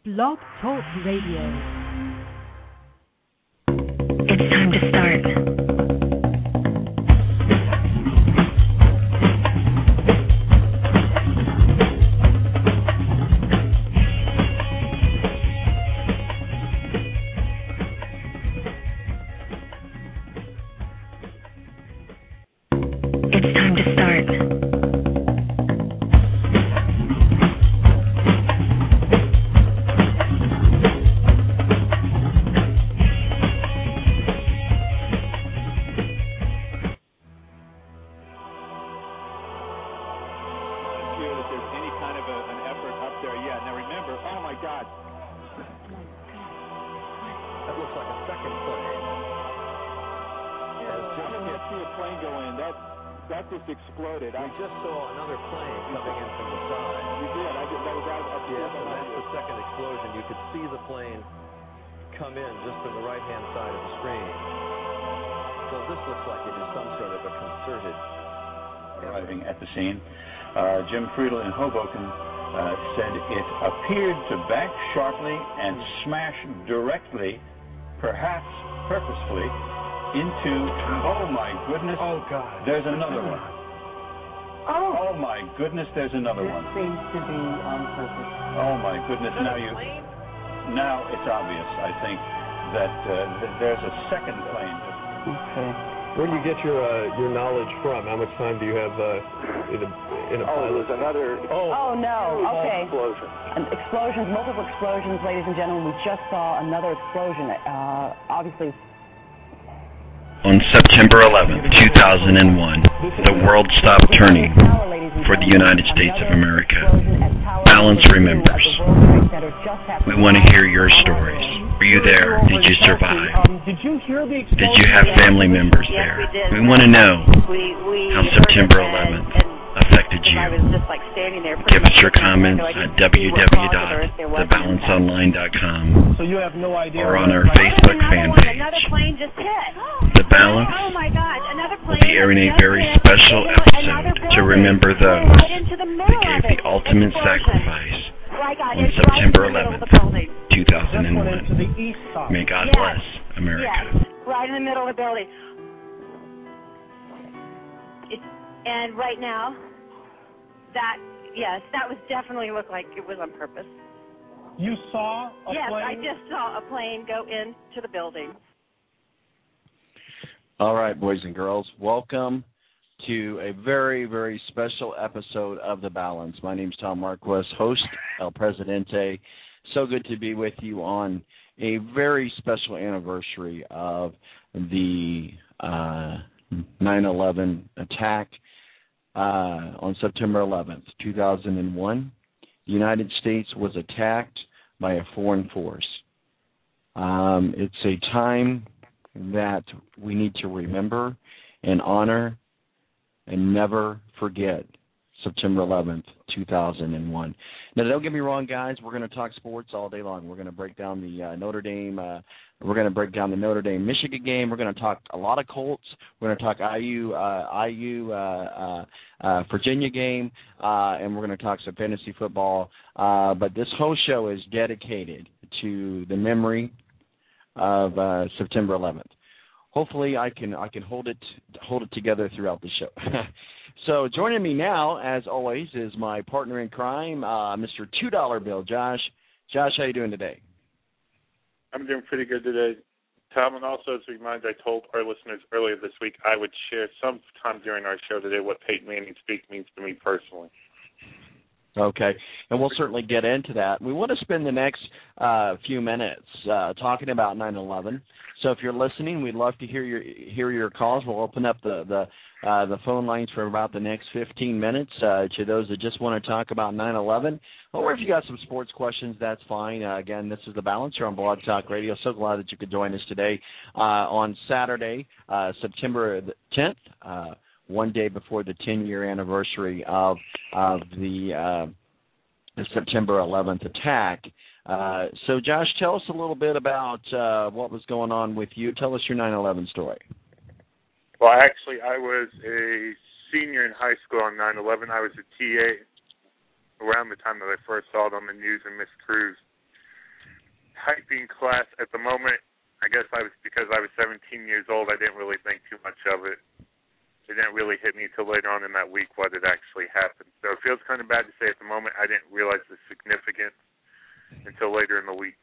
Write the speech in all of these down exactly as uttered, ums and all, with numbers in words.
Blog Talk Radio. It's time to start. At the scene, uh, Jim Friedel in Hoboken uh, said it appeared to bank sharply and smash directly, perhaps purposefully, into, oh my goodness, oh God, there's another one. Oh. Oh my goodness, there's another this one. Seems to be on purpose. Oh my goodness, now you, now it's obvious, I think, that uh, th- there's a second plane. Okay. Where do you get your uh, your knowledge from? How much time do you have uh, in a in a Oh, pilot? there's another Oh, Oh, no. Okay. explosion. An explosions, multiple explosions, ladies and gentlemen. We just saw another explosion. Uh, obviously. On September eleventh, two thousand one, the world stopped turning for the United States of America. Balance remembers. We want to hear your stories. Were you there? Did you survive? Um, did you hear the explosion? Did you have family members Yes, there? we did. We want to know we, we how heard September it and- eleventh and affected you. I was just like standing there. Give us your pretty much. comments I at could see w what w w caused dot it or if there was the an balance impact. online dot com So you have no idea. or on our what- Facebook Another fan one, page. Another plane just hit. The Balance Oh my God! Another plane will be airing a just very hit special into another episode to building. remember Flew those right into the that middle gave of the it. ultimate Explosion. sacrifice Right, God, on it's September right in the middle of eleventh, the building. two thousand This one one. into the east side. May God Yes. bless America. Yes, right in the middle of the building. It, and right now, that yes, that was definitely looked like it was on purpose. You saw a yes, plane? I just saw a plane go into the building. All right, boys and girls, welcome to a very, very special episode of The Balance. My name's Tom Marquez, host, El Presidente. So good to be with you on a very special anniversary of the uh, nine eleven attack uh, on September eleventh, two thousand one. The United States was attacked by a foreign force. Um, it's a time that we need to remember and honor and never forget September eleventh, two thousand one. Now, don't get me wrong, guys. We're going to talk sports all day long. We're going to break down the uh, Notre Dame. Uh, we're going to break down the Notre Dame Michigan game. We're going to talk a lot of Colts. We're going to talk I U uh, I U uh, uh, uh, Virginia game, uh, and we're going to talk some fantasy football. Uh, but this whole show is dedicated to the memory of uh, September eleventh. Hopefully, I can I can hold it hold it together throughout the show. So joining me now, as always, is my partner in crime, uh, Mister Two Dollar Bill, Josh. Josh, how you doing today? I'm doing pretty good today, Tom. And also, as a reminder, I told our listeners earlier this week I would share sometime during our show today what Peyton Manning speak means to me personally. Okay, and we'll certainly get into that. We want to spend the next uh, few minutes uh, talking about nine eleven. So if you're listening, we'd love to hear your hear your calls. We'll open up the the, uh, the phone lines for about the next fifteen minutes uh, to those that just want to talk about nine eleven. Or if you got some sports questions, that's fine. Uh, again, this is The Balance here on Blog Talk Radio. So glad that you could join us today uh, on Saturday, uh, September tenth. Uh, one day before the ten-year anniversary of of the, uh, the September eleventh attack. Uh, so, Josh, tell us a little bit about uh, what was going on with you. Tell us your nine eleven story. Well, actually, I was a senior in high school on nine eleven. I was a T A around the time that I first saw it on the news and Miss Cruz typing class at the moment. I guess I was because I was seventeen years old. I didn't really think too much of it. It didn't really hit me until later on in that week what had actually happened. So it feels kind of bad to say at the moment. I didn't realize the significance until later in the week.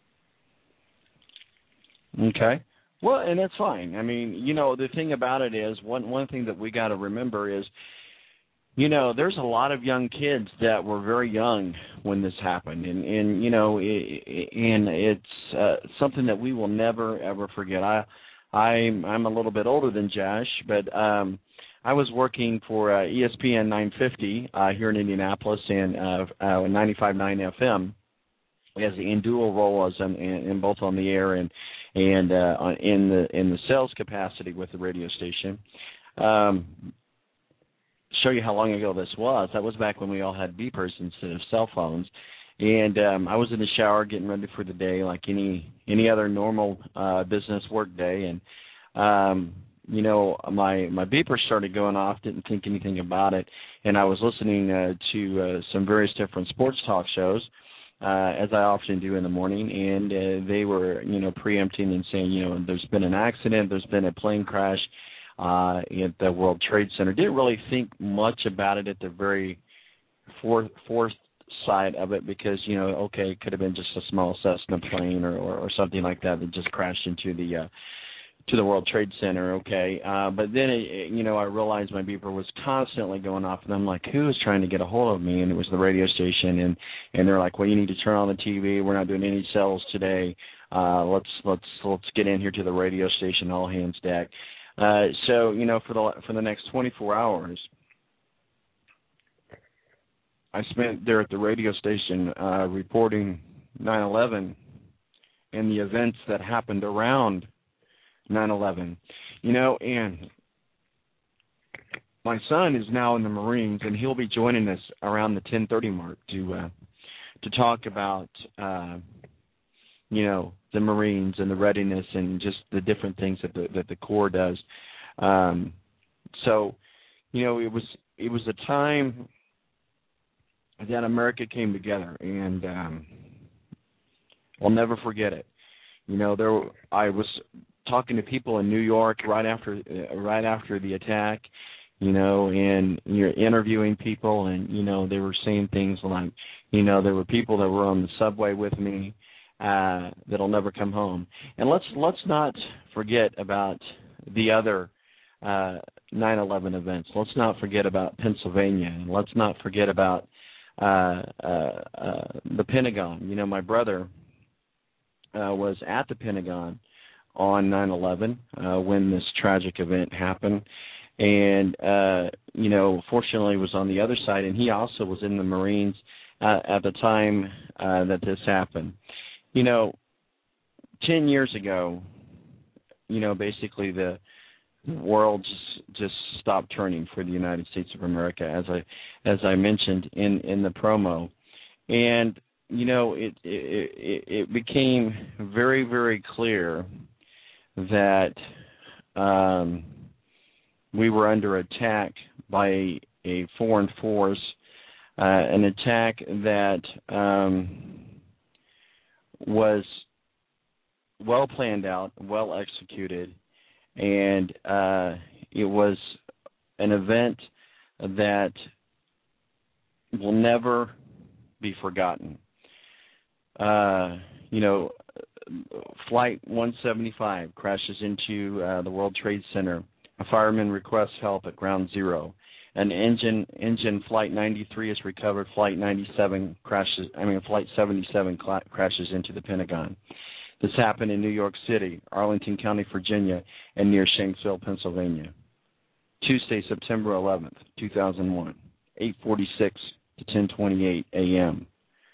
Okay. Well, and that's fine. I mean, you know, the thing about it is, one one thing that we got to remember is, you know, there's a lot of young kids that were very young when this happened, and, and you know, it, and it's uh, something that we will never, ever forget. I, I'm, I'm a little bit older than Josh, but um, I was working for uh, E S P N nine fifty uh, here in Indianapolis and uh, uh, ninety-five point nine F M as in dual role as in, in, in both on the air and and uh, in the in the sales capacity with the radio station. Um, show you how long ago this was. That was back when we all had beepers instead of cell phones. And um, I was in the shower getting ready for the day like any any other normal uh, business work day. And, um, you know, my, my beeper started going off, didn't think anything about it. And I was listening uh, to uh, some various different sports talk shows, uh, as I often do in the morning. And uh, they were, you know, preempting and saying, you know, there's been an accident, there's been a plane crash uh, at the World Trade Center. Didn't really think much about it at the very fourth, fourth side of it because, you know, okay, it could have been just a small Cessna plane or, or, or something like that that just crashed into the uh, to the World Trade Center, okay. Uh, but then, it, you know, I realized my beeper was constantly going off, and I'm like, who is trying to get a hold of me? And it was the radio station, and, and they're like, well, you need to turn on the T V. We're not doing any sales today. Uh, let's let's let's get in here to the radio station, all hands deck. Uh, so, you know, for the for the next twenty-four hours, I spent there at the radio station uh, reporting nine eleven and the events that happened around nine eleven. You know, and my son is now in the Marines, and he'll be joining us around the ten thirty mark to uh, to talk about, uh, you know, the Marines and the readiness and just the different things that the that the Corps does. Um, so, you know, it was it was a time that America came together, and um, I'll never forget it. You know, there I was talking to people in New York right after uh, right after the attack, you know, and you're interviewing people, and you know they were saying things like, you know, there were people that were on the subway with me uh, that'll never come home, and let's let's not forget about the other uh, nine eleven events. Let's not forget about Pennsylvania, and let's not forget about uh, uh, uh, the Pentagon. You know, my brother uh, was at the Pentagon on nine eleven uh, when this tragic event happened, and uh, you know, fortunately was on the other side, and he also was in the Marines uh, at the time uh, that this happened. You know, ten years ago, you know, basically the world just just stopped turning for the United States of America, as I as I mentioned in, in the promo, and you know, it it, it became very very clear that um, we were under attack by a, a foreign force, uh, an attack that um, was well planned out, well executed, and uh, it was an event that will never be forgotten. Uh, you know, Flight one seventy-five crashes into uh, the World Trade Center. A fireman requests help at ground zero. An engine engine Flight ninety-three is recovered. Flight ninety-seven crashes. I mean, Flight seventy-seven cl- crashes into the Pentagon. This happened in New York City, Arlington County, Virginia, and near Shanksville, Pennsylvania. Tuesday, September eleventh, two thousand one, eight forty-six to ten twenty-eight a.m.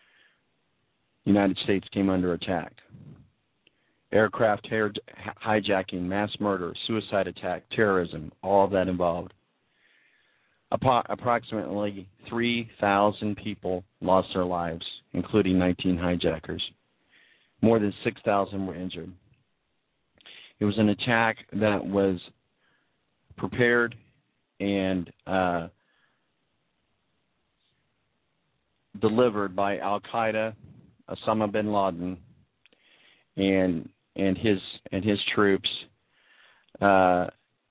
United States came under attack. Aircraft hair, hijacking, mass murder, suicide attack, terrorism, all of that involved. Appro- approximately three thousand people lost their lives, including nineteen hijackers. More than six thousand were injured. It was an attack that was prepared and uh, delivered by Al-Qaeda, Osama bin Laden, and and his and his troops. Uh,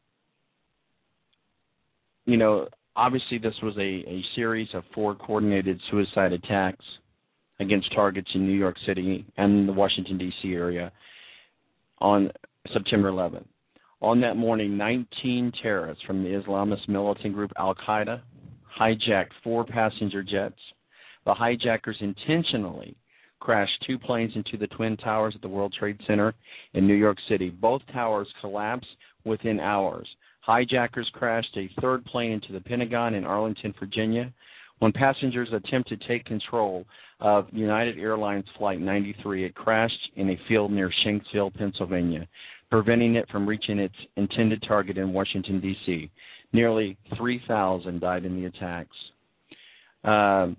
you know, obviously this was a, a series of four coordinated suicide attacks against targets in New York City and the Washington, D C area on September eleventh. On that morning, nineteen terrorists from the Islamist militant group Al-Qaeda hijacked four passenger jets. The hijackers intentionally crashed two planes into the Twin Towers at the World Trade Center in New York City. Both towers collapsed within hours. Hijackers crashed a third plane into the Pentagon in Arlington, Virginia. When passengers attempted to take control of United Airlines Flight ninety-three, it crashed in a field near Shanksville, Pennsylvania, preventing it from reaching its intended target in Washington, D C Nearly three thousand died in the attacks. Uh,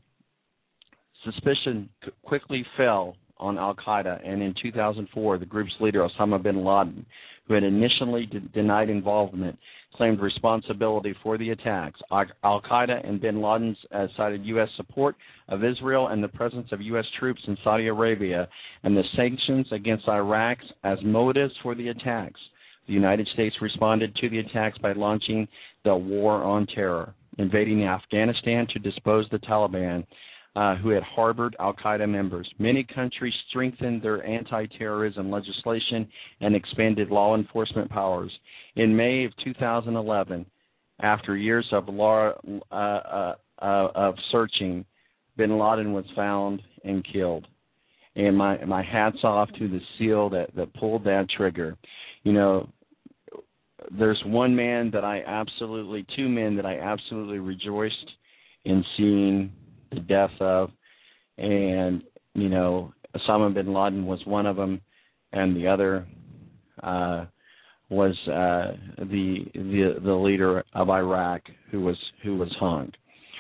suspicion quickly fell on Al-Qaeda, and in two thousand four, the group's leader, Osama bin Laden, who had initially de- denied involvement, claimed responsibility for the attacks. Al-Qaeda and bin Laden uh, cited U S support of Israel and the presence of U S troops in Saudi Arabia and the sanctions against Iraq as motives for the attacks. The United States responded to the attacks by launching the War on Terror, invading Afghanistan to dispose the Taliban, uh, who had harbored Al-Qaeda members. Many countries strengthened their anti-terrorism legislation and expanded law enforcement powers. In May of two thousand eleven, after years of law, uh, uh, uh, of searching, bin Laden was found and killed. And my my hats off to the SEAL that, that pulled that trigger. You know, there's one man that I absolutely, two men that I absolutely rejoiced in seeing the death of, and, you know, Osama bin Laden was one of them, and the other uh, was uh, the the the leader of Iraq who was who was hung.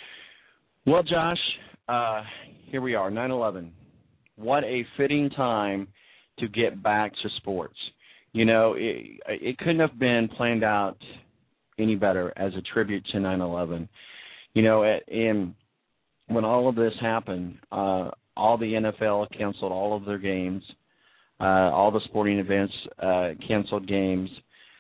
Well, Josh, uh, here we are, nine eleven. What a fitting time to get back to sports. You know, it, it couldn't have been planned out any better as a tribute to nine eleven. You know, in when all of this happened, uh, all the N F L canceled all of their games. Uh, all the sporting events uh, canceled games.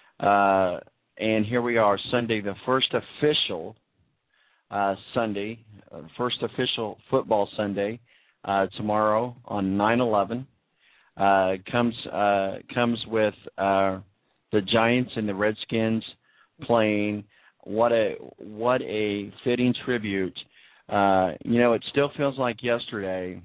Uh, and here we are, Sunday, the first official uh, Sunday, uh, first official football Sunday, uh, tomorrow on nine eleven. Uh, comes uh, comes with uh, the Giants and the Redskins playing. What a what a fitting tribute. Uh, you know, it still feels like yesterday,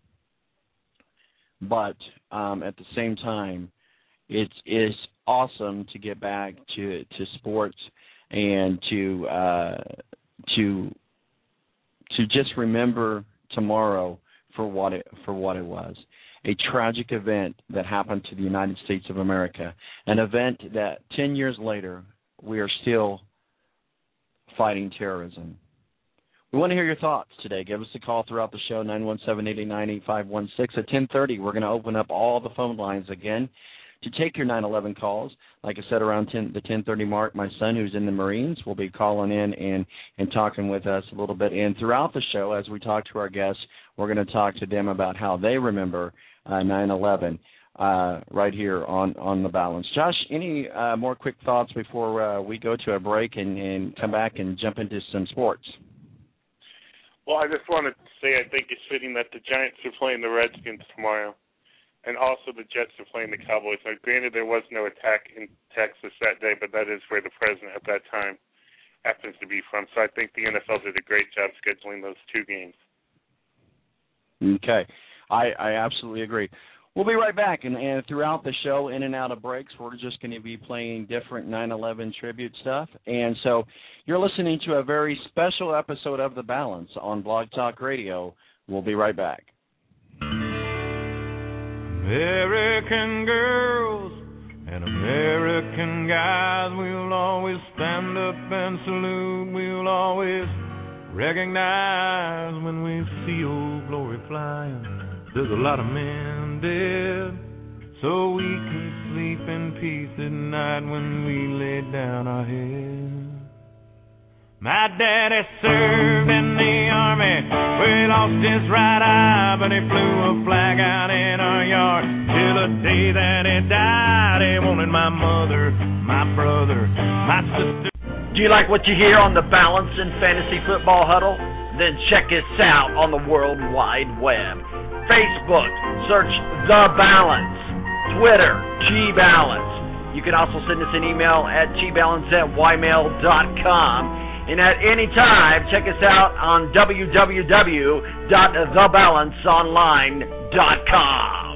but um, at the same time, it is awesome to get back to to sports and to uh, to to just remember tomorrow for what it for what it was. A tragic event that happened to the United States of America, an event that ten years later we are still fighting terrorism. We want to hear your thoughts today. Give us a call throughout the show, nine one seven, eight eight nine, eight five one six. At ten thirty, we're going to open up all the phone lines again to take your nine eleven calls. Like I said, around ten, the ten thirty mark, my son, who's in the Marines, will be calling in and, and talking with us a little bit. And throughout the show, as we talk to our guests, we're going to talk to them about how they remember uh, nine eleven uh, right here on, on The Balance. Josh, any uh, more quick thoughts before uh, we go to a break and, and come back and jump into some sports? Well, I just wanted to say I think it's fitting that the Giants are playing the Redskins tomorrow, and also the Jets are playing the Cowboys. Now, granted, there was no attack in Texas that day, but that is where the president at that time happens to be from. So I think the N F L did a great job scheduling those two games. Okay. I, I absolutely agree. We'll be right back, and, and throughout the show, in and out of breaks, we're just going to be playing different nine eleven tribute stuff. And so you're listening to a very special episode of The Balance on Blog Talk Radio. We'll be right back. American girls and American guys, we'll always stand up and salute. We'll always recognize when we see old glory flying. There's a lot of men dead, so we can sleep in peace at night when we lay down our heads. My daddy served in the army, where he lost his right eye, but he flew a flag out in our yard till the day that he died, he wanted my mother, my brother, my sister. Do you like what you hear on the Balance and Fantasy Football Huddle? Then check us out on the World Wide Web. Facebook, search The Balance. Twitter, G-Balance. You can also send us an email at gbalance at y mail dot com. And at any time, check us out on w w w dot the balance online dot com.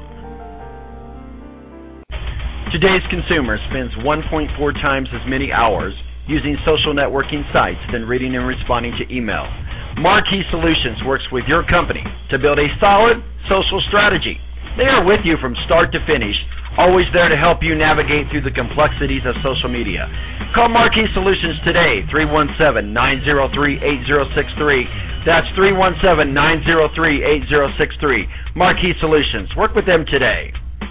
Today's consumer spends one point four times as many hours using social networking sites than reading and responding to email. Marquee Solutions works with your company to build a solid social strategy. They are with you from start to finish, always there to help you navigate through the complexities of social media. Call Marquee Solutions today, three one seven, nine zero three, eight zero six three. That's three one seven, nine zero three, eight zero six three. Marquee Solutions. Work with them today.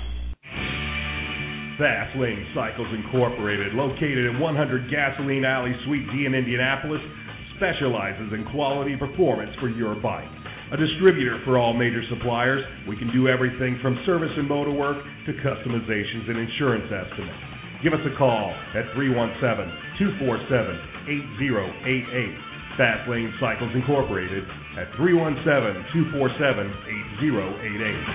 Fast Lane Cycles Incorporated, located at one hundred Gasoline Alley, Suite D in Indianapolis, specializes in quality performance for your bike. A distributor for all major suppliers, we can do everything from service and motor work to customizations and insurance estimates. Give us a call at three one seven, two four seven, eight zero eight eight. Fast Lane Cycles Incorporated at three one seven, two four seven, eight zero eight eight.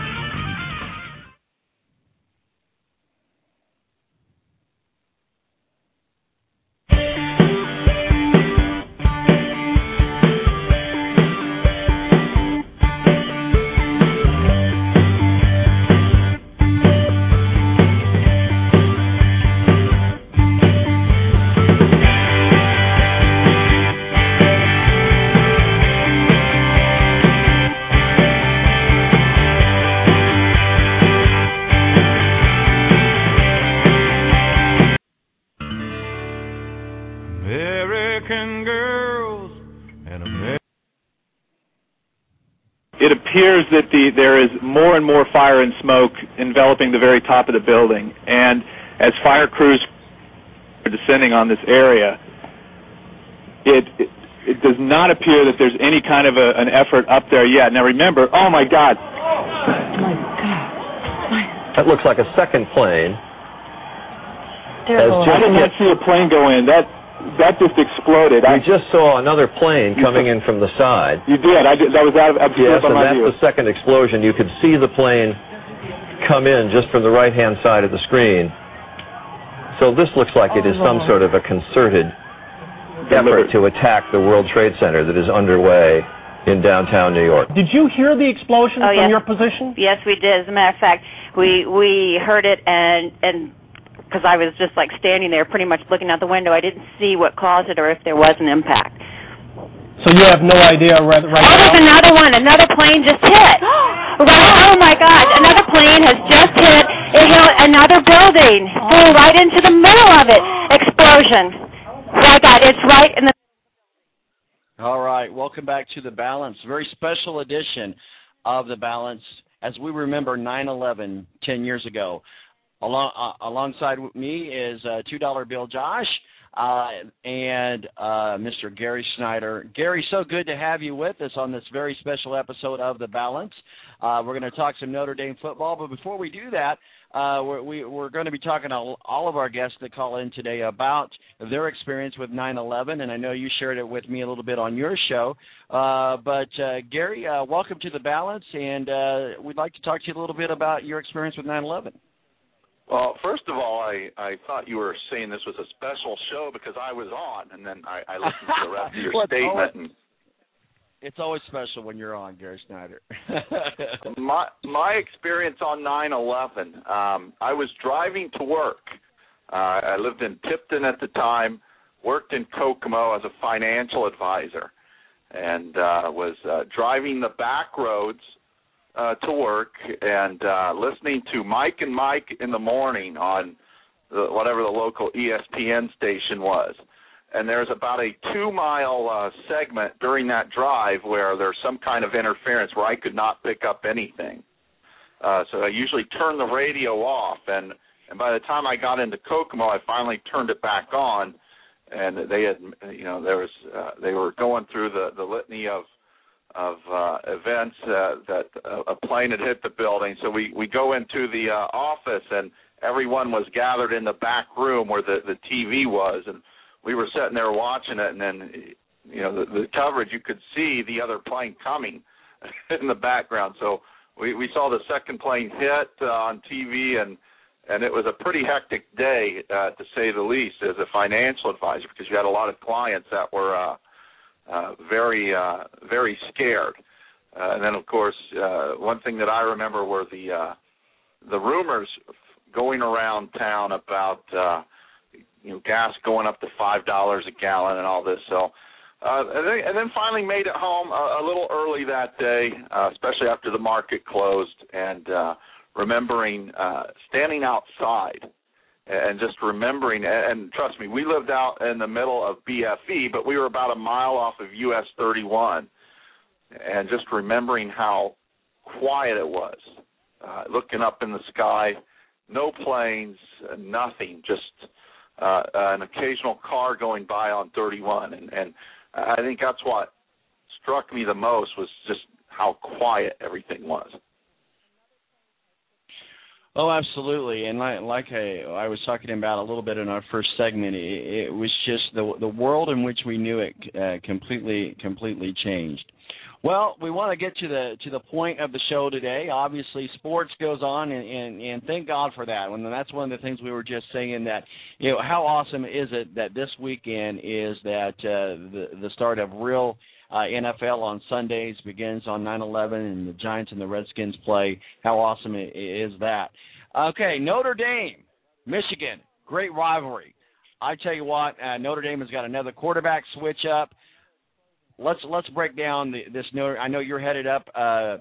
It appears that the, there is more and more fire and smoke enveloping the very top of the building. And as fire crews are descending on this area, it, it, it does not appear that there's any kind of a, an effort up there yet. Now remember, oh my God. My God. That looks like a second plane. I did not see a plane go in. That That just exploded. We I just saw another plane coming in from the side. You did. I did. That was out of Yes, and my that's view. the second explosion. You could see the plane come in just from the right-hand side of the screen. So this looks like it is some sort of a concerted effort to attack the World Trade Center that is underway in downtown New York. Did you hear the explosion Oh, from yes. your position? Yes, we did. As a matter of fact, we we heard it, and and because I was just like standing there, pretty much looking out the window, I didn't see what caused it or if there was an impact. So you have no idea right, right oh, now? there's another one. Another plane just hit. Right, oh my God! Another plane has just hit. It hit another building. Flew right into the middle of it. Explosion. My God! It's right in the. All right, welcome back to The Balance. Very special edition of The Balance as we remember nine eleven ten years ago. Along, uh, alongside with me is uh, two dollar Bill Josh uh, and uh, Mister Gary Snyder. Gary, so good to have you with us on this very special episode of The Balance. Uh, we're going to talk some Notre Dame football, but before we do that, uh, we're, we, we're going to be talking to all of our guests that call in today about their experience with nine eleven, and I know you shared it with me a little bit on your show. Uh, but, uh, Gary, uh, welcome to The Balance, and uh, we'd like to talk to you a little bit about your experience with nine eleven. Well, first of all, I, I thought you were saying this was a special show because I was on, and then I, I listened to the rest of your well, statement. Always, and it's always special when you're on, Gary Snyder. my my experience on nine eleven, um, I was driving to work. Uh, I lived in Tipton at the time, worked in Kokomo as a financial advisor, and uh, was uh, driving the back roads Uh, to work and uh, listening to Mike and Mike in the morning on the, whatever the local E S P N station was. And there's about a two-mile uh, segment during that drive where there's some kind of interference where I could not pick up anything. Uh, so I usually turn the radio off, and, and by the time I got into Kokomo, I finally turned it back on, and they had, you know, there was uh, they were going through the, the litany of of uh, events uh, that a plane had hit the building. So we, we go into the uh, office, and everyone was gathered in the back room where the, the T V was, and we were sitting there watching it, and then, you know, the, the coverage, you could see the other plane coming in the background. So we, we saw the second plane hit uh, on T V, and and it was a pretty hectic day, uh, to say the least, as a financial advisor, because you had a lot of clients that were uh, uh, very, uh, very scared. Uh, and then, of course, uh, one thing that I remember were the uh, the rumors going around town about uh, you know, gas going up to five dollars a gallon and all this. So, uh, and, then, and then finally made it home a, a little early that day, uh, especially after the market closed, and uh, remembering uh, standing outside and just remembering, and trust me, we lived out in the middle of B F E, but we were about a mile off of U S thirty-one, and just remembering how quiet it was, uh, looking up in the sky, no planes, nothing, just uh, an occasional car going by on thirty-one, and, and I think that's what struck me the most, was just how quiet everything was. Oh, absolutely, and like, like I, I was talking about a little bit in our first segment, it, it was just the the world in which we knew it uh, completely completely changed. Well, we want to get to the to the point of the show today. Obviously, sports goes on, and, and, and thank God for that. And that's one of the things we were just saying, that, you know, how awesome is it that this weekend is that uh, the the start of real Uh, N F L on Sundays begins on nine eleven, and the Giants and the Redskins play. How awesome is that? Okay, Notre Dame, Michigan, great rivalry. I tell you what, uh, Notre Dame has got another quarterback switch up. Let's let's break down the, this Notre. I know you're headed up uh,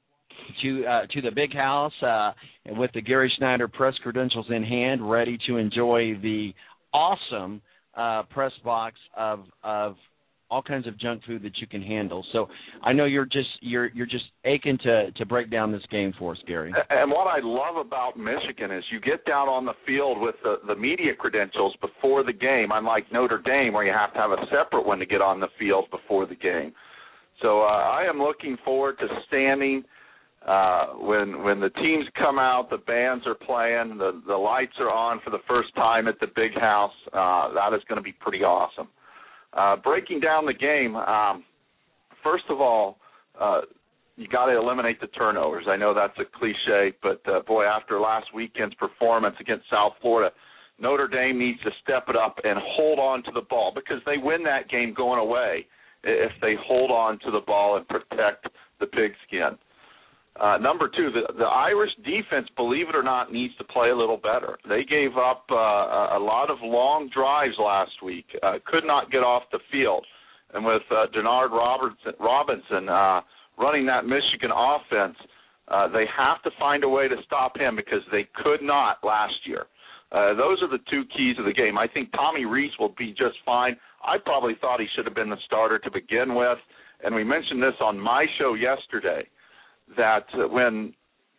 to uh, to the Big House uh, with the Gary Snyder press credentials in hand, ready to enjoy the awesome uh, press box of of. all kinds of junk food that you can handle. So I know you're just you're you're just aching to, to break down this game for us, Gary. And what I love about Michigan is you get down on the field with the, the media credentials before the game, unlike Notre Dame, where you have to have a separate one to get on the field before the game. So uh, I am looking forward to standing uh, when when the teams come out, the bands are playing, the, the lights are on for the first time at the Big House. Uh, that is going to be pretty awesome. Uh, breaking down the game, um, first of all, uh, you got to eliminate the turnovers. I know that's a cliche, but, uh, boy, after last weekend's performance against South Florida, Notre Dame needs to step it up and hold on to the ball, because they win that game going away if they hold on to the ball and protect the pigskin. Uh, number two, the, the Irish defense, believe it or not, needs to play a little better. They gave up uh, a lot of long drives last week, uh, could not get off the field. And with uh, Denard Robertson, Robinson uh, running that Michigan offense, uh, they have to find a way to stop him, because they could not last year. Uh, those are the two keys of the game. I think Tommy Rees will be just fine. I probably thought he should have been the starter to begin with, and we mentioned this on my show yesterday, that when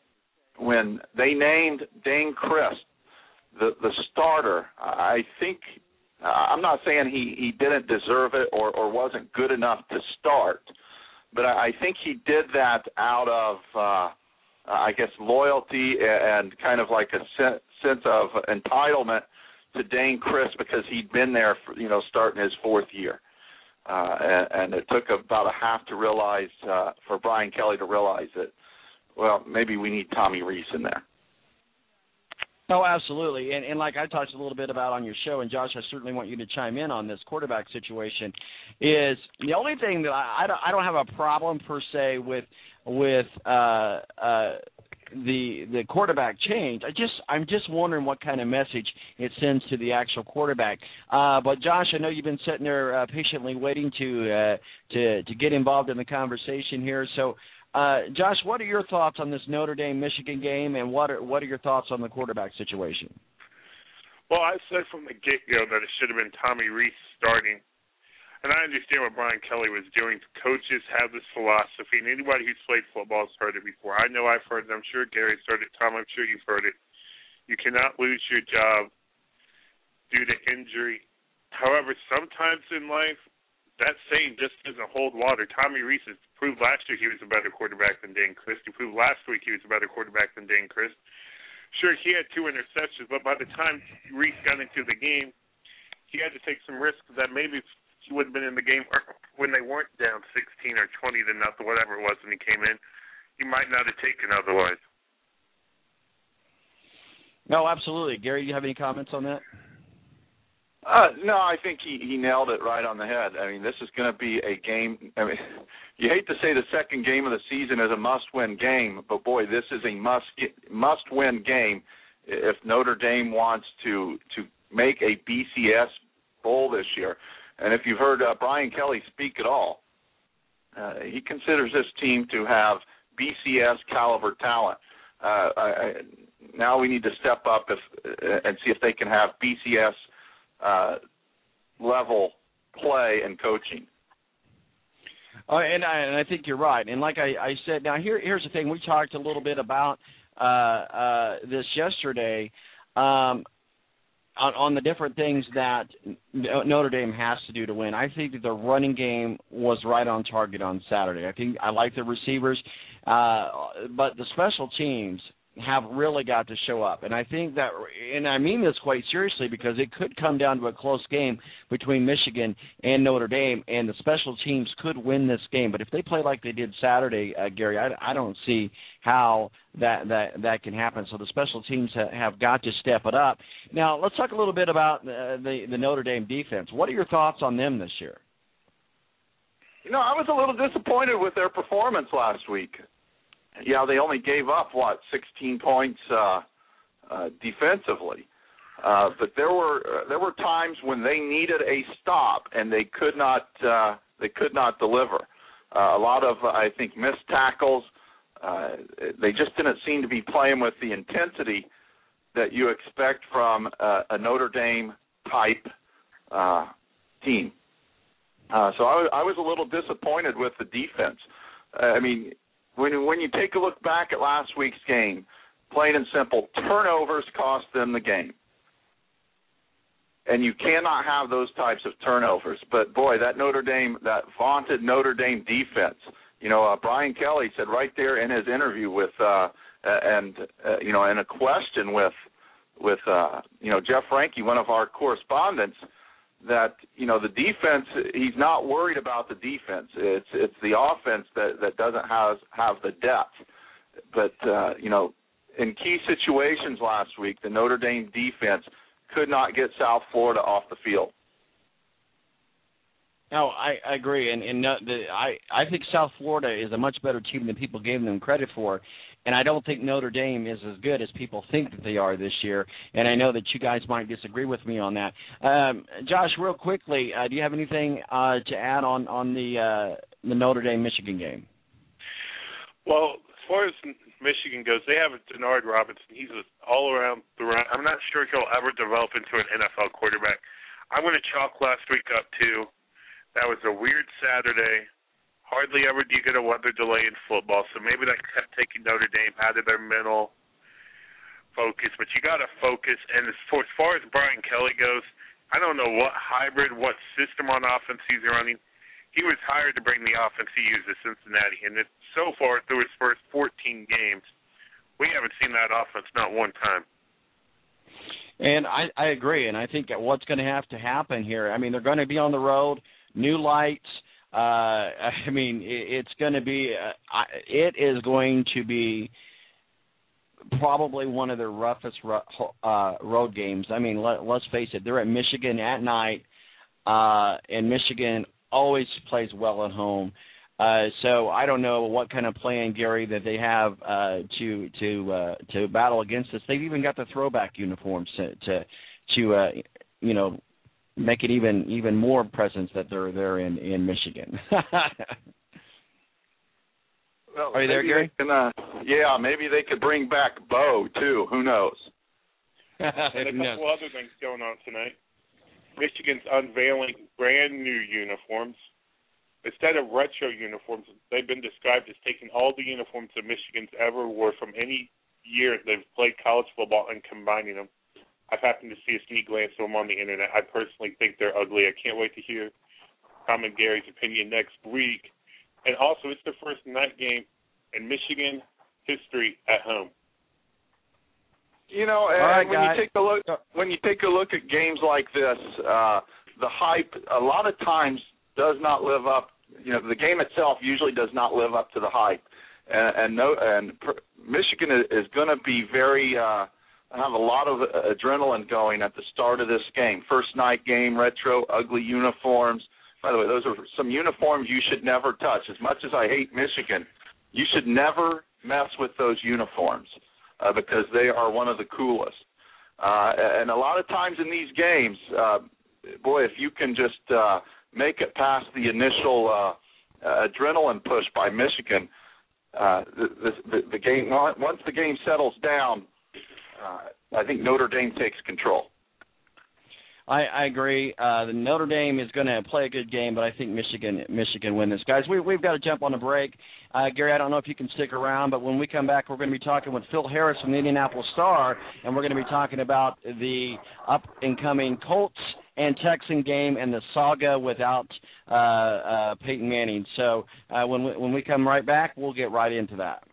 when they named Dane Christ the the starter, I think, uh, I'm not saying he, he didn't deserve it or, or wasn't good enough to start, but I think he did that out of, uh, I guess, loyalty and kind of like a sense of entitlement to Dane Christ, because he'd been there, for, you know, starting his fourth year. Uh, and, and it took about a half to realize, uh, for Brian Kelly to realize that, well, maybe we need Tommy Rees in there. Oh, absolutely. And, and like I talked a little bit about on your show, and Josh, I certainly want you to chime in on this quarterback situation, is the only thing that I, I, don't, I don't have a problem per se with with uh, uh, the the quarterback change. I just I'm just wondering what kind of message it sends to the actual quarterback. Uh, but Josh, I know you've been sitting there uh, patiently waiting to uh, to to get involved in the conversation here. So, uh, Josh, what are your thoughts on this Notre Dame Michigan game, and what are what are your thoughts on the quarterback situation? Well, I said from the get-go that it should have been Tommy Rees starting. And I understand what Brian Kelly was doing. Coaches have this philosophy, and anybody who's played football has heard it before. I know I've heard it. I'm sure Gary's heard it. Tom, I'm sure you've heard it. You cannot lose your job due to injury. However, sometimes in life, that saying just doesn't hold water. Tommy Reese has proved last year he was a better quarterback than Dan Christ. He proved last week he was a better quarterback than Dan Christ. Sure, he had two interceptions, but by the time Reese got into the game, he had to take some risks that maybe he would have been in the game when they weren't down sixteen or twenty to nothing, whatever it was when he came in. He might not have taken otherwise. No, absolutely. Gary, do you have any comments on that? Uh, no, I think he, he nailed it right on the head. I mean, this is going to be a game. I mean, you hate to say the second game of the season is a must-win game, but boy, this is a must must-win game if Notre Dame wants to to make a B C S bowl this year. And if you've heard uh, Brian Kelly speak at all, uh, he considers this team to have B C S caliber talent. Uh, I, I, now we need to step up if, uh, and see if they can have B C S uh, level play and coaching. Uh, and, I, and I think you're right. And like I, I said, now here, here's the thing. We talked a little bit about uh, uh, this yesterday. Um, On, on the different things that Notre Dame has to do to win. I think that the running game was right on target on Saturday. I think I like the receivers, uh, but the special teams have really got to show up. And I think that, and I mean this quite seriously, because it could come down to a close game between Michigan and Notre Dame, and the special teams could win this game. But if they play like they did Saturday, uh, Gary, I, I don't see how that, that, that can happen. So the special teams ha- have got to step it up. Now, let's talk a little bit about uh, the, the Notre Dame defense. What are your thoughts on them this year? You know, I was a little disappointed with their performance last week. Yeah, they only gave up, what, sixteen points uh, uh, defensively. Uh, but there were uh, there were times when they needed a stop and they could not uh, they could not deliver. Uh, a lot of uh, I think missed tackles. Uh, they just didn't seem to be playing with the intensity that you expect from uh, a Notre Dame type uh, team. Uh, so I was, I was a little disappointed with the defense. Uh, I mean, when when you take a look back at last week's game, plain and simple, turnovers cost them the game. And you cannot have those types of turnovers. But, boy, that Notre Dame, that vaunted Notre Dame defense, you know, uh, Brian Kelly said right there in his interview with, uh, and, uh, you know, in a question with, with uh, you know, Jeff Franke, one of our correspondents, that, you know, the defense, he's not worried about the defense. It's it's the offense that, that doesn't have, have the depth. But, uh, you know, in key situations last week, the Notre Dame defense could not get South Florida off the field. No, I, I agree, and, and no, the, I I think South Florida is a much better team than people gave them credit for, and I don't think Notre Dame is as good as people think that they are this year, and I know that you guys might disagree with me on that. Um, Josh, real quickly, uh, do you have anything uh, to add on on the uh, the Notre Dame Michigan game? Well, as far as Michigan goes, they have a Denard Robinson. He's an all-around threat. I'm not sure he'll ever develop into an N F L quarterback. I'm going to chalk last week up to that was a weird Saturday. Hardly ever do you get a weather delay in football, so maybe that kept taking Notre Dame out of their mental focus. But you got to focus. And as far, as far as Brian Kelly goes, I don't know what hybrid, what system on offense he's running. He was hired to bring the offense he used at Cincinnati, and it, so far through his first fourteen games, we haven't seen that offense not one time. And I, I agree, and I think that what's going to have to happen here, I mean, they're going to be on the road. New lights. Uh, I mean, it, it's going to be. Uh, I, it is going to be probably one of the roughest ro- uh, road games. I mean, let, let's face it. They're at Michigan at night, uh, and Michigan always plays well at home. Uh, so I don't know what kind of plan, Gary, that they have uh, to to uh, to battle against this. They've even got the throwback uniforms to to, to uh, you know. make it even even more presence that they're there in, in Michigan. Well, are you there, Gary? Can, uh, yeah, maybe they could bring back Bo, too. Who knows? And a couple other things going on tonight. Michigan's unveiling brand-new uniforms. Instead of retro uniforms, they've been described as taking all the uniforms that Michigan's ever wore from any year they've played college football and combining them. I've happened to see a sneak glance of them on the internet. I personally think they're ugly. I can't wait to hear comment Gary's opinion next week. And also, it's the first night game in Michigan history at home. You know, and right, when guys. you take a look, when you take a look at games like this, uh, the hype a lot of times does not live up. You know, the game itself usually does not live up to the hype, and and, no, and per, Michigan is, is going to be very uh, have a lot of adrenaline going at the start of this game. First night game, retro, ugly uniforms. By the way, those are some uniforms you should never touch. As much as I hate Michigan, you should never mess with those uniforms uh, because they are one of the coolest. Uh, and a lot of times in these games, uh, boy, if you can just uh, make it past the initial uh, uh, adrenaline push by Michigan, uh, the, the, the game once the game settles down, uh, I think Notre Dame takes control. I, I agree. Uh, the Notre Dame is going to play a good game, but I think Michigan Michigan win this. Guys, we, we've got to jump on a break. Uh, Gary, I don't know if you can stick around, but when we come back, we're going to be talking with Phil Harris from the Indianapolis Star, and we're going to be talking about the up-and-coming Colts and Texan game and the saga without uh, uh, Peyton Manning. So uh, when we, when we come right back, we'll get right into that.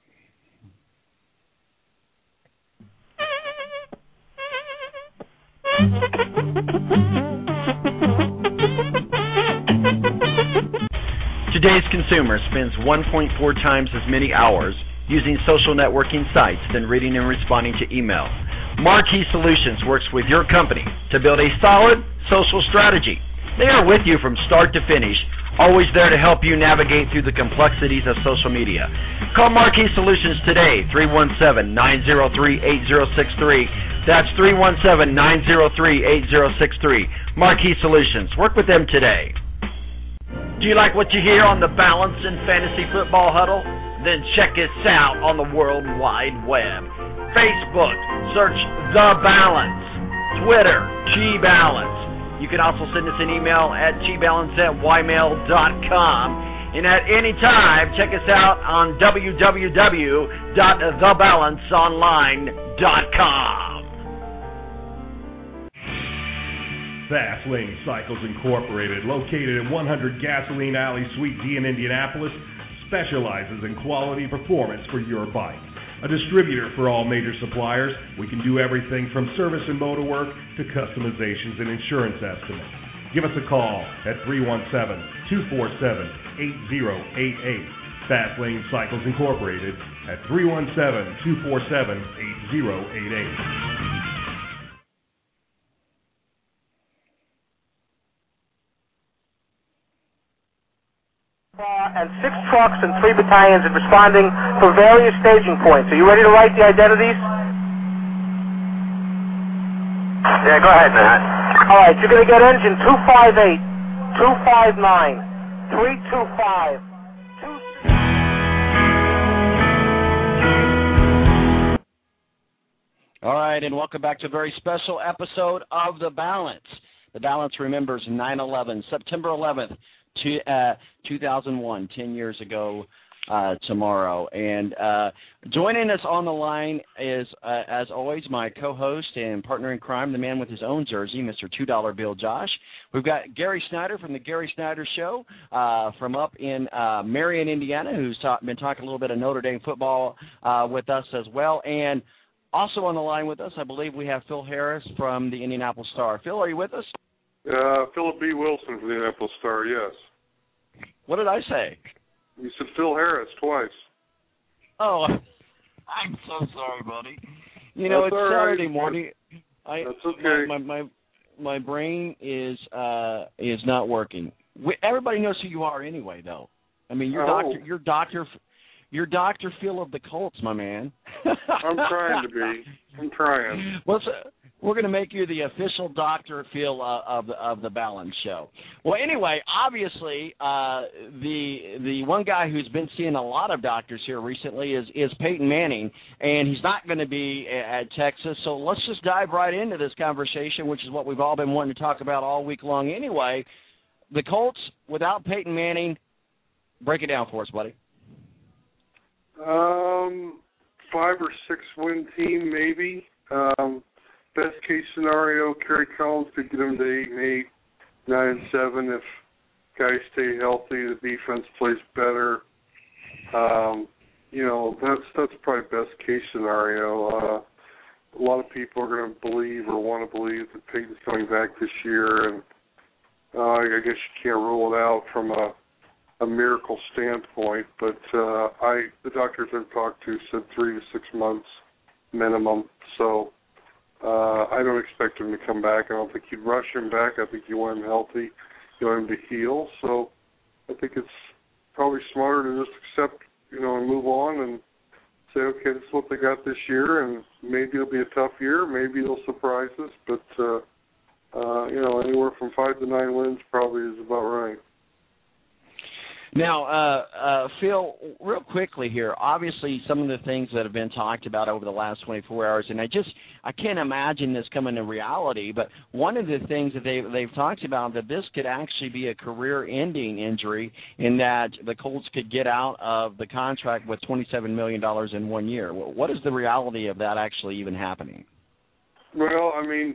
Today's consumer spends one point four times as many hours using social networking sites than reading and responding to email. Marquee Solutions works with your company to build a solid social strategy. They are with you from start to finish, always there to help you navigate through the complexities of social media. Call Marquee Solutions today, three one seven, nine zero three, eight zero six three. That's three one seven, nine zero three, eight zero six three. Marquee Solutions. Work with them today. Do you like what you hear on the Balance and Fantasy Football Huddle? Then check us out on the World Wide Web. Facebook, search The Balance. Twitter, G-Balance. You can also send us an email at g balance at y mail dot com. And at any time, check us out on w w w dot the balance online dot com. Fast Lane Cycles Incorporated, located at one hundred Gasoline Alley, Suite D in Indianapolis, specializes in quality performance for your bike. A distributor for all major suppliers, we can do everything from service and motor work to customizations and insurance estimates. Give us a call at three one seven, two four seven, eight zero eight eight. Fast Lane Cycles Incorporated at three one seven, two four seven, eight zero eight eight. And six trucks and three battalions and responding for various staging points. Are you ready to write the identities? Yeah, go ahead, Matt. All right, you're going to get engine two five eight, two five nine, three two five. All right, and welcome back to a very special episode of The Balance. The Balance remembers nine eleven, September eleventh. To, uh, two thousand one, ten years ago uh, tomorrow. And uh, joining us on the line is, uh, as always, my co-host and partner in crime, the man with his own jersey, Mister two dollar Bill Josh. We've got Gary Snyder from the Gary Snyder Show uh, from up in uh, Marion, Indiana, who's ta- been talking a little bit of Notre Dame football uh, with us as well. And also on the line with us, I believe we have Phil Harris from the Indianapolis Star. Phil, are you with us? Uh, Philip B. Wilson from the Indianapolis Star, yes. What did I say? You said Phil Harris twice. Oh, I'm so sorry, buddy. You know, That's it's right. Saturday morning. I, That's okay. My, my my my brain is uh is not working. We, everybody knows who you are anyway, though. I mean, you're Oh. doctor, you're doctor, you're Doctor Phil of the Colts, my man. I'm trying to be. I'm trying. Well, so we're going to make you the official Doctor Phil uh, of the of the Balance Show. Well, anyway, obviously, uh, the the one guy who's been seeing a lot of doctors here recently is is Peyton Manning, and he's not going to be at Texas. So let's just dive right into this conversation, which is what we've all been wanting to talk about all week long. Anyway, the Colts without Peyton Manning. Break it down for us, buddy. Um, five or six win team, maybe. Um, best case scenario, Kerry Collins could get them to eight and eight, nine and seven if guys stay healthy, the defense plays better. Um, you know, that's that's probably best case scenario. Uh, a lot of people are going to believe or want to believe that Peyton's coming back this year, and uh, I guess you can't rule it out from a, a miracle standpoint. But uh, I, the doctors I've talked to said three to six months minimum. So uh, I don't expect him to come back. I don't think you'd rush him back. I think you want him healthy. You want him to heal. So I think it's probably smarter to just accept, you know, and move on and say, okay, this is what they got this year, and maybe it'll be a tough year. Maybe it'll surprise us. But, uh, uh, you know, anywhere from five to nine wins probably is about right. Now, uh, uh, Phil, real quickly here, obviously some of the things that have been talked about over the last twenty-four hours, and I just, I can't imagine this coming to reality, but one of the things that they, they've talked about, that this could actually be a career-ending injury in that the Colts could get out of the contract with twenty-seven million dollars in one year. What is the reality of that actually even happening? Well, I mean,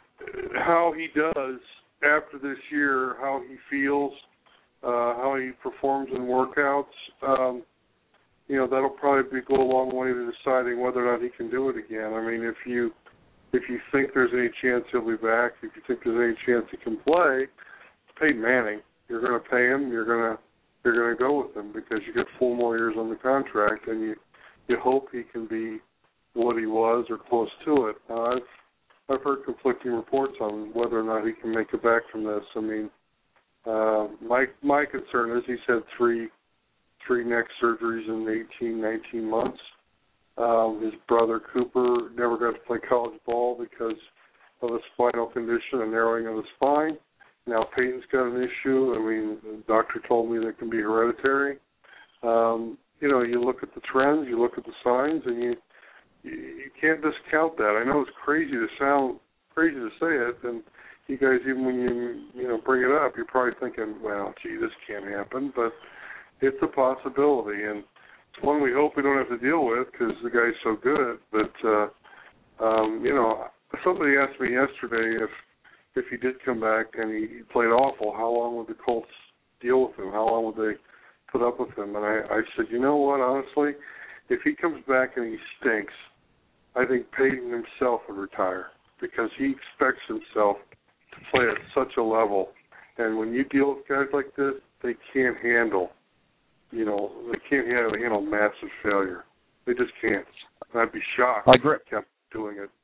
how he does after this year, how he feels, Uh, how he performs in workouts, um, you know, that'll probably be, go a long way to deciding whether or not he can do it again. I mean, if you if you think there's any chance he'll be back, if you think there's any chance he can play, Peyton Manning, you're going to pay him. You're going to you're going to go with him because you get four more years on the contract, and you you hope he can be what he was or close to it. Uh, I've I've heard conflicting reports on whether or not he can make it back from this. I mean. Uh, my my concern is he's had three three neck surgeries in eighteen, nineteen months. Um, his brother Cooper never got to play college ball because of a spinal condition, a narrowing of the spine. Now Peyton's got an issue. I mean, the doctor told me that can be hereditary. Um, you know, you look at the trends, you look at the signs, and you you, you can't discount that. I know it's crazy to sound crazy to say it, and you guys, even when you you know bring it up, you're probably thinking, well, gee, this can't happen, but it's a possibility, and it's one we hope we don't have to deal with because the guy's so good. But uh, um, you know, somebody asked me yesterday if if he did come back and he played awful, how long would the Colts deal with him? How long would they put up with him? And I, I said, you know what, honestly, if he comes back and he stinks, I think Peyton himself would retire because he expects himself to play at such a level, and when you deal with guys like this, they can't handle, you know, they can't handle, handle massive failure. They just can't. And I'd be shocked if they kept doing it.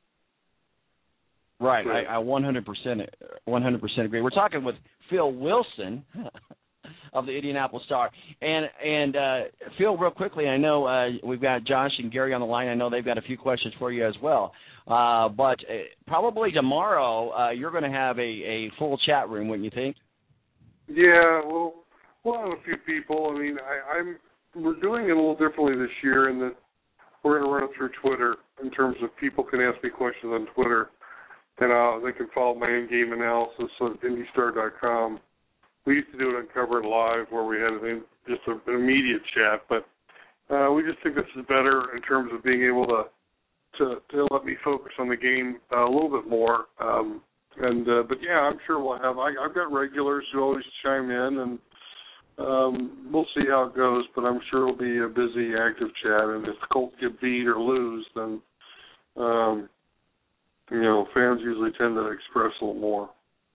Right, I, I one hundred percent, one hundred percent agree. We're talking with Phil Wilson of the Indianapolis Star, and and uh, Phil, real quickly, I know uh, we've got Josh and Gary on the line. I know they've got a few questions for you as well. Uh, but uh, probably tomorrow uh, you're going to have a, a full chat room, wouldn't you think? Yeah, well, we'll have a few people. I mean, I, I'm we're doing it a little differently this year in that we're going to run it through Twitter in terms of people can ask me questions on Twitter, and uh, they can follow my in-game analysis at Indy Star dot com. We used to do it on Cover It Live where we had an, just a, an immediate chat, but uh, we just think this is better in terms of being able to To, to let me focus on the game uh, a little bit more, um, and uh, but yeah, I'm sure we'll have. I, I've got regulars who always chime in, and um, we'll see how it goes. But I'm sure it'll be a busy, active chat. And if the Colts get beat or lose, then um, you know fans usually tend to express a little more.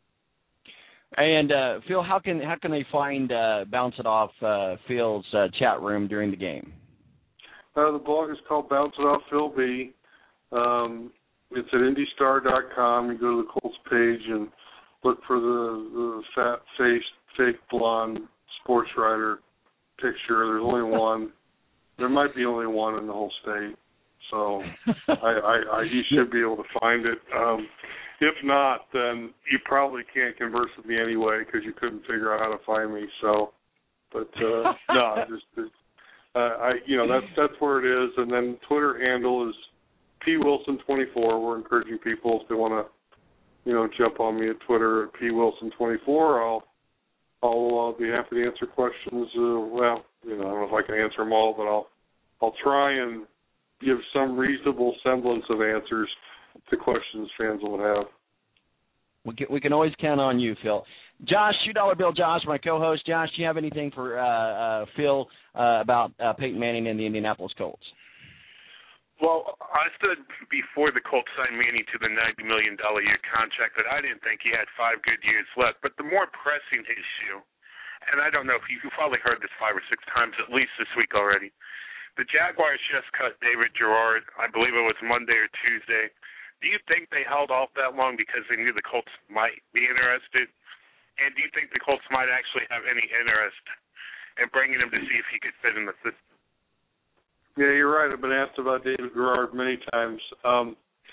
And uh, Phil, how can how can they find uh, Bounce It Off uh, Phil's uh, chat room during the game? Uh, the blog is called Bounce It Off Phil B. Um, it's at Indy Star dot com. You go to the Colts page and look for the, the fat-faced, fake blonde sports writer picture. There's only one. There might be only one in the whole state. So I, I, I, you should be able to find it. Um, if not, then you probably can't converse with me anyway because you couldn't figure out how to find me. So, but uh, no, just, just uh, I, you know, that's that's where it is. And then Twitter handle is P Wilson twenty-four. We're encouraging people if they want to, you know, jump on me at Twitter at P Wilson twenty-four. I'll, I'll uh, be happy to answer questions. Uh, well, you know, I don't know if I can answer them all, but I'll, I'll try and give some reasonable semblance of answers to questions fans will have. We can, we can always count on you, Phil. Josh, two dollar Bill Josh, my co-host. Josh, do you have anything for uh, uh, Phil uh, about uh, Peyton Manning and the Indianapolis Colts? Well, I stood before the Colts signed Manning to the ninety million dollars a year contract that I didn't think he had five good years left. But the more pressing issue, and I don't know if you, you've probably heard this five or six times at least this week already, the Jaguars just cut David Garrard, I believe it was Monday or Tuesday. Do you think they held off that long because they knew the Colts might be interested? And do you think the Colts might actually have any interest in bringing him to see if he could fit in the system? Yeah, you're right. I've been asked about David Garrard many times. Um,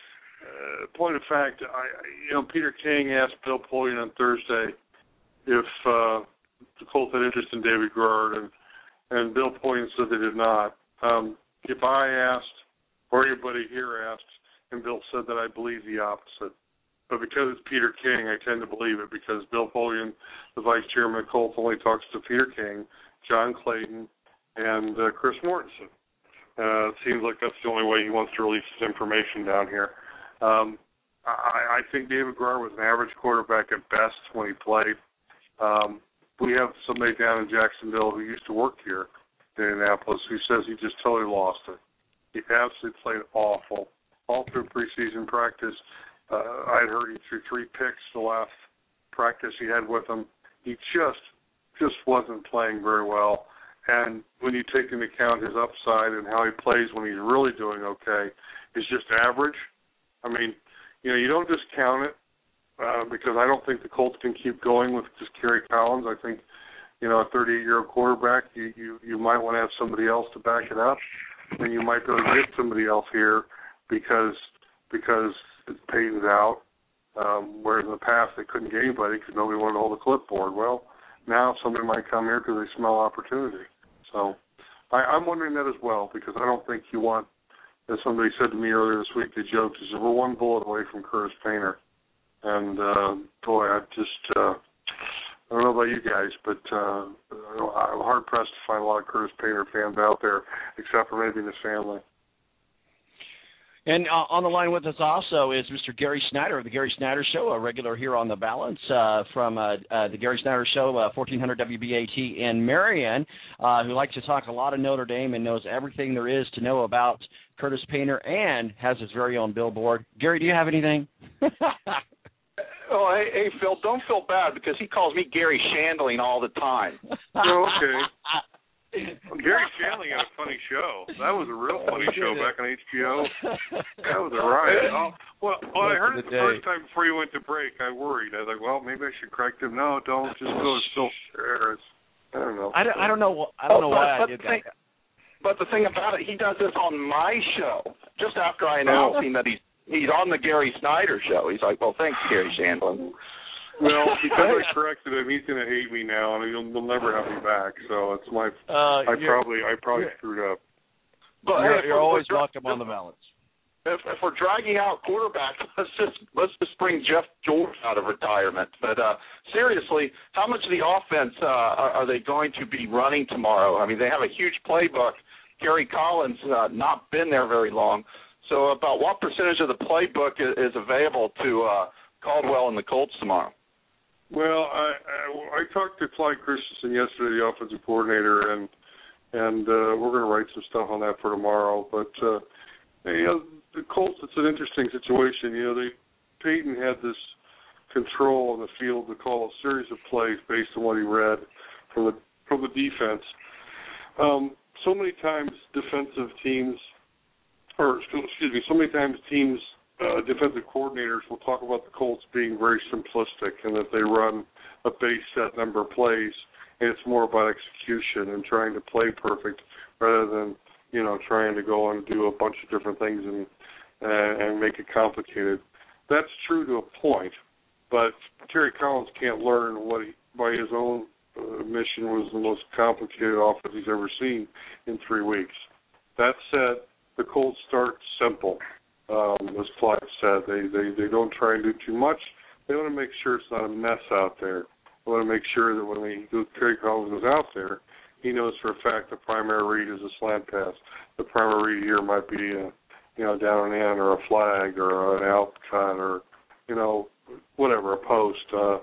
uh, point of fact, I, you know, Peter King asked Bill Polian on Thursday if uh, the Colts had interest in David Garrard, and, and Bill Polian said they did not. Um, if I asked, or anybody here asked, and Bill said that, I believe the opposite. But because it's Peter King, I tend to believe it, because Bill Polian, the vice chairman of Colts, only talks to Peter King, John Clayton, and uh, Chris Mortensen. Uh, it seems like that's the only way he wants to release his information down here. Um, I, I think David Garrard was an average quarterback at best when he played. Um, we have somebody down in Jacksonville who used to work here in Indianapolis who says he just totally lost it. He absolutely played awful. All through preseason practice, uh, I had heard he threw three picks the last practice he had with him. He just just wasn't playing very well. And when you take into account his upside and how he plays when he's really doing okay, he's just average. I mean, you know, you don't discount it uh, because I don't think the Colts can keep going with just Kerry Collins. I think, you know, a thirty-eight-year-old quarterback, you, you, you might want to have somebody else to back it up, and you might be able to get somebody else here because because Peyton's out, um, whereas in the past they couldn't get anybody because nobody wanted to hold a clipboard. Well, now somebody might come here because they smell opportunity. So I, I'm wondering that as well, because I don't think you want, as somebody said to me earlier this week, they joked, is we're one bullet away from Curtis Painter. And, uh, boy, I just, uh, I don't know about you guys, but uh, I'm hard-pressed to find a lot of Curtis Painter fans out there, except for maybe in his family. And uh, on the line with us also is Mister Gary Snyder of the Gary Snyder Show, a regular here on The Balance uh, from uh, uh, the Gary Snyder Show, uh, fourteen hundred W B A T in Marion, uh, who likes to talk a lot of Notre Dame and knows everything there is to know about Curtis Painter and has his very own billboard. Gary, do you have anything? Oh, hey, hey, Phil, don't feel bad because he calls me Gary Shandling all the time. Oh, okay. Well, Gary Shandling had a funny show. That was a real funny show back on H B O. That was a riot. Oh, well, well, I heard it the first time before you went to break. I worried. I was like, well, maybe I should correct him. No, don't. Just go to Phil Harris. I don't know. I don't, I don't know. I don't know oh, why but, I did but that. Thing, but the thing about it, he does this on my show. Just after I announced oh. him that he's he's on the Gary Snyder Show. He's like, well, thanks, Gary Shandling. Well, because I corrected him, he's going to hate me now, and he'll, he'll never have me back. So it's my. Uh, I probably, I probably screwed up. But you're, hey, you're always dra- welcome on The Balance. If, if we're dragging out quarterbacks, let's just let's just bring Jeff George out of retirement. But uh, seriously, how much of the offense uh, are, are they going to be running tomorrow? I mean, they have a huge playbook. Kerry Collins uh, not been there very long. So about what percentage of the playbook is, is available to uh, Caldwell and the Colts tomorrow? Well, I, I, I talked to Clyde Christensen yesterday, the offensive coordinator, and and uh, we're going to write some stuff on that for tomorrow. But uh, you know, the Colts, it's an interesting situation. You know, they Peyton had this control on the field to call a series of plays based on what he read from the from the defense. Um, so many times, defensive teams, or excuse me, so many times teams. Uh, defensive coordinators will talk about the Colts being very simplistic and that they run a base set number of plays, and it's more about execution and trying to play perfect rather than, you know, trying to go and do a bunch of different things and uh, and make it complicated. That's true to a point, but Terry Collins can't learn what he, by his own uh, mission was the most complicated offense he's ever seen in three weeks. That said, the Colts start simple. Um, as Clyde said, they, they, they don't try and do too much. They want to make sure it's not a mess out there. They want to make sure that when they do, Kerry Collins goes out there, he knows for a fact the primary read is a slant pass. The primary read here might be a, you know, down and in or a flag or an out cut or, you know, whatever, a post. Uh,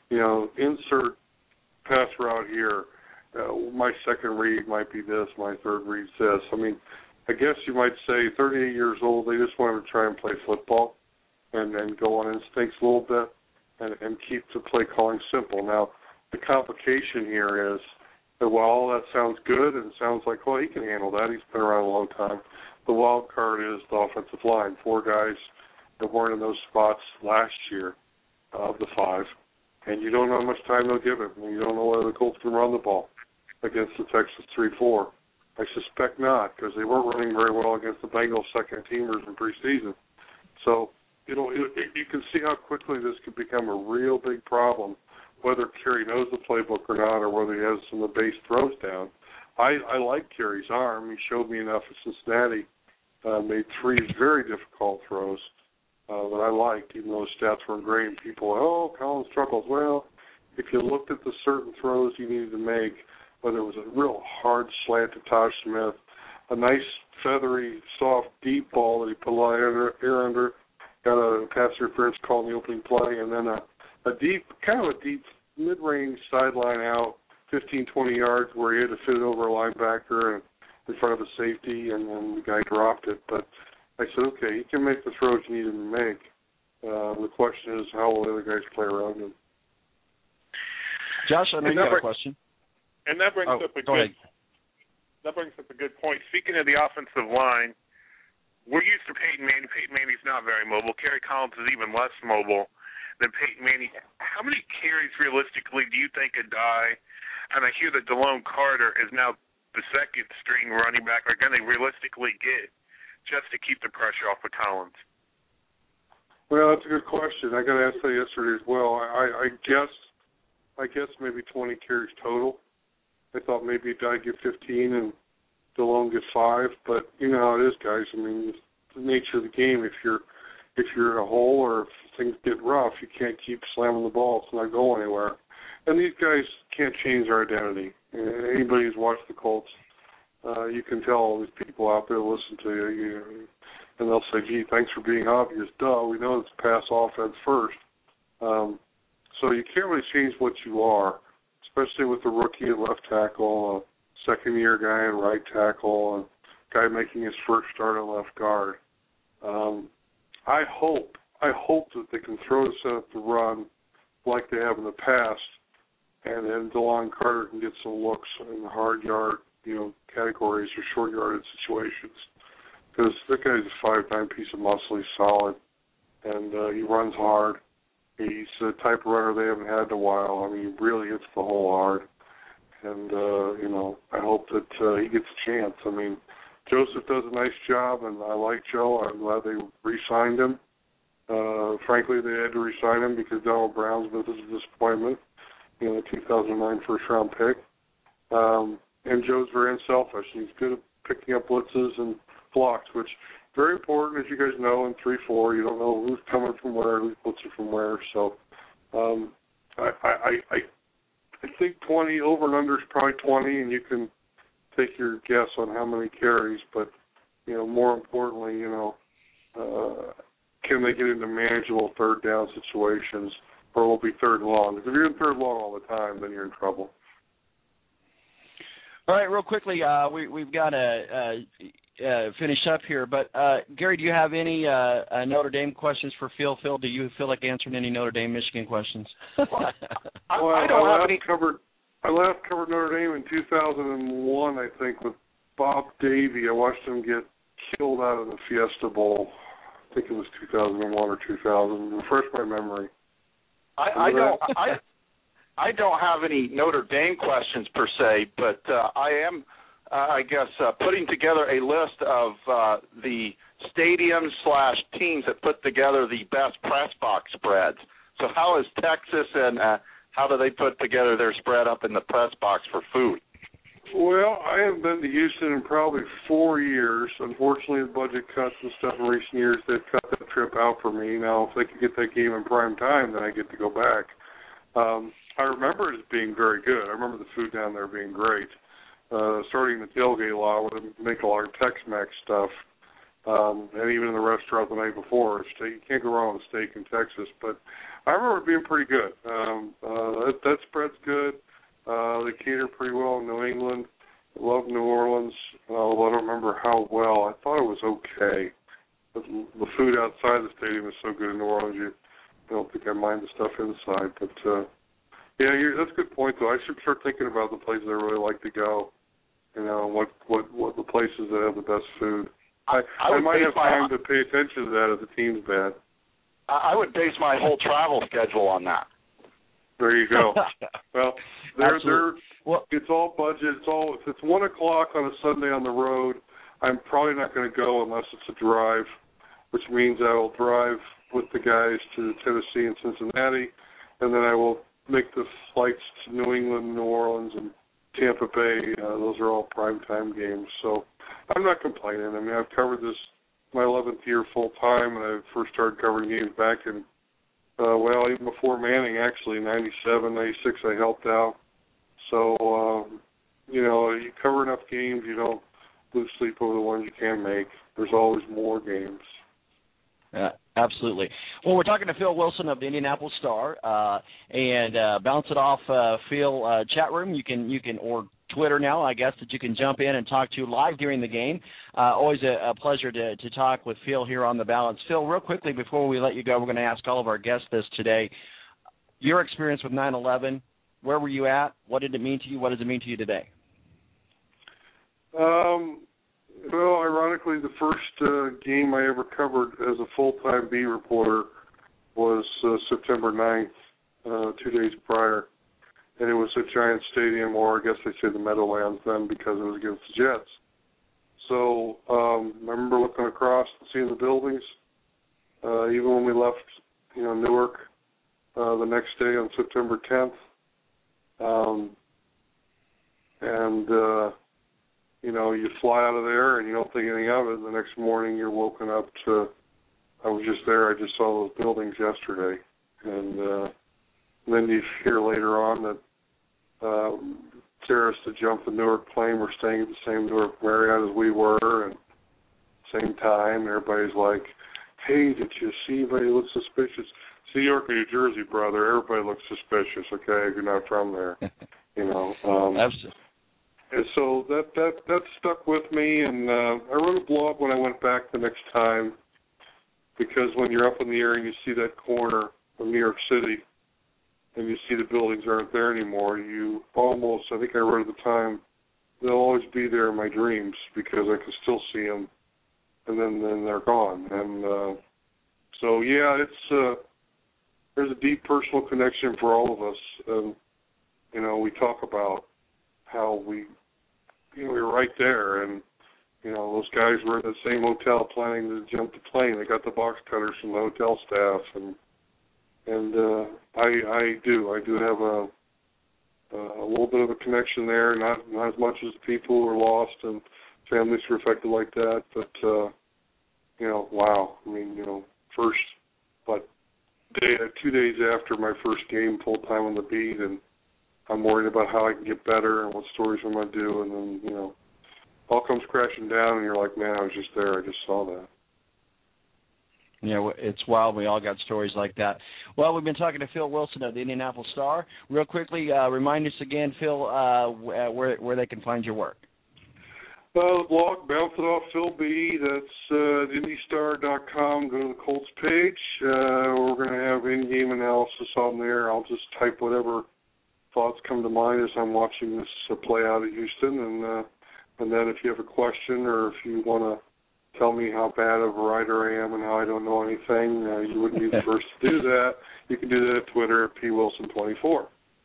you know, insert pass route here. Uh, my second read might be this, my third read this. I mean, I guess you might say thirty-eight years old, they just wanted to try and play football and, and go on instincts a little bit and, and keep the play calling simple. Now, the complication here is that while all that sounds good and sounds like, well, he can handle that, he's been around a long time, the wild card is the offensive line. Four guys that weren't in those spots last year of the five. And you don't know how much time they'll give him. You don't know whether the Colts can run the ball against the Texas three four. I suspect not, because they weren't running very well against the Bengals second-teamers in preseason. So, you know, it, it, you can see how quickly this could become a real big problem, whether Kerry knows the playbook or not, or whether he has some of the base throws down. I, I like Kerry's arm. He showed me enough at Cincinnati, uh, made three very difficult throws uh, that I liked, even though his stats weren't great. And people, oh, Colin struggles. Well, if you looked at the certain throws he needed to make, whether it was a real hard slant to Tosh Smith, a nice, feathery, soft, deep ball that he put a lot of air under, got a pass interference call in the opening play, and then a, a deep, kind of a deep mid-range sideline out, fifteen, twenty yards, where he had to fit it over a linebacker and in front of a safety, and then the guy dropped it. But I said, okay, he can make the throws you need him to make. Uh, the question is, how will the other guys play around him? Josh, I know you got a question. And that brings oh, up a go good ahead. that brings up a good point. Speaking of the offensive line, we're used to Peyton Manning. Peyton Manning's not very mobile. Kerry Collins is even less mobile than Peyton Manning. How many carries realistically do you think a guy, and I hear that Delone Carter is now the second string running back, are going to realistically get just to keep the pressure off of Collins? Well, that's a good question. I got asked that yesterday as well. I, I guess I guess maybe twenty carries total. I thought maybe I'd get fifteen and DeLone get five, but you know how it is, guys. I mean, it's the nature of the game. If you're if you're in a hole or if things get rough, you can't keep slamming the ball. It's not going anywhere. And these guys can't change their identity. Anybody who's watched the Colts, uh, you can tell all these people out there listen to you, you know, and they'll say, gee, thanks for being obvious. Duh, we know it's pass offense first. Um, so you can't really change what you are, especially with the rookie at left tackle, a second-year guy at right tackle, a guy making his first start at left guard. Um, I hope, I hope that they can throw to set up the run like they have in the past, and then DeLone Carter can get some looks in the hard yard, you know, categories or short yarded situations. Because that guy's a five-nine piece of muscle. He's solid, and uh, he runs hard. He's the type of runner they haven't had in a while. I mean, he really hits the hole hard. And, uh, you know, I hope that uh, he gets a chance. I mean, Joseph does a nice job, and I like Joe. I'm glad they re-signed him. Uh, frankly, they had to re-sign him because Donald Brown's been a disappointment, you know, the two thousand nine first-round pick. Um, and Joe's very unselfish. He's good at picking up blitzes and blocks, which is very important, as you guys know, in three four. You don't know who's coming from where, who's blitzing from where. So um, I, I, I, I think twenty, over and under is probably twenty, and you can take your guess on how many carries. But, you know, more importantly, you know, uh, can they get into manageable third down situations, or will it be third and long? Because if you're in third long all the time, then you're in trouble. All right, real quickly, uh, we, we've got to uh, uh, finish up here. But, uh, Gary, do you have any uh, uh, Notre Dame questions for Phil? Phil, do you feel like answering any Notre Dame, Michigan questions? well, I, I don't I have any. Covered, I last covered Notre Dame in two thousand one, I think, with Bob Davie. I watched him get killed out of the Fiesta Bowl. I think it was two thousand one or two thousand. Refresh my memory. I, I don't. I I don't have any Notre Dame questions per se, but uh, I am, uh, I guess, uh, putting together a list of uh, the stadiums slash teams that put together the best press box spreads. So how is Texas and uh, how do they put together their spread up in the press box for food? Well, I haven't been to Houston in probably four years. Unfortunately, the budget cuts and stuff in recent years, they've cut that trip out for me. Now, if they could get that game in prime time, then I get to go back. Um, I remember it as being very good. I remember the food down there being great. Uh, starting the tailgate lot with make a lot of Tex-Mex stuff. um, and even in the restaurant the night before. Steak, you can't go wrong with steak in Texas. But I remember it being pretty good. Um, uh, that, that spread's good. Uh, they cater pretty well in New England. I love New Orleans, although I don't remember how well. I thought it was okay. But the food outside the stadium is so good in New Orleans, you don't think I mind the stuff inside. But, uh, yeah, you're, that's a good point, though. I should start thinking about the places I really like to go, you know, what, what, what the places that have the best food. I, I, I might have time my, to pay attention to that if the team's bad. I would base my whole travel schedule on that. There you go. Well, they're, they're, well, it's all budget. It's all, if it's one o'clock on a Sunday on the road, I'm probably not going to go unless it's a drive, which means I will drive with the guys to Tennessee and Cincinnati, and then I will make the flights to New England, New Orleans, and Tampa Bay. Uh, those are all primetime games. So I'm not complaining. I mean, I've covered this my eleventh year full time, and I first started covering games back in, uh, well, even before Manning, actually, ninety-seven, ninety-six, I helped out. So, um, you know, you cover enough games, you don't lose sleep over the ones you can make. There's always more games. Uh, absolutely. Well, we're talking to Phil Wilson of the Indianapolis Star, uh, and uh, bounce it off uh, Phil uh, chat room. You can you can or Twitter now, I guess, that you can jump in and talk to live during the game. Uh, always a, a pleasure to, to talk with Phil here on The Balance. Phil, real quickly before we let you go, we're going to ask all of our guests this today. Your experience with nine eleven, where were you at? What did it mean to you? What does it mean to you today? Um, well, ironically, the first uh, game I ever covered as a full-time B reporter was uh, September ninth, uh, two days prior. And it was at Giant Stadium, or I guess they say the Meadowlands then, because it was against the Jets. So um, I remember looking across and seeing the buildings. Uh, even when we left, you know, Newark uh, the next day on September tenth. Um, and, uh, you know, you fly out of there and you don't think anything of it. The next morning you're woken up to, I was just there, I just saw those buildings yesterday. And, uh, and then you hear later on that um, terrorists that jumped the Newark plane were staying at the same Newark Marriott as we were, and same time. Everybody's like, hey, did you see anybody look suspicious? It's New York or New Jersey, brother. Everybody looks suspicious, okay, if you're not from there. You know. Um, Absolutely. And so that, that, that stuck with me, and uh, I wrote a blog when I went back the next time, because when you're up in the air and you see that corner of New York City, and you see the buildings aren't there anymore, you almost, I think I wrote at the time, they'll always be there in my dreams because I can still see them, and then, then they're gone. And uh, so, yeah, it's uh, there's a deep personal connection for all of us. And, you know, we talk about how we, you know, we were right there, and, you know, those guys were at the same hotel planning to jump the plane. They got the box cutters from the hotel staff, and And uh, I, I do. I do have a, a little bit of a connection there, not not as much as the people who are lost and families who are affected like that. But, uh, you know, wow. I mean, you know, first, but day, two days after my first game full-time on the beat, and I'm worried about how I can get better and what stories I'm going to do. And then, you know, all comes crashing down, and you're like, man, I was just there. I just saw that. You know, it's wild. We all got stories like that. Well, we've been talking to Phil Wilson of the Indianapolis Star. Real quickly, uh, remind us again, Phil, uh, where where they can find your work. Uh, the blog, Bounce It Off Phil B. That's uh, indy star dot com. Go to the Colts page. Uh, we're going to have in-game analysis on there. I'll just type whatever thoughts come to mind as I'm watching this uh, play out at Houston. And, uh, and then if you have a question or if you want to tell me how bad of a writer I am and how I don't know anything, uh, you wouldn't be the first to do that. You can do that at Twitter at P Wilson twenty-four.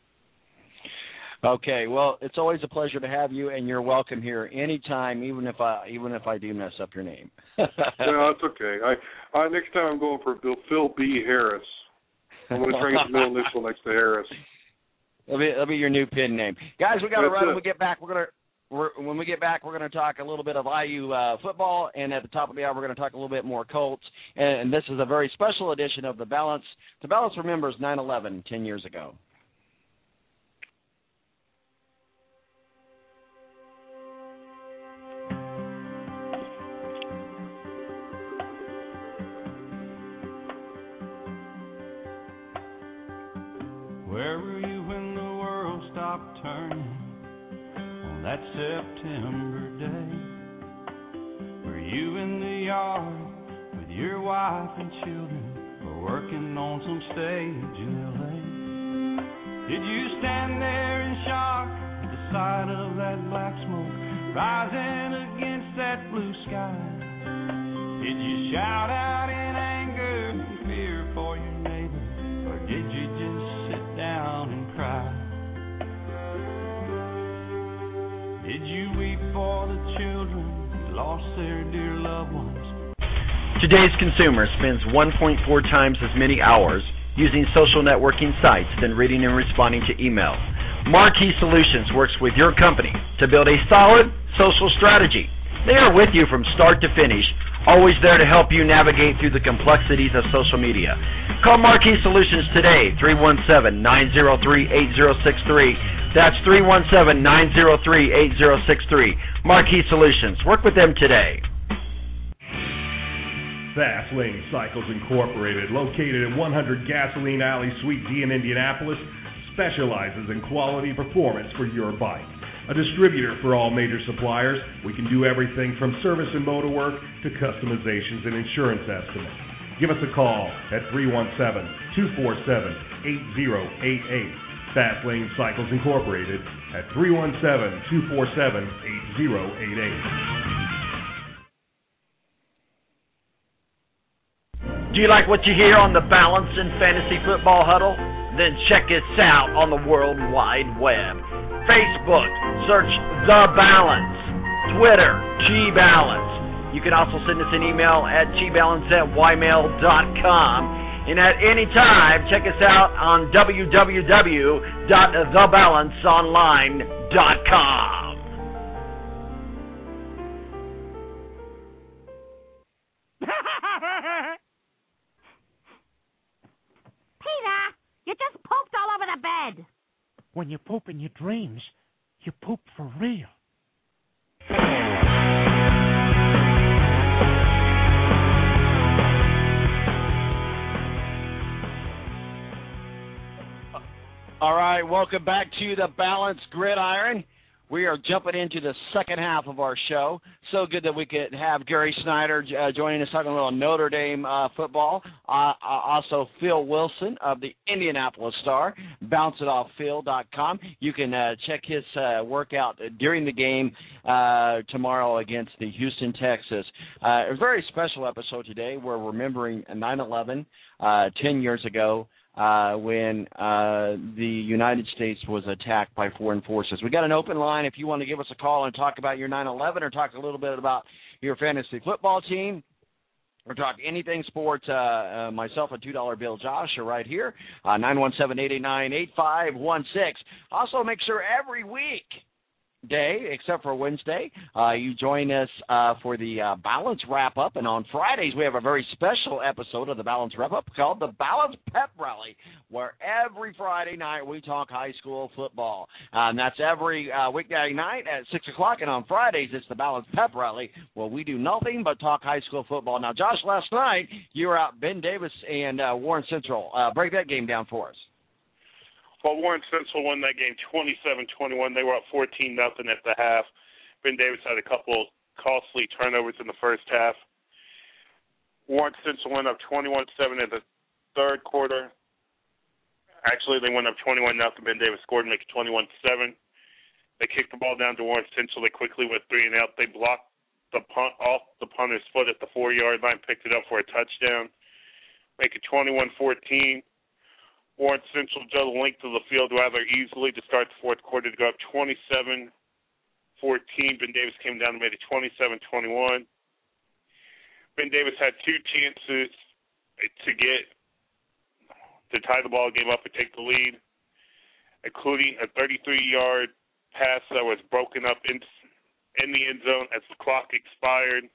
Okay, well, it's always a pleasure to have you, and you're welcome here anytime, even if I even if I do mess up your name. No, it's okay. I, I next time I'm going for Bill, Phil B. Harris. I'm going to try to get the middle initial next to Harris. That'll be, that'll be your new pin name, guys. We got to run. it. When we get back, we're gonna. We're, when we get back, we're going to talk a little bit of I U uh, football, and at the top of the hour, we're going to talk a little bit more Colts. And, and this is a very special edition of The Balance. The Balance remembers nine eleven ten years ago. Where were you when the world stopped turning on that September day? Were you in the yard with your wife and children, or working on some stage in L A? Did you stand there in shock at the sight of that black smoke rising against that blue sky? Did you shout out in anger and fear for your neighbor, or did you just sit down and cry? Did you weep for the children who lost their dear loved ones? Today's consumer spends one point four times as many hours using social networking sites than reading and responding to email. Marquee Solutions works with your company to build a solid social strategy. They are with you from start to finish, always there to help you navigate through the complexities of social media. Call Marquee Solutions today, three one seven, nine zero three, eight zero six three. That's three one seven, nine zero three, eight zero six three. Marquee Solutions. Work with them today. Fast Lane Cycles Incorporated, located at one hundred Gasoline Alley, Suite D in Indianapolis, specializes in quality performance for your bike. A distributor for all major suppliers, we can do everything from service and motor work to customizations and insurance estimates. Give us a call at three one seven, two four seven, eight zero eight eight. Fast Lane Cycles Incorporated at three one seven, two four seven, eight zero eight eight. Do you like what you hear on the Balance and Fantasy Football Huddle? Then check us out on the World Wide Web. Facebook, search The Balance. Twitter, G-Balance. You can also send us an email at gbalance at ymail dot com. And at any time, check us out on w w w dot the balance online dot com. Peter, you just pooped all over the bed. When you poop in your dreams, you poop for real. All right, welcome back to the Balance Gridiron. We are jumping into the second half of our show. So good that we could have Gary Snyder uh, joining us, talking a little Notre Dame uh, football. Uh, uh, also, Phil Wilson of the Indianapolis Star, bounce it off phil dot com. You can uh, check his uh, workout during the game uh, tomorrow against the Houston Texans. Uh, a very special episode today. We're remembering nine eleven, uh, ten years ago. Uh, when uh, the United States was attacked by foreign forces. We got an open line if you want to give us a call and talk about your nine eleven or talk a little bit about your fantasy football team or talk anything sports. Uh, uh, myself and two dollar Bill Josh are right here, uh, nine one seven, eight eight nine, eight five one six. Also, make sure every week, day, except for Wednesday, uh, you join us uh, for the uh, Balance Wrap-Up, and on Fridays we have a very special episode of the Balance Wrap-Up called the Balance Pep Rally, where every Friday night we talk high school football, uh, and that's every uh, weekday night at six o'clock, and on Fridays it's the Balance Pep Rally, where we do nothing but talk high school football. Now, Josh, last night you were out Ben Davis and uh, Warren Central. Uh, break that game down for us. Well, Warren Central won that game twenty-seven twenty-one. They were up fourteen nothing at the half. Ben Davis had a couple costly turnovers in the first half. Warren Central went up twenty-one seven in the third quarter. Actually, they went up twenty-one nothing. Ben Davis scored and make it twenty-one seven. They kicked the ball down to Warren Central. They quickly went three and out. They blocked the punt off the punter's foot at the four-yard line, picked it up for a touchdown, make it twenty-one fourteen. Warren Central drove the length of the field rather easily to start the fourth quarter to go up twenty-seven fourteen. Ben Davis came down and made it twenty-seven twenty-one. Ben Davis had two chances to get to tie the ball game up and take the lead, including a thirty-three-yard pass that was broken up in, in the end zone as the clock expired.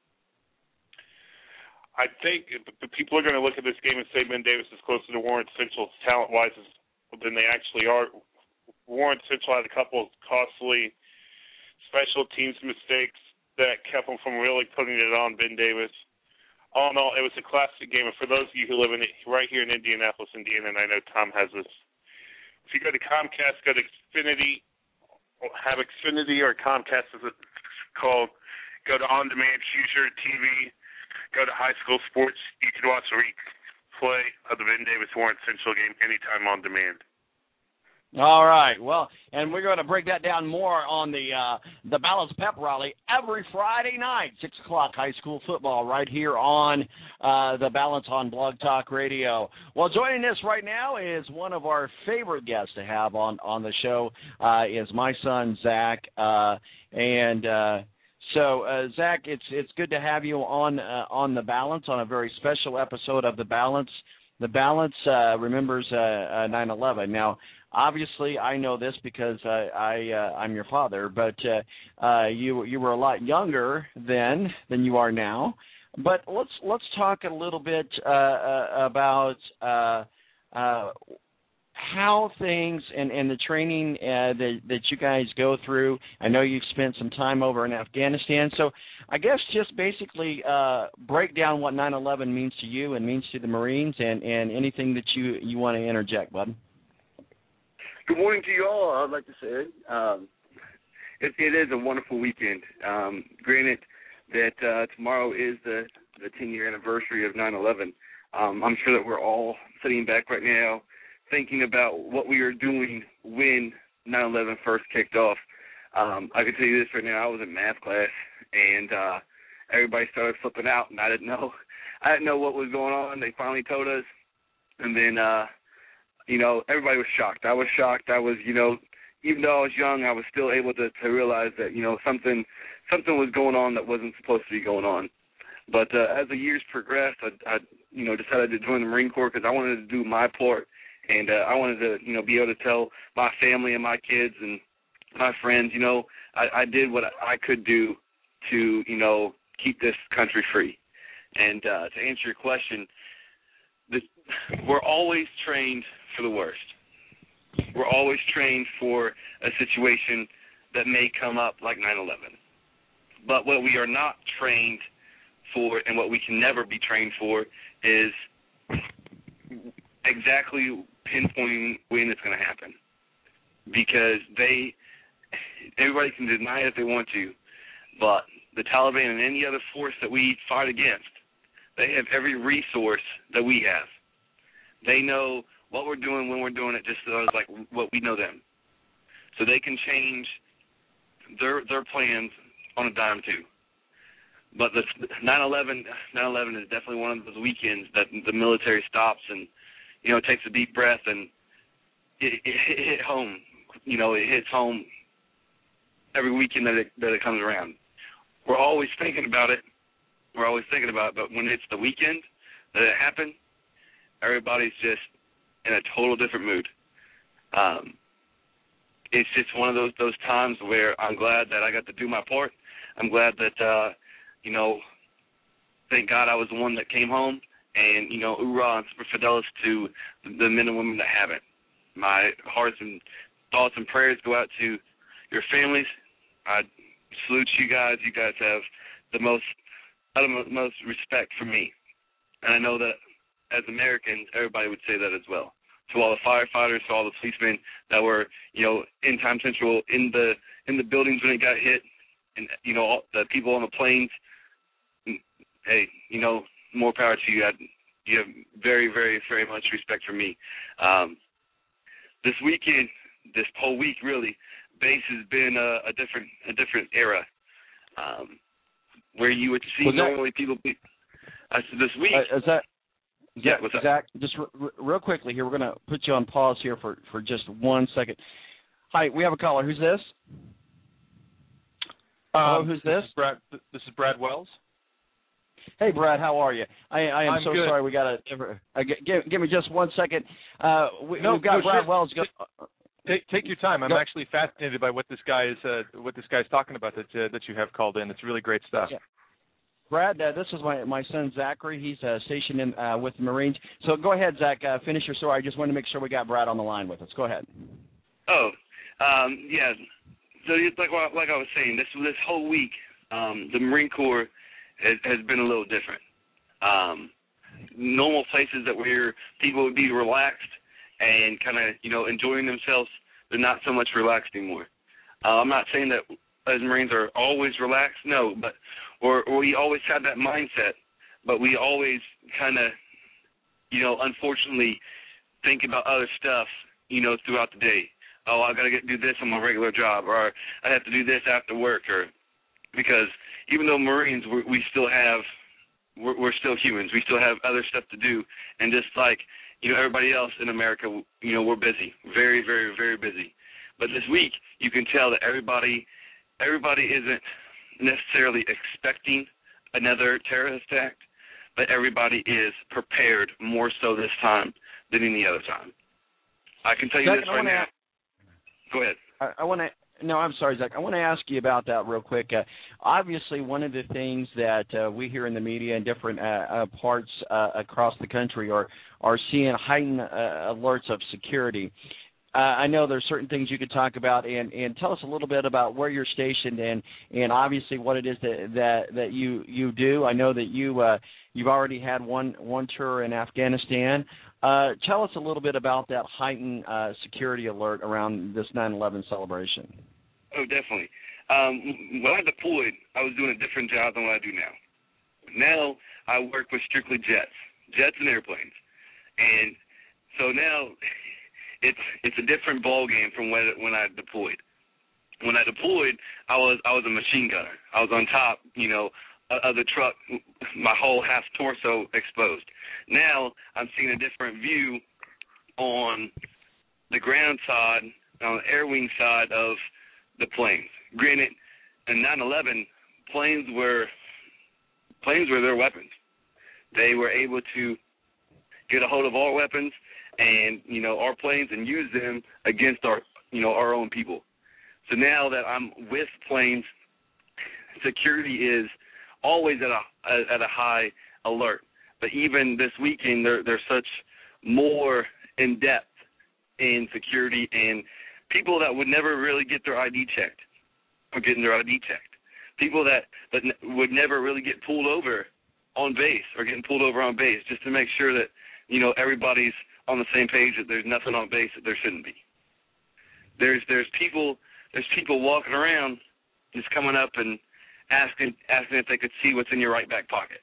I think the people are going to look at this game and say Ben Davis is closer to Warren Central talent-wise than they actually are. Warren Central had a couple of costly special teams mistakes that kept them from really putting it on Ben Davis. All in all, it was a classic game. And for those of you who live in it, right here in Indianapolis, Indiana, and I know Tom has this if you go to Comcast, go to Xfinity, have Xfinity or Comcast as it's called. Go to On Demand, choose your T V. Go to High School Sports. You can watch a replay of the Ben Davis Warren Central game anytime on demand. All right. Well, and we're going to break that down more on the uh, the Balance Pep Rally every Friday night, six o'clock, high school football, right here on uh, the Balance on Blog Talk Radio. Well, joining us right now is one of our favorite guests to have on, on the show uh, is my son, Zach. Uh, and uh, so, uh, Zach, it's it's good to have you on, uh, on the Balance, on a very special episode of the Balance. The Balance uh, remembers uh, uh, nine eleven. Now, obviously, I know this because uh, I uh, I'm your father, but uh, uh, you you were a lot younger then than you are now. But let's let's talk a little bit uh, uh, about uh, uh, how things and, and the training uh, that that you guys go through. I know you've spent some time over in Afghanistan, so I guess just basically uh, break down what nine eleven means to you and means to the Marines, and, and anything that you, you want to interject, bud. Good morning to you all, I'd like to say. Um, it, it is a wonderful weekend. Um, granted that uh, tomorrow is the, the ten-year anniversary of nine eleven. Um, I'm sure that we're all sitting back right now thinking about what we were doing when nine eleven first kicked off. Um, I can tell you this right now, I was in math class, and uh, everybody started flipping out, and I didn't know. I didn't know what was going on. They finally told us, and then uh, you know, everybody was shocked. I was shocked. I was, you know, even though I was young, I was still able to, to realize that, you know, something something was going on that wasn't supposed to be going on. But uh, as the years progressed, I, I, you know, decided to join the Marine Corps because I wanted to do my part, and uh, I wanted to, you know, be able to tell my family and my kids and my friends, you know, I, I did what I could do to, you know, keep this country free. And uh, to answer your question, the, we're always trained for the worst. We're always trained for a situation that may come up like nine eleven. But what we are not trained for, and what we can never be trained for, is exactly pinpointing when it's going to happen. Because they, everybody can deny it if they want to, but the Taliban and any other force that we fight against, they have every resource that we have. They know what we're doing, when we're doing it, just as like what we know them. So they can change their their plans on a dime too. But the nine eleven is definitely one of those weekends that the military stops and, you know, takes a deep breath, and it, it, it hit home. You know, it hits home every weekend that it that it comes around. We're always thinking about it. We're always thinking about it, but when it's the weekend that it happened, everybody's just in a total different mood. Um, it's just one of those those times where I'm glad that I got to do my part. I'm glad that, uh, you know, thank God I was the one that came home, and, you know, hoorah and super fidelis to the men and women that haven't. My hearts and thoughts and prayers go out to your families. I salute you guys. You guys have the most utmost respect for me. And I know that as Americans, everybody would say that as well. To all the firefighters, to all the policemen that were, you know, in Time Central, in the in the buildings when it got hit, and, you know, all the people on the planes, hey, you know, more power to you. I, you have very, very, very much respect for me. Um, this weekend, this whole week, really, base has been a, a different a different era, um, where you would see Was normally that, people. Be, uh, so this week. Uh, is that? Yeah, what's up? Zach, just r- real quickly here, we're going to put you on pause here for, for just one second. Hi, we have a caller. Who's this? Hello, Um, who's this? this? Is Brad, this is Brad Wells. Hey, Brad, how are you? I, I am I'm so good. sorry we got to uh, give, give me just one second. Uh, we, No, we've got no, Brad sure. Wells. Go, Take take your time. I'm Go. actually fascinated by what this guy is uh, what this guy's talking about that uh, that you have called in. It's really great stuff. Yeah. Brad, uh, this is my, my son, Zachary. He's uh, stationed in, uh, with the Marines. So go ahead, Zach, uh, finish your story. I just wanted to make sure we got Brad on the line with us. Go ahead. Oh, um, yeah. So it's like like I was saying, this this whole week, um, the Marine Corps has, has been a little different. Um, normal places that where people would be relaxed and kind of, you know, enjoying themselves. They're not so much relaxed anymore. Uh, I'm not saying that as Marines are always relaxed, no, but or, or we always have that mindset, but we always kind of, you know, unfortunately think about other stuff, you know, throughout the day. Oh, I got to get do this on my regular job, or I have to do this after work, or because even though Marines, we're, we still have, we're, we're still humans. We still have other stuff to do, and just like, you know, everybody else in America, you know, we're busy, very, very, very busy. But this week, you can tell that everybody, everybody isn't necessarily expecting another terrorist act, but everybody is prepared more so this time than any other time. I can tell you Zach, this right now. Go ahead. I, I want to. No, I'm sorry, Zach. I want to ask you about that real quick. Uh, obviously, one of the things that uh, we hear in the media in different uh, uh, parts uh, across the country are are seeing heightened uh, alerts of security. Uh, I know there's certain things you could talk about, and, and tell us a little bit about where you're stationed and and obviously what it is that that, that you, you do. I know that you uh, you've already had one one tour in Afghanistan. Uh, tell us a little bit about that heightened uh, security alert around this nine eleven celebration. Oh, definitely. Um, when I deployed, I was doing a different job than what I do now. Now I work with strictly jets, jets and airplanes, and so now it's it's a different ball game from when when I deployed. When I deployed, I was I was a machine gunner. I was on top, you know, of the truck, my whole half torso exposed. Now I'm seeing a different view on the ground side, on the air wing side of the planes. Granted, in nine eleven, planes were planes were their weapons. They were able to get a hold of our weapons and, you know, our planes and use them against our, you know, our own people. So now that I'm with planes, security is always at a at a high alert. But even this weekend, they're they're such more in depth in security, and people that would never really get their I D checked are getting their I D checked. People that that n- would never really get pulled over on base are getting pulled over on base, just to make sure that, you know, everybody's on the same page, that there's nothing on base that there shouldn't be. There's there's people there's people walking around just coming up and asking asking if they could see what's in your right back pocket.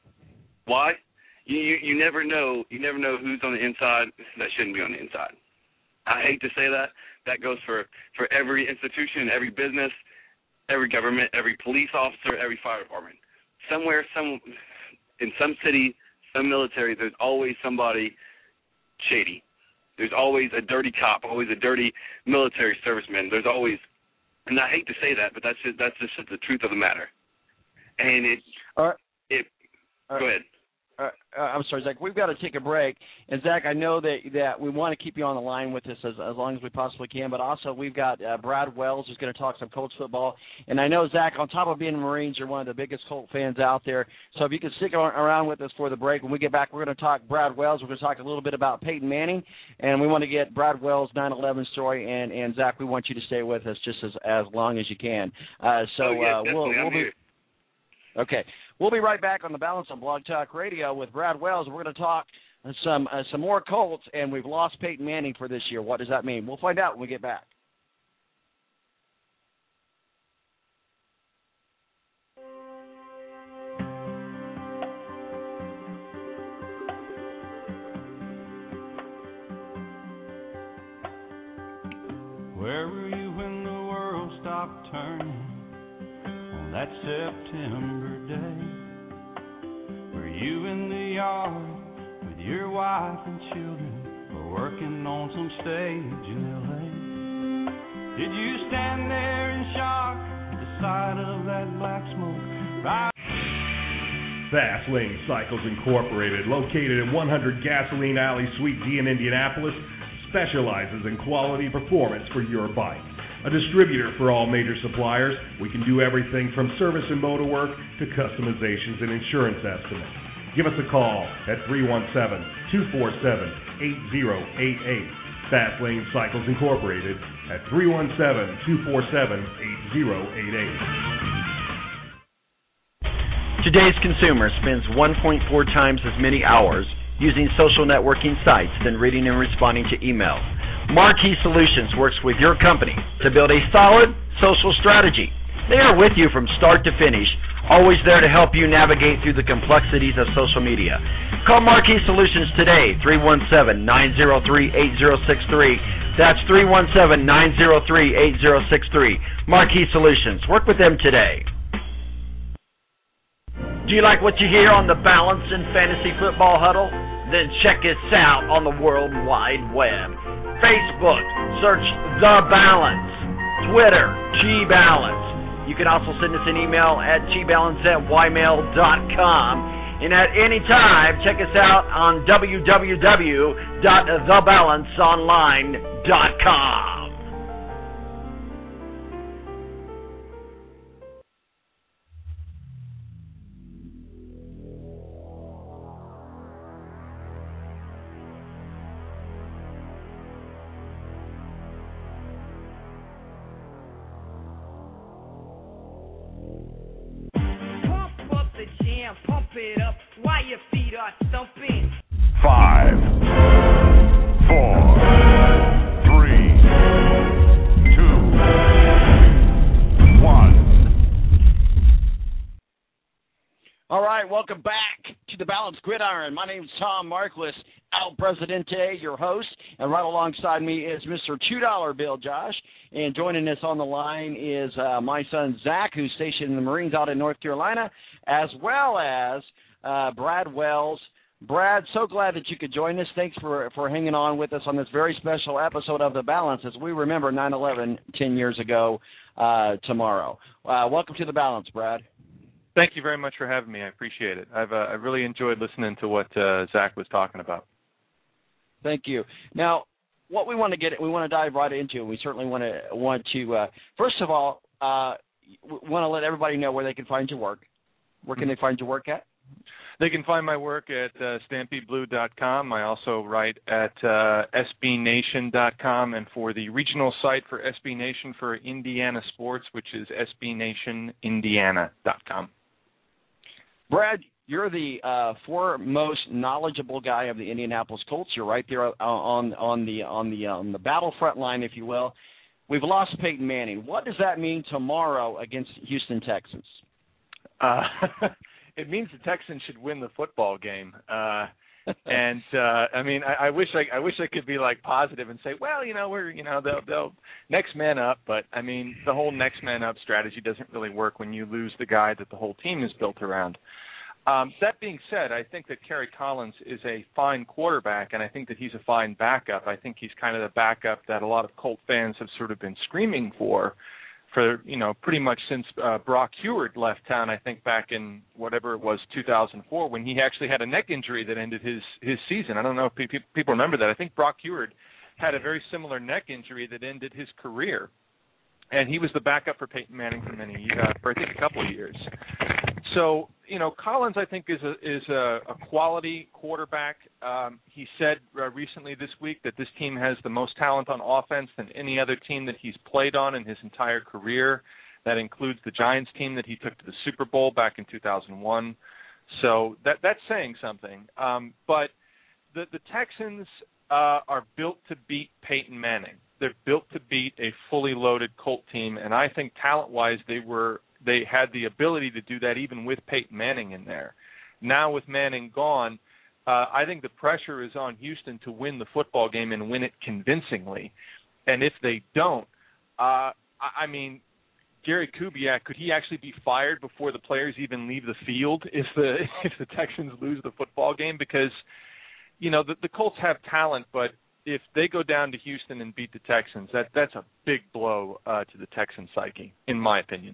Why? You, you you never know you never know who's on the inside that shouldn't be on the inside. I hate to say that. That goes for, for every institution, every business, every government, every police officer, every fire department. Somewhere, some in some city, some military, there's always somebody shady. There's always a dirty cop, always a dirty military serviceman. There's always, and I hate to say that, but that's just, that's just the truth of the matter. And it, uh, it. Uh, go ahead. Uh, uh, I'm sorry, Zach. We've got to take a break. And, Zach, I know that that we want to keep you on the line with us as, as long as we possibly can, but also we've got uh, Brad Wells who's going to talk some Colts football. And I know, Zach, on top of being Marines, you're one of the biggest Colt fans out there. So if you can stick around with us for the break, when we get back, we're going to talk Brad Wells. We're going to talk a little bit about Peyton Manning, and we want to get Brad Wells' nine eleven story. And, and, Zach, we want you to stay with us just as, as long as you can. Uh, so oh, yeah, uh, we'll, we'll be here. Okay. We'll be right back on The Balance on Blog Talk Radio with Brad Wells. We're going to talk some uh, some more Colts, and we've lost Peyton Manning for this year. What does that mean? We'll find out when we get back. Where were you when the world stopped turning on that September day? Were you in the yard with your wife and children, or working on some stage in L A? Did you stand there in shock at the sight of that black smoke? Right. Fast Lane Cycles Incorporated, located at one hundred Gasoline Alley, Suite D in Indianapolis, specializes in quality performance for your bike. A distributor for all major suppliers, we can do everything from service and motor work to customizations and insurance estimates. Give us a call at three one seven, two four seven, eight zero eight eight. Fast Lane Cycles Incorporated at three one seven, two four seven, eight zero eight eight. Today's consumer spends one point four times as many hours using social networking sites than reading and responding to email. Marquee Solutions works with your company to build a solid social strategy. They are with you from start to finish, always there to help you navigate through the complexities of social media. Call Marquee Solutions today, three one seven, nine zero three, eight zero six three. That's three one seven, nine zero three, eight zero six three. Marquee Solutions. Work with them today. Do you like what you hear on the Balance and Fantasy Football Huddle? Then check us out on the World Wide Web. Facebook, search The Balance. Twitter, G-Balance. You can also send us an email at g balance at y mail dot com. And at any time, check us out on w w w dot the balance online dot com. Pump it up while your feet are thumping. Five, four, three, two, one. All right, welcome back to the Balance Gridiron. My name is Tom Marquis, El Presidente, your host, and right alongside me is Mister two dollar Bill Josh. And joining us on the line is uh, my son Zach, who's stationed in the Marines out in North Carolina, as well as uh, Brad Wells. Brad, so glad that you could join us. Thanks for, for hanging on with us on this very special episode of The Balance as we remember nine eleven ten years ago uh, tomorrow. Uh, welcome to The Balance, Brad. Thank you very much for having me. I appreciate it. I've uh, I really enjoyed listening to what uh, Zach was talking about. Thank you. Now, what we want to get, we want to dive right into, and we certainly want to want to. Uh, first of all, uh, we want to let everybody know where they can find your work. Where can mm-hmm. they find your work at? They can find my work at uh, stampede blue dot com. I also write at uh, s b nation dot com, and for the regional site for S B Nation for Indiana sports, which is s b nation indiana dot com. Brad, you're the uh, foremost knowledgeable guy of the Indianapolis Colts. You're right there on on the on the on the battlefront line, if you will. We've lost Peyton Manning. What does that mean tomorrow against Houston Texans? Uh, it means the Texans should win the football game. Uh, and uh, I mean, I, I wish I, I wish I could be like positive and say, well, you know, we're you know they'll they'll next man up. But I mean, the whole next man up strategy doesn't really work when you lose the guy that the whole team is built around. Um, that being said, I think that Kerry Collins is a fine quarterback, and I think that he's a fine backup. I think he's kind of the backup that a lot of Colt fans have sort of been screaming for, for you know, pretty much since uh, Brock Huard left town. I think back in whatever it was, two thousand four, when he actually had a neck injury that ended his his season. I don't know if pe- people remember that. I think Brock Huard had a very similar neck injury that ended his career, and he was the backup for Peyton Manning for many uh, for I think a couple of years. So, you know, Collins, I think, is a is a, a quality quarterback. Um, he said uh, recently this week that this team has the most talent on offense than any other team that he's played on in his entire career. That includes the Giants team that he took to the Super Bowl back in two thousand one. So that that's saying something. Um, but the, the Texans uh, are built to beat Peyton Manning. They're built to beat a fully loaded Colt team, and I think talent-wise they were they had the ability to do that even with Peyton Manning in there. Now with Manning gone, uh, I think the pressure is on Houston to win the football game and win it convincingly. And if they don't, uh, I mean, Gary Kubiak, could he actually be fired before the players even leave the field if the if the Texans lose the football game? Because, you know, the, the Colts have talent, but if they go down to Houston and beat the Texans, that that's a big blow uh, to the Texan psyche, in my opinion.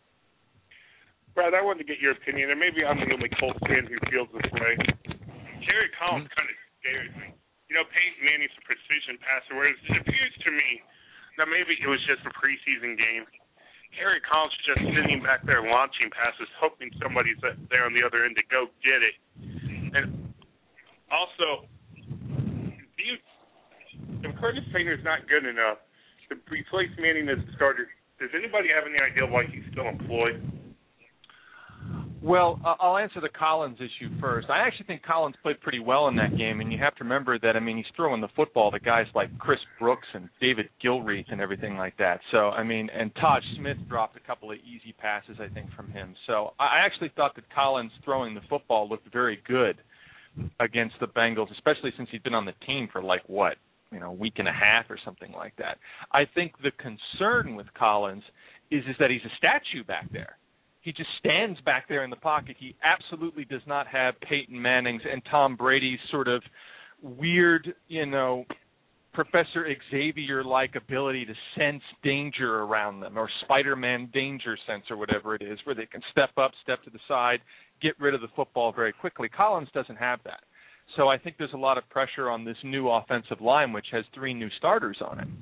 Brad, I wanted to get your opinion, and maybe I'm the only Colts fan who feels this way. Kerry Collins mm-hmm. kind of scares me. You know, Peyton Manning's a precision passer, whereas it appears to me that maybe it was just a preseason game. Kerry Collins is just sitting back there launching passes, hoping somebody's there on the other end to go get it. And also, do you, if Curtis Painter's not good enough to replace Manning as a starter, does anybody have any idea why he's still employed? Well, uh, I'll answer the Collins issue first. I actually think Collins played pretty well in that game, and you have to remember that, I mean, he's throwing the football to guys like Chris Brooks and David Gilreath and everything like that. So, I mean, and Todd Smith dropped a couple of easy passes, I think, from him. So I actually thought that Collins throwing the football looked very good against the Bengals, especially since he'd been on the team for like, what, you know, a week and a half or something like that. I think the concern with Collins is, is that he's a statue back there. He just stands back there in the pocket. He absolutely does not have Peyton Manning's and Tom Brady's sort of weird, you know, Professor Xavier-like ability to sense danger around them, or Spider-Man danger sense, or whatever it is, where they can step up, step to the side, get rid of the football very quickly. Collins doesn't have that. So I think there's a lot of pressure on this new offensive line, which has three new starters on it,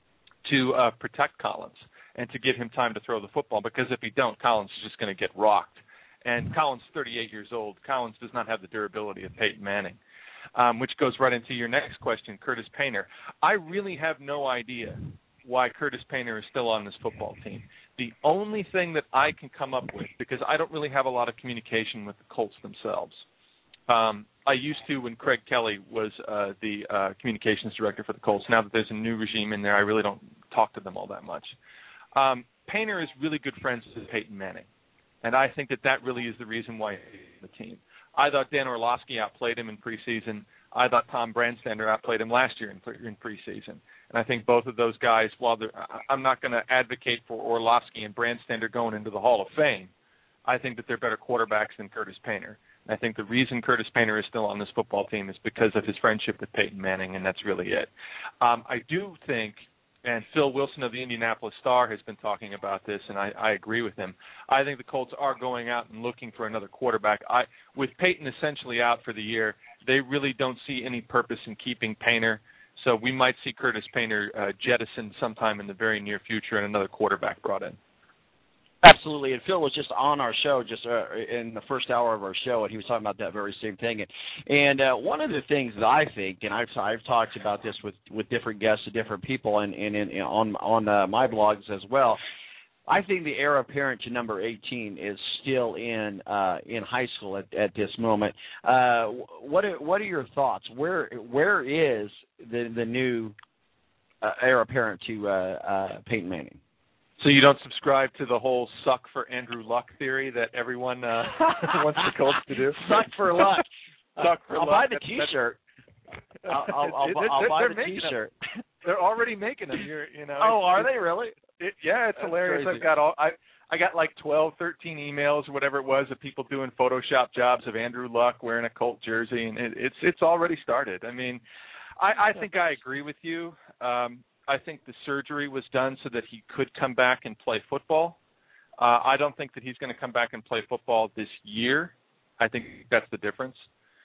to uh, protect Collins and to give him time to throw the football, because if he don't, Collins is just going to get rocked. And Collins is thirty-eight years old. Collins does not have the durability of Peyton Manning, um, which goes right into your next question, Curtis Painter. I really have no idea why Curtis Painter is still on this football team. The only thing that I can come up with, because I don't really have a lot of communication with the Colts themselves. Um, I used to when Craig Kelly was uh, the uh, communications director for the Colts. Now that there's a new regime in there, I really don't talk to them all that much. Um, Painter is really good friends with Peyton Manning, and I think that that really is the reason why he's on the team. I thought Dan Orlovsky outplayed him in preseason. I thought Tom Brandstander outplayed him last year in, in preseason. And I think both of those guys, while I'm not going to advocate for Orlovsky and Brandstander going into the Hall of Fame, I think that they're better quarterbacks than Curtis Painter. And I think the reason Curtis Painter is still on this football team is because of his friendship with Peyton Manning, and that's really it. Um, I do think, and Phil Wilson of the Indianapolis Star has been talking about this, and I, I agree with him. I think the Colts are going out and looking for another quarterback. I, with Peyton essentially out for the year, they really don't see any purpose in keeping Painter. So we might see Curtis Painter uh, jettisoned sometime in the very near future and another quarterback brought in. Absolutely, and Phil was just on our show just uh, in the first hour of our show, and he was talking about that very same thing. And, and uh, one of the things that I think, and I've I've talked about this with, with different guests and different people, and, and, and on on uh, my blogs as well. I think the heir apparent to number eighteen is still in uh, in high school at, at this moment. Uh, what are, what are your thoughts? Where where is the the new uh, heir apparent to uh, uh, Peyton Manning? So you don't subscribe to the whole suck for Andrew Luck theory that everyone uh, wants the Colts to do? Suck for luck. Suck for I'll luck. buy the T-shirt. I'll, I'll, I'll, they're, I'll buy they're the T-shirt. Them. They're already making them. You're, you know. Oh, are they really? It, yeah, it's That's hilarious. crazy. I've got all I I got like twelve, thirteen emails or whatever it was of people doing Photoshop jobs of Andrew Luck wearing a Colt jersey, and it, it's it's already started. I mean, I, I think I agree with you. Um, I think the surgery was done so that he could come back and play football. Uh, I don't think that he's going to come back and play football this year. I think that's the difference.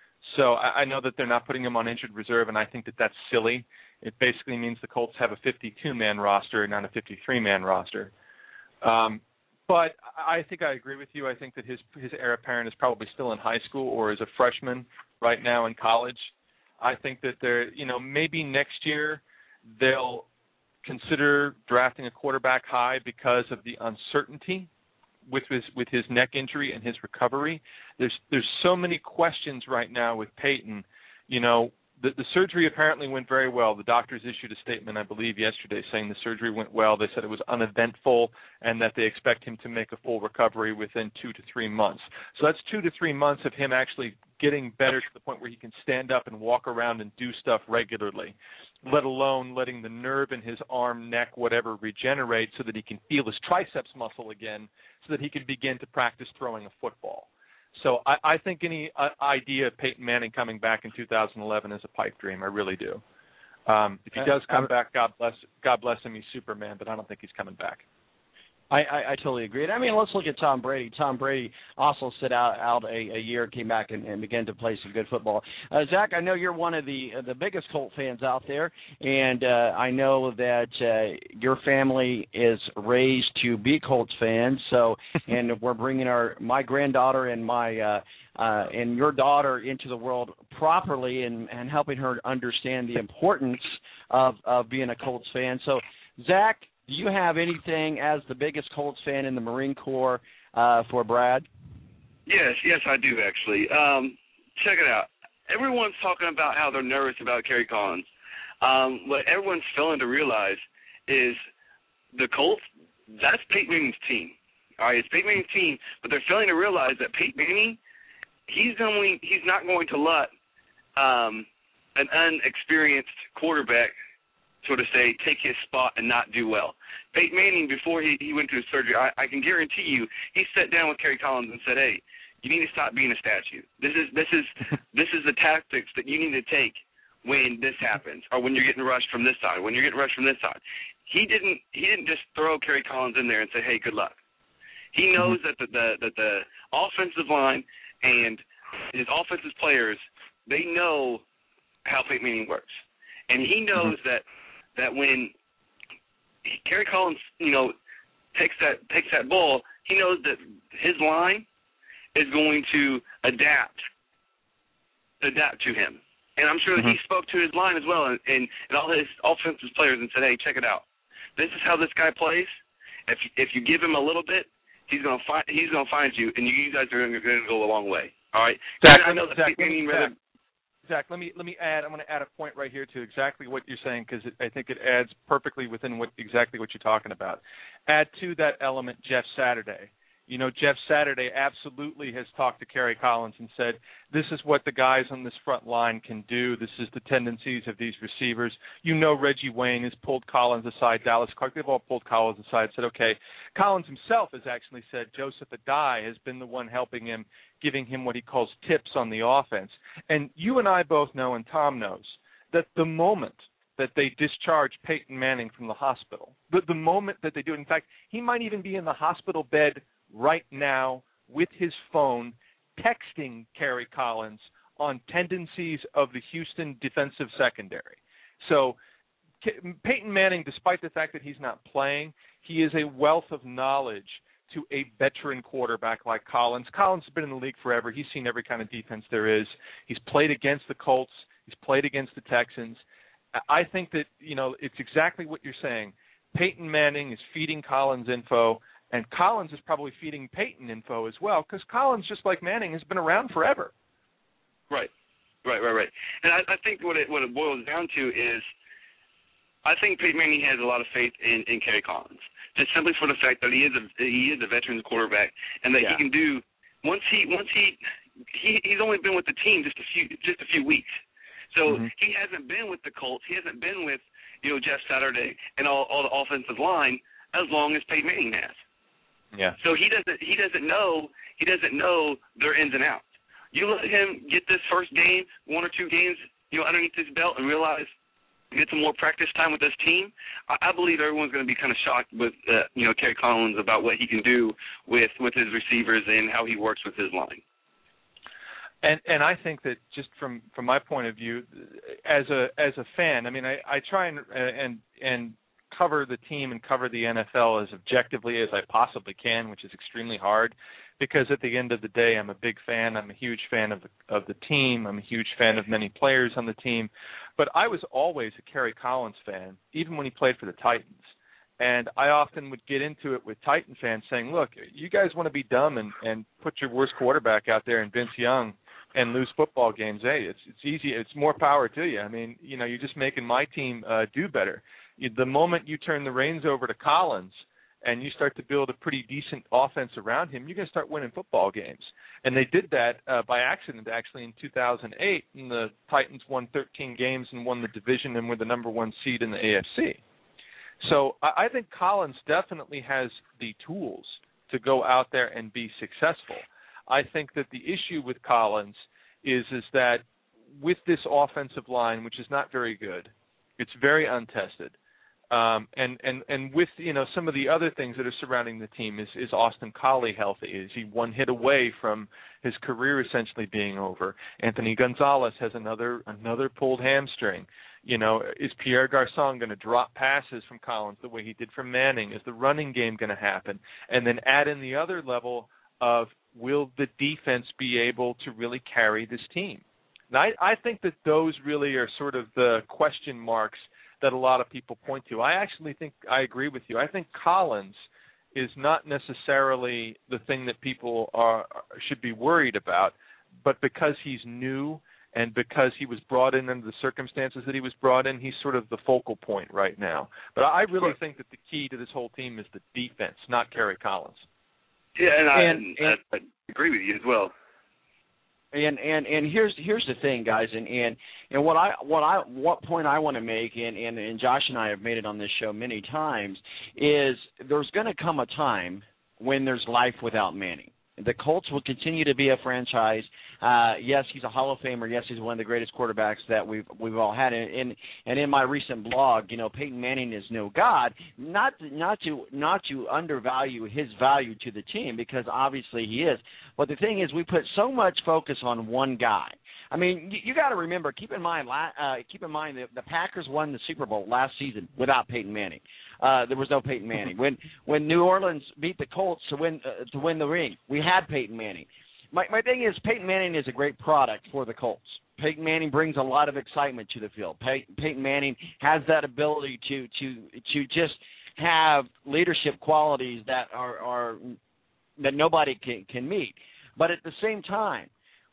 So I, I know that they're not putting him on injured reserve, and I think that that's silly. It basically means the Colts have a fifty-two man roster, not a fifty-three man roster. Um, but I think I agree with you. I think that his his heir apparent is probably still in high school or is a freshman right now in college. I think that they're, you know, maybe next year they'll consider drafting a quarterback high because of the uncertainty with his with his neck injury and his recovery. There's there's so many questions right now with Peyton. You know, the, the surgery apparently went very well. The doctors issued a statement, I believe, yesterday saying the surgery went well. They said it was uneventful and that they expect him to make a full recovery within two to three months. So that's two to three months of him actually getting better to the point where he can stand up and walk around and do stuff regularly, let alone letting the nerve in his arm, neck, whatever, regenerate so that he can feel his triceps muscle again so that he can begin to practice throwing a football. So I, I think any uh, idea of Peyton Manning coming back in two thousand eleven is a pipe dream. I really do. Um, if he does come back, God bless, God bless him. He's Superman, but I don't think he's coming back. I, I, I totally agree. I mean, let's look at Tom Brady. Tom Brady also sit out, out a, a year, came back and, and began to play some good football. Uh, Zach, I know you're one of the uh, the biggest Colt fans out there, and uh, I know that uh, your family is raised to be Colts fans. So, and we're bringing our my granddaughter and my uh, uh, and your daughter into the world properly, and, and helping her understand the importance of of being a Colts fan. So, Zach, do you have anything as the biggest Colts fan in the Marine Corps uh, for Brad? Yes, yes, I do actually. Um, check it out. Everyone's talking about how they're nervous about Kerry Collins. Um, what everyone's failing to realize is the Colts, that's Peyton Manning's team. All right, it's Peyton Manning's team, but they're failing to realize that Peyton Manning, he's going, he's not going to let um, an unexperienced quarterback, so to say, take his spot and not do well. Peyton Manning, before he, he went to his surgery, I, I can guarantee you, he sat down with Kerry Collins and said, "Hey, you need to stop being a statue. This is this is this is the tactics that you need to take when this happens, or when you're getting rushed from this side, when you're getting rushed from this side." He didn't he didn't just throw Kerry Collins in there and say, "Hey, good luck." He knows that the, the that the offensive line and his offensive players, they know how Peyton Manning works, and he knows mm-hmm. that that when Kerry Collins, you know, takes that takes that ball, he knows that his line is going to adapt adapt to him. And I'm sure that mm-hmm. he spoke to his line as well and, and, and all his offensive players and said, "Hey, check it out. This is how this guy plays. If if you give him a little bit, he's gonna find he's gonna find you, and you, you guys are gonna, gonna go a long way." All right. Zach, I know that Zach, Peyton Manning Zach, rather. Zach, let me let me add. I'm going to add a point right here to exactly what you're saying because I think it adds perfectly within what exactly what you're talking about. Add to that element Jeff Saturday. You know, Jeff Saturday absolutely has talked to Kerry Collins and said, "This is what the guys on this front line can do. This is the tendencies of these receivers." You know, Reggie Wayne has pulled Collins aside. Dallas Clark, they've all pulled Collins aside and said, "Okay." Collins himself has actually said Joseph Adai has been the one helping him, giving him what he calls tips on the offense. And you and I both know, and Tom knows, that the moment that they discharge Peyton Manning from the hospital, the, the moment that they do it, in fact, he might even be in the hospital bed right now with his phone texting Kerry Collins on tendencies of the Houston defensive secondary. So Peyton Manning, despite the fact that he's not playing, he is a wealth of knowledge to a veteran quarterback like Collins. Collins has been in the league forever. He's seen every kind of defense there is. He's played against the Colts. He's played against the Texans. I think that, you know, it's exactly what you're saying. Peyton Manning is feeding Collins info, and Collins is probably feeding Peyton info as well, because Collins, just like Manning, has been around forever. Right, right, right, right. And I, I think what it what it boils down to is, I think Peyton Manning has a lot of faith in, in Kerry Collins, just simply for the fact that he is a he is a veteran quarterback, and that yeah. he can do once he once he, he he's only been with the team just a few just a few weeks, so mm-hmm. he hasn't been with the Colts, he hasn't been with you know Jeff Saturday and all all the offensive line as long as Peyton Manning has. Yeah. So he doesn't he doesn't know he doesn't know their ins and outs. You let him get this first game, one or two games, you know, underneath his belt, and realize get some more practice time with this team. I, I believe everyone's going to be kind of shocked with uh, you know Kerry Collins about what he can do with with his receivers and how he works with his line. And and I think that just from, from my point of view, as a as a fan, I mean, I, I try and and and cover the team and cover the N F L as objectively as I possibly can, which is extremely hard, because at the end of the day, I'm a big fan. I'm a huge fan of the, of the team. I'm a huge fan of many players on the team. But I was always a Kerry Collins fan, even when he played for the Titans. And I often would get into it with Titan fans saying, look, you guys want to be dumb and, and put your worst quarterback out there in Vince Young and lose football games. Hey, it's it's easy. It's more power to you. I mean, you know, you're just making my team uh, do better. The moment you turn the reins over to Collins and you start to build a pretty decent offense around him, you're going to start winning football games. And they did that uh, by accident, actually, in two thousand eight. And the Titans won thirteen games and won the division and were the number one seed in the A F C. So I, I think Collins definitely has the tools to go out there and be successful. I think that the issue with Collins is, is that with this offensive line, which is not very good, it's very untested. Um, and, and, and with, you know, some of the other things that are surrounding the team, is, is Austin Collie healthy? Is he one hit away from his career essentially being over? Anthony Gonzalez has another another pulled hamstring. You know, is Pierre Garçon going to drop passes from Collins the way he did from Manning? Is the running game going to happen? And then add in the other level of, will the defense be able to really carry this team? Now, I, I think that those really are sort of the question marks that a lot of people point to. I actually think I agree with you. I think Collins is not necessarily the thing that people are should be worried about, but because he's new and because he was brought in under the circumstances that he was brought in, he's sort of the focal point right now. But I really think that the key to this whole team is the defense, not Kerry Collins. Yeah, and, I, And- and I, I agree with you as well. And and and here's here's the thing, guys, and and and what I what I what point I want to make, and, and and Josh and I have made it on this show many times, is there's going to come a time when there's life without Manning. The Colts will continue to be a franchise. Uh, yes, he's a Hall of Famer. Yes, he's one of the greatest quarterbacks that we've we've all had. And and, and in my recent blog, you know, Peyton Manning is no God. Not not to not to undervalue his value to the team, because obviously he is. But the thing is, we put so much focus on one guy. I mean, you, you got to remember, keep in mind, uh, keep in mind that the Packers won the Super Bowl last season without Peyton Manning. Uh, there was no Peyton Manning. When when New Orleans beat the Colts to win uh, to win the ring, we had Peyton Manning. My my thing is, Peyton Manning is a great product for the Colts. Peyton Manning brings a lot of excitement to the field. Pey- Peyton Manning has that ability to to to just have leadership qualities that are, are that nobody can can meet. But at the same time,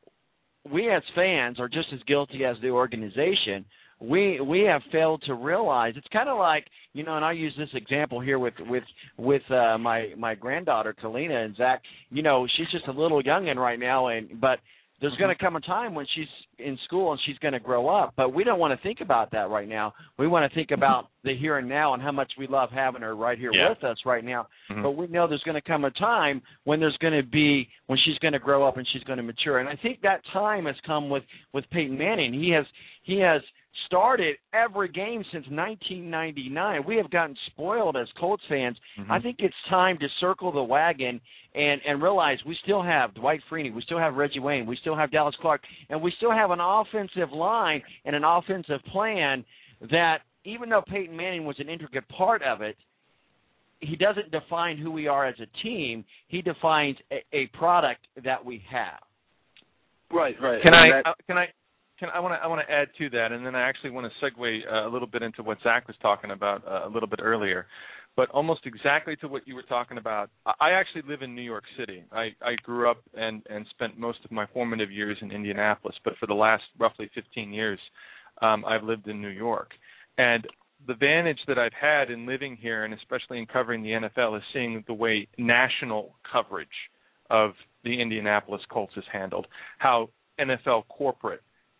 we as fans are just as guilty as the organization. We we have failed to realize, it's kind of like, you know, and I use this example here with with with uh, my my granddaughter Kalina and Zach. You know, she's just a little youngin' right now, and but there's going to come a time when she's in school and she's going to grow up. But we don't want to think about that right now. We want to think about the here and now and how much we love having her right here Yeah. with us right now. Mhm. But we know there's going to come a time when there's going to be when she's going to grow up and she's going to mature. And I think that time has come with with Peyton Manning. He has he has started every game since nineteen ninety-nine. We have gotten spoiled as Colts fans. Mhm. I think it's time to circle the wagon and, and realize we still have Dwight Freeney, we still have Reggie Wayne, we still have Dallas Clark, and we still have an offensive line and an offensive plan that, even though Peyton Manning was an intricate part of it, he doesn't define who we are as a team. He defines a, a product that we have. Right, right. Can And I? that- Uh, can I? Can I want to? I want to add to that, and then I actually want to segue uh, a little bit into what Zach was talking about uh, a little bit earlier, but almost exactly to what you were talking about. I I actually live in New York City. I, I grew up and and spent most of my formative years in Indianapolis, but for the last roughly fifteen years, um, I've lived in New York, and the advantage that I've had in living here, and especially in covering the N F L, is seeing the way national coverage of the Indianapolis Colts is handled, how N F L corporate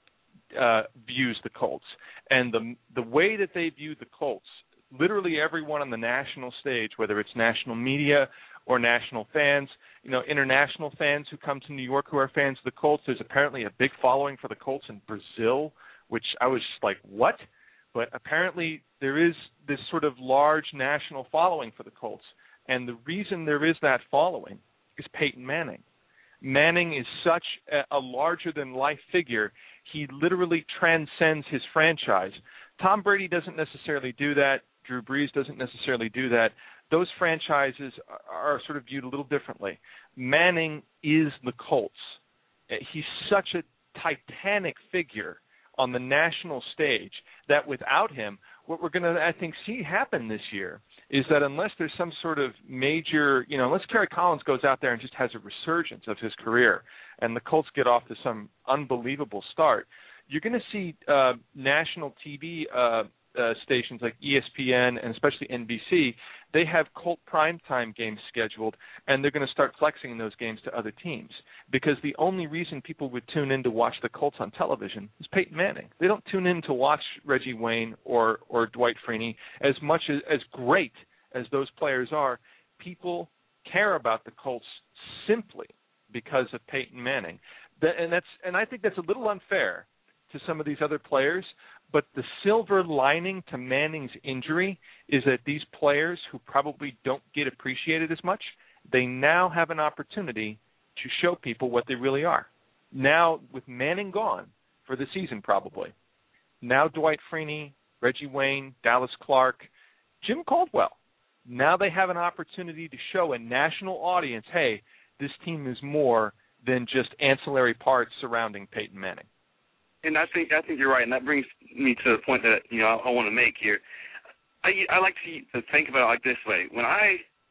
uh, views the Colts, and the the way that they view the Colts. Literally everyone on the national stage, whether it's national media or national fans, you know, international fans who come to New York who are fans of the Colts. There's apparently a big following for the Colts in Brazil, which I was just like, what? But apparently there is this sort of large national following for the Colts. And the reason there is that following is Peyton Manning. Manning is such a, a larger-than-life figure. He literally transcends his franchise. Tom Brady doesn't necessarily do that. Drew Brees doesn't necessarily do that. Those franchises are, are sort of viewed a little differently. Manning is the Colts. He's such a titanic figure on the national stage that without him, what we're going to, I think, see happen this year is that unless there's some sort of major, you know, unless Kerry Collins goes out there and just has a resurgence of his career and the Colts get off to some unbelievable start, you're going to see uh, national T V uh, uh, stations like E S P N and especially N B C, they have Colt primetime games scheduled, and they're going to start flexing those games to other teams because the only reason people would tune in to watch the Colts on television is Peyton Manning. They don't tune in to watch Reggie Wayne or, or Dwight Freeney. As much as, as great as those players are, people care about the Colts simply because of Peyton Manning. That, and that's and I think that's a little unfair to some of these other players, but the silver lining to Manning's injury is that these players who probably don't get appreciated as much, they now have an opportunity to show people what they really are. Now, with Manning gone for the season probably, now Dwight Freeney, Reggie Wayne, Dallas Clark, Jim Caldwell, now they have an opportunity to show a national audience, hey, this team is more than just ancillary parts surrounding Peyton Manning. And I think I think you're right, and that brings me to the point that you know I, I want to make here. I, I like to, to think about it like this way: when I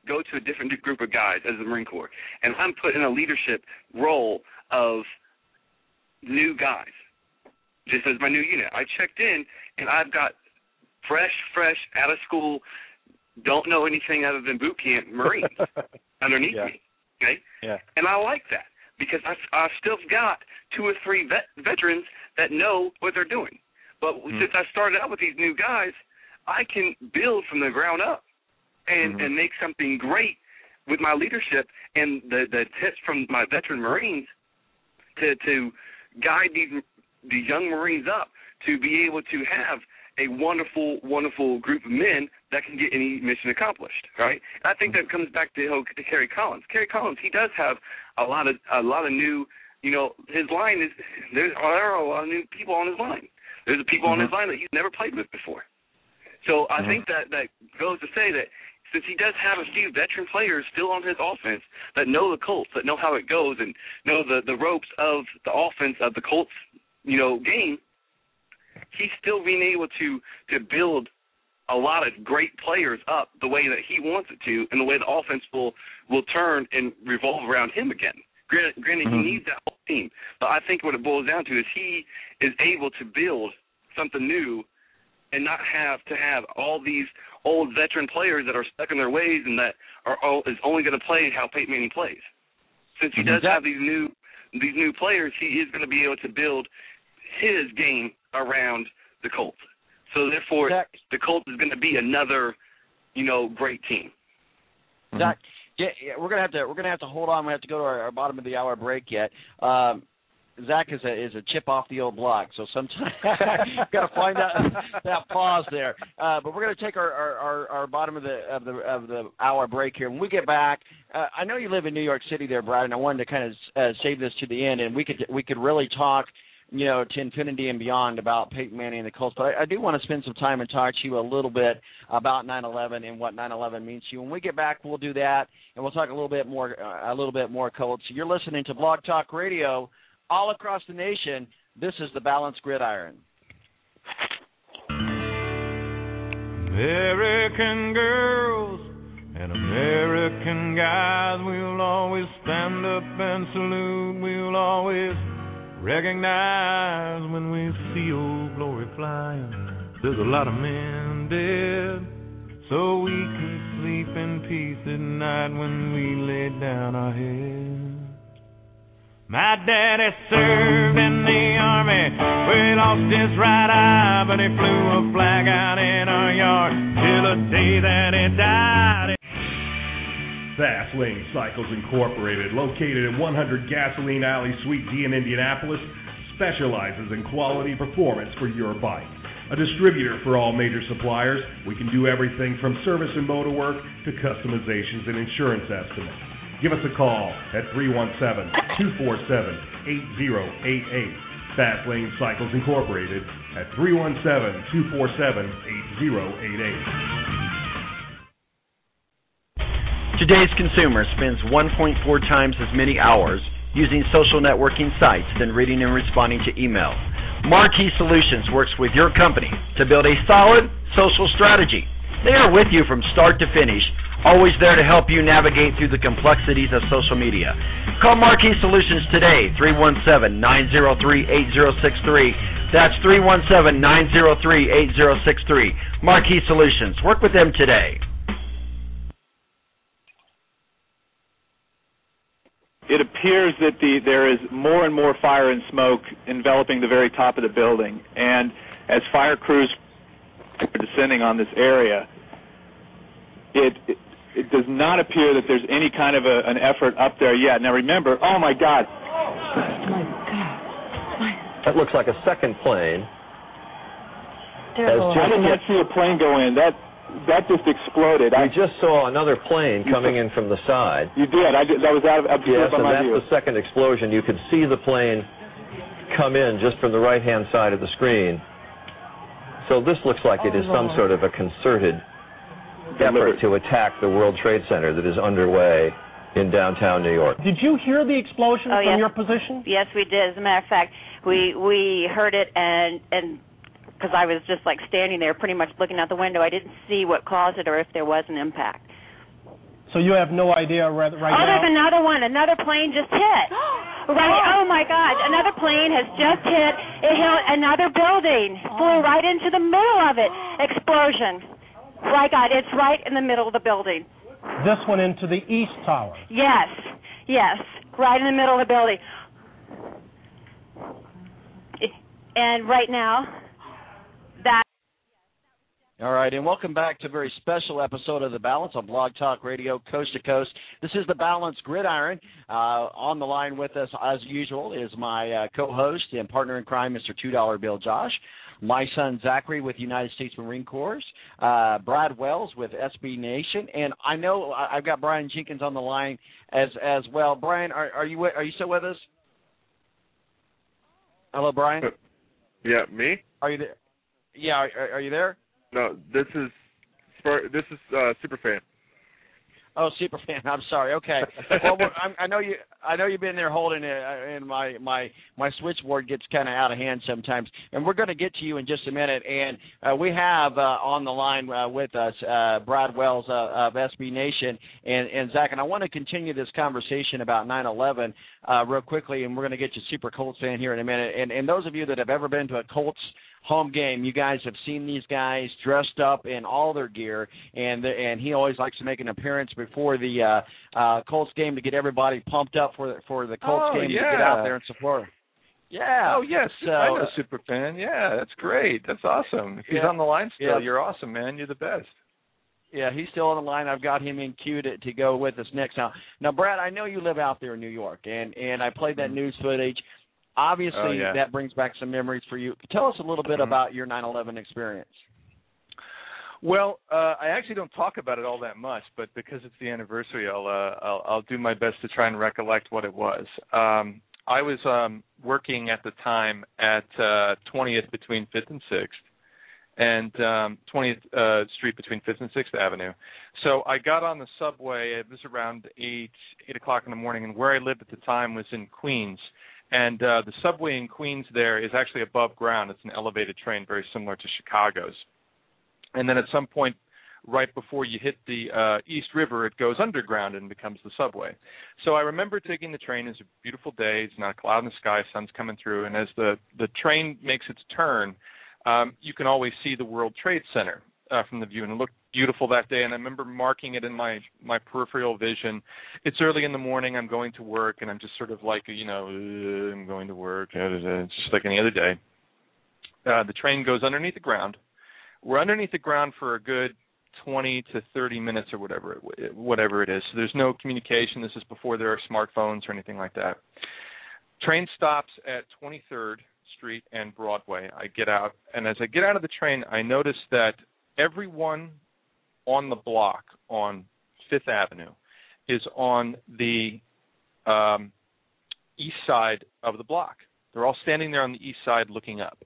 go to a different group of guys as the Marine Corps, and I'm put in a leadership role of new guys, just as my new unit. I checked in, and I've got fresh, fresh, out of school, don't know anything other than boot camp Marines underneath yeah. me, okay? Yeah. And I like that because I've, I've still got two or three vet, veterans that know what they're doing. But mm-hmm. since I started out with these new guys, I can build from the ground up and, mm-hmm. and make something great with my leadership and the, the tips from my veteran Marines to, to guide these, these young Marines up to be able to have a wonderful, wonderful group of men that can get any mission accomplished, right? And I think that comes back to, to Kerry Collins. Kerry Collins, he does have a lot of a lot of new, you know, his line is, there are a lot of new people on his line. There's people mm-hmm. on his line that he's never played with before. So I mm-hmm. think that, that goes to say that since he does have a few veteran players still on his offense that know the Colts, that know how it goes and know the, the ropes of the offense of the Colts, you know, game, he's still being able to, to build a lot of great players up the way that he wants it to and the way the offense will, will turn and revolve around him again. Granted, granted mm-hmm. he needs that whole team, but I think what it boils down to is he is able to build something new and not have to have all these old veteran players that are stuck in their ways and that are all, is only going to play how Peyton Manning plays. Since he does have these new these new players, he is going to be able to build his game around the Colts. So therefore, Zach, the Colts is going to be another, you know, great team. Zach, yeah, yeah, we're gonna have to we're gonna have to hold on. We have to go to our, our bottom of the hour break yet. Um, Zach is a is a chip off the old block, so sometimes got to find that that pause there. Uh, but we're going to take our, our, our, our bottom of the of the of the hour break here. When we get back, uh, I know you live in New York City, there, Brad, and I wanted to kind of uh, save this to the end, and we could we could really talk, you know, to infinity and beyond about Peyton Manning and the Colts. But I, I do want to spend some time and talk to you a little bit about nine eleven and what nine eleven means to you. When we get back, we'll do that, and we'll talk a little bit more uh, a little bit more Colts. You're listening to Blog Talk Radio. All across the nation, this is the Balanced Gridiron. American girls and American guys, we'll always stand up and salute. We'll always recognize when we see old glory flying. There's a lot of men dead, so we can sleep in peace at night when we lay down our heads. My daddy served in the army, where he lost his right eye, but he flew a flag out in our yard till the day that he died. Fast Lane Cycles Incorporated, located at one hundred Gasoline Alley, Suite D in Indianapolis, specializes in quality performance for your bike. A distributor for all major suppliers, we can do everything from service and motor work to customizations and insurance estimates. Give us a call at three one seven, two four seven, eight zero eight eight. Fast Lane Cycles Incorporated at three one seven, two four seven, eight zero eight eight. Today's consumer spends one point four times as many hours using social networking sites than reading and responding to email. Marquee Solutions works with your company to build a solid social strategy. They are with you from start to finish, always there to help you navigate through the complexities of social media. Call Marquee Solutions today, three one seven, nine zero three, eight zero six three. That's three one seven, nine zero three, eight zero six three. Marquee Solutions. Work with them today. It appears that the, there is more and more fire and smoke enveloping the very top of the building. And as fire crews are descending on this area, it, it It does not appear that there's any kind of a, an effort up there yet. Now remember, oh my God. My God. That looks like a second plane. I did not see a plane go in. That that just exploded. We I just saw another plane coming in from the side. You did. I did. That was out of Yes, on and my that's view. the second explosion. You could see the plane come in just from the right-hand side of the screen. So this looks like it is some sort of a concerted effort to attack the World Trade Center that is underway in downtown New York. Did you hear the explosion Oh, from yes. your position? Yes, we did. As a matter of fact, we we heard it, and and because I was just like standing there, pretty much looking out the window, I didn't see what caused it or if there was an impact. So you have no idea right, right oh, now? there's another one. Another plane just hit. Right. Oh, my God. Another plane has just hit. It hit another building. Flew right into the middle of it. Explosion. My God, it's right in the middle of the building. This one into the east tower. Yes. Yes. Right in the middle of the building. And right now, that... All right, and welcome back to a very special episode of The Balance on Blog Talk Radio, Coast to Coast. This is The Balance Gridiron. Uh, on the line with us, as usual, is my uh, co-host and partner in crime, Mister two dollar Bill Josh. My son, Zachary, with United States Marine Corps. Uh, Brad Wells with S B Nation. And I know I've got Brian Jenkins on the line as as well. Brian, are, are you are you still with us? Hello, Brian? Yeah, me? Are you there? Yeah, are, are you there? No, this is this is uh, Superfan. Oh, Superfan. I'm sorry. Okay. Well, we're, I'm, I know you. I know you've been there holding it, and my my my switchboard gets kind of out of hand sometimes. And we're going to get to you in just a minute. And uh, we have uh, on the line uh, with us uh, Brad Wells uh, of S B Nation and and Zach. And I want to continue this conversation about nine eleven uh, real quickly. And we're going to get you Super Colts fan here in a minute. And and those of you that have ever been to a Colts home game, you guys have seen these guys dressed up in all their gear, and the, and he always likes to make an appearance before the uh, uh, Colts game to get everybody pumped up for for the Colts oh, game yeah. to get out there and support. Yeah. Oh yes, so, I know Superfan. Yeah, that's great. That's awesome. If he's yeah, on the line still, yeah. you're awesome, man. You're the best. Yeah, he's still on the line. I've got him in queue to, to go with us next. Now, now, Brad, I know you live out there in New York, and and I played that mm-hmm. news footage. Obviously, oh, yeah. that brings back some memories for you. Tell us a little bit mm-hmm. about your nine eleven experience. Well, uh, I actually don't talk about it all that much, but because it's the anniversary, I'll, uh, I'll I'll do my best to try and recollect what it was. Um, I was um, working at the time at uh, twentieth between fifth and sixth, and um, twentieth uh, Street between fifth and sixth Avenue. So I got on the subway. It was around eight eight o'clock in the morning, and where I lived at the time was in Queens. And uh, the subway in Queens there is actually above ground. It's an elevated train, very similar to Chicago's. And then at some point, right before you hit the uh, East River, it goes underground and becomes the subway. So I remember taking the train. It's a beautiful day. It's not a cloud in the sky. Sun's coming through. And as the, the train makes its turn, um, you can always see the World Trade Center uh, from the view. And it looked beautiful that day, and I remember marking it in my, my peripheral vision. It's early in the morning, I'm going to work, and I'm just sort of like, you know, uh, I'm going to work. It's just like any other day. Uh, the train goes underneath the ground. We're underneath the ground for a good twenty to thirty minutes or whatever it, whatever it is. So there's no communication. This is before there are smartphones or anything like that. Train stops at twenty-third Street and Broadway. I get out, and as I get out of the train, I notice that everyone on the block on Fifth Avenue is on the um, east side of the block. They're all standing there on the east side looking up.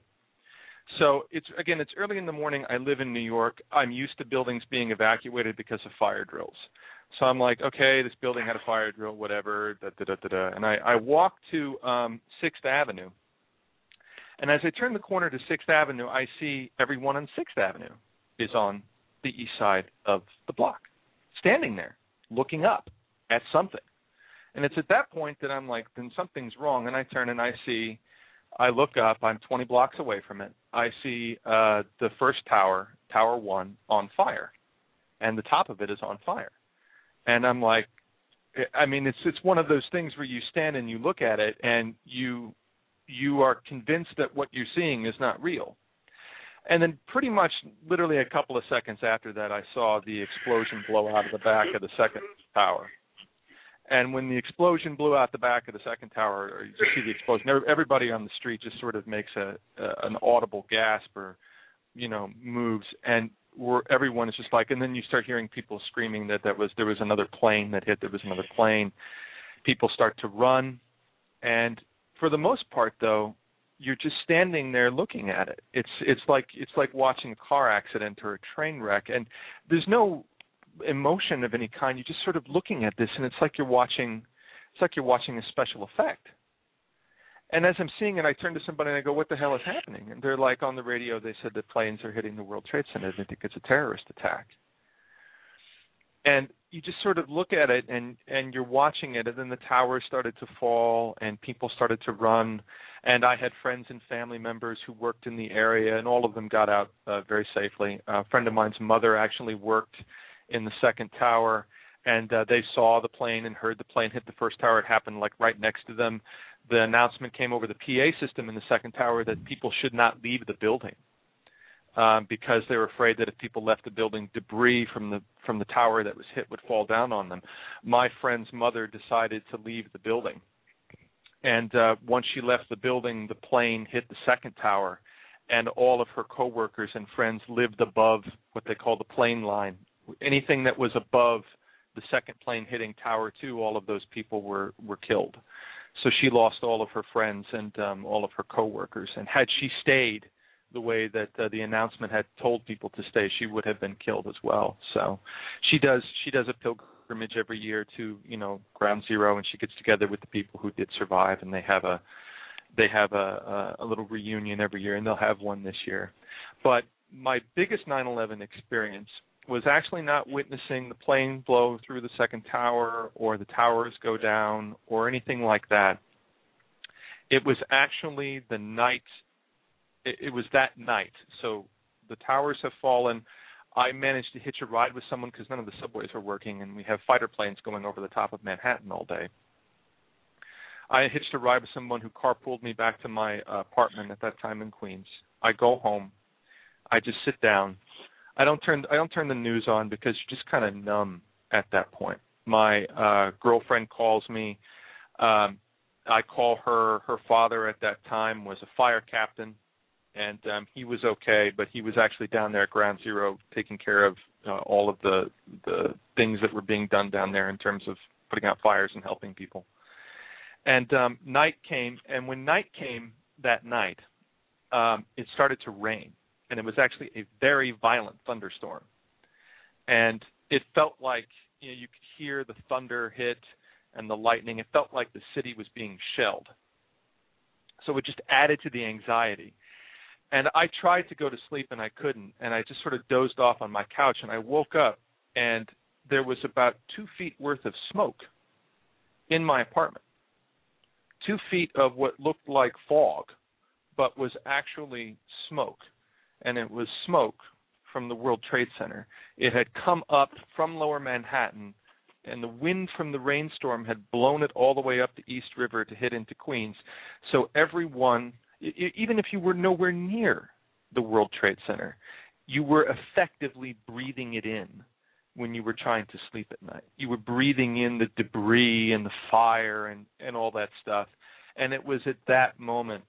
So it's again, it's early in the morning. I live in New York. I'm used to buildings being evacuated because of fire drills. So I'm like, okay, this building had a fire drill, whatever, da da da da da. And I, I walk to um, Sixth Avenue, and as I turn the corner to Sixth Avenue, I see everyone on Sixth Avenue is on the east side of the block, standing there, looking up at something. And it's at that point that I'm like, then something's wrong. And I turn and I see, I look up, I'm twenty blocks away from it. I see uh, the first tower, Tower One, on fire. And the top of it is on fire. And I'm like, I mean, it's it's one of those things where you stand and you look at it and you you are convinced that what you're seeing is not real. And then pretty much literally a couple of seconds after that, I saw the explosion blow out of the back of the second tower. And when the explosion blew out the back of the second tower, or you see the explosion, everybody on the street just sort of makes a, a an audible gasp or, you know, moves. And we're, everyone is just like, and then you start hearing people screaming that, that was there was another plane that hit, there was another plane. People start to run. And for the most part, though, you're just standing there looking at it. It's it's like it's like watching a car accident or a train wreck, and there's no emotion of any kind. You're just sort of looking at this, and it's like you're watching it's like you're watching a special effect. And as I'm seeing it, I turn to somebody and I go, "What the hell is happening?" And they're like, on the radio, they said that planes are hitting the World Trade Center. They think it's a terrorist attack. And you just sort of look at it, and, and you're watching it, and then the towers started to fall, and people started to run. And I had friends and family members who worked in the area, and all of them got out uh, very safely. A friend of mine's mother actually worked in the second tower, and uh, they saw the plane and heard the plane hit the first tower. It happened like right next to them. The announcement came over the P A system in the second tower that people should not leave the building um, because they were afraid that if people left the building, debris from the from the tower that was hit would fall down on them. My friend's mother decided to leave the building. And uh, once she left the building, the plane hit the second tower, and all of her coworkers and friends lived above what they call the plane line. Anything that was above the second plane hitting Tower two, all of those people were, were killed. So she lost all of her friends and um, all of her coworkers. And had she stayed the way that uh, the announcement had told people to stay, she would have been killed as well. So she does she does a pilgrimage every year to, you know, Ground Zero, and she gets together with the people who did survive, and they have a they have a, a, a little reunion every year, and they'll have one this year. But my biggest nine eleven experience was actually not witnessing the plane blow through the second tower or the towers go down or anything like that. It was actually the night, it, it was that night. So the towers have fallen. I managed to hitch a ride with someone because none of the subways were working, and we have fighter planes going over the top of Manhattan all day. I hitched a ride with someone who carpooled me back to my uh, apartment at that time in Queens. I go home. I just sit down. I don't turn I don't turn the news on because you're just kind of numb at that point. My uh, girlfriend calls me. Um, I call her. Her father at that time was a fire captain, and um, he was okay, but he was actually down there at Ground Zero taking care of uh, all of the the things that were being done down there in terms of putting out fires and helping people. And um, night came, and when night came that night, um, it started to rain. And it was actually a very violent thunderstorm. And it felt like, you know, you could hear the thunder hit and the lightning. It felt like the city was being shelled. So it just added to the anxiety. And I tried to go to sleep, and I couldn't. And I just sort of dozed off on my couch, and I woke up, and there was about two feet worth of smoke in my apartment. Two feet of what looked like fog, but was actually smoke. And it was smoke from the World Trade Center. It had come up from Lower Manhattan, and the wind from the rainstorm had blown it all the way up the East River to hit into Queens. So everyone, even if you were nowhere near the World Trade Center, you were effectively breathing it in when you were trying to sleep at night. You were breathing in the debris and the fire and, and all that stuff. And it was at that moment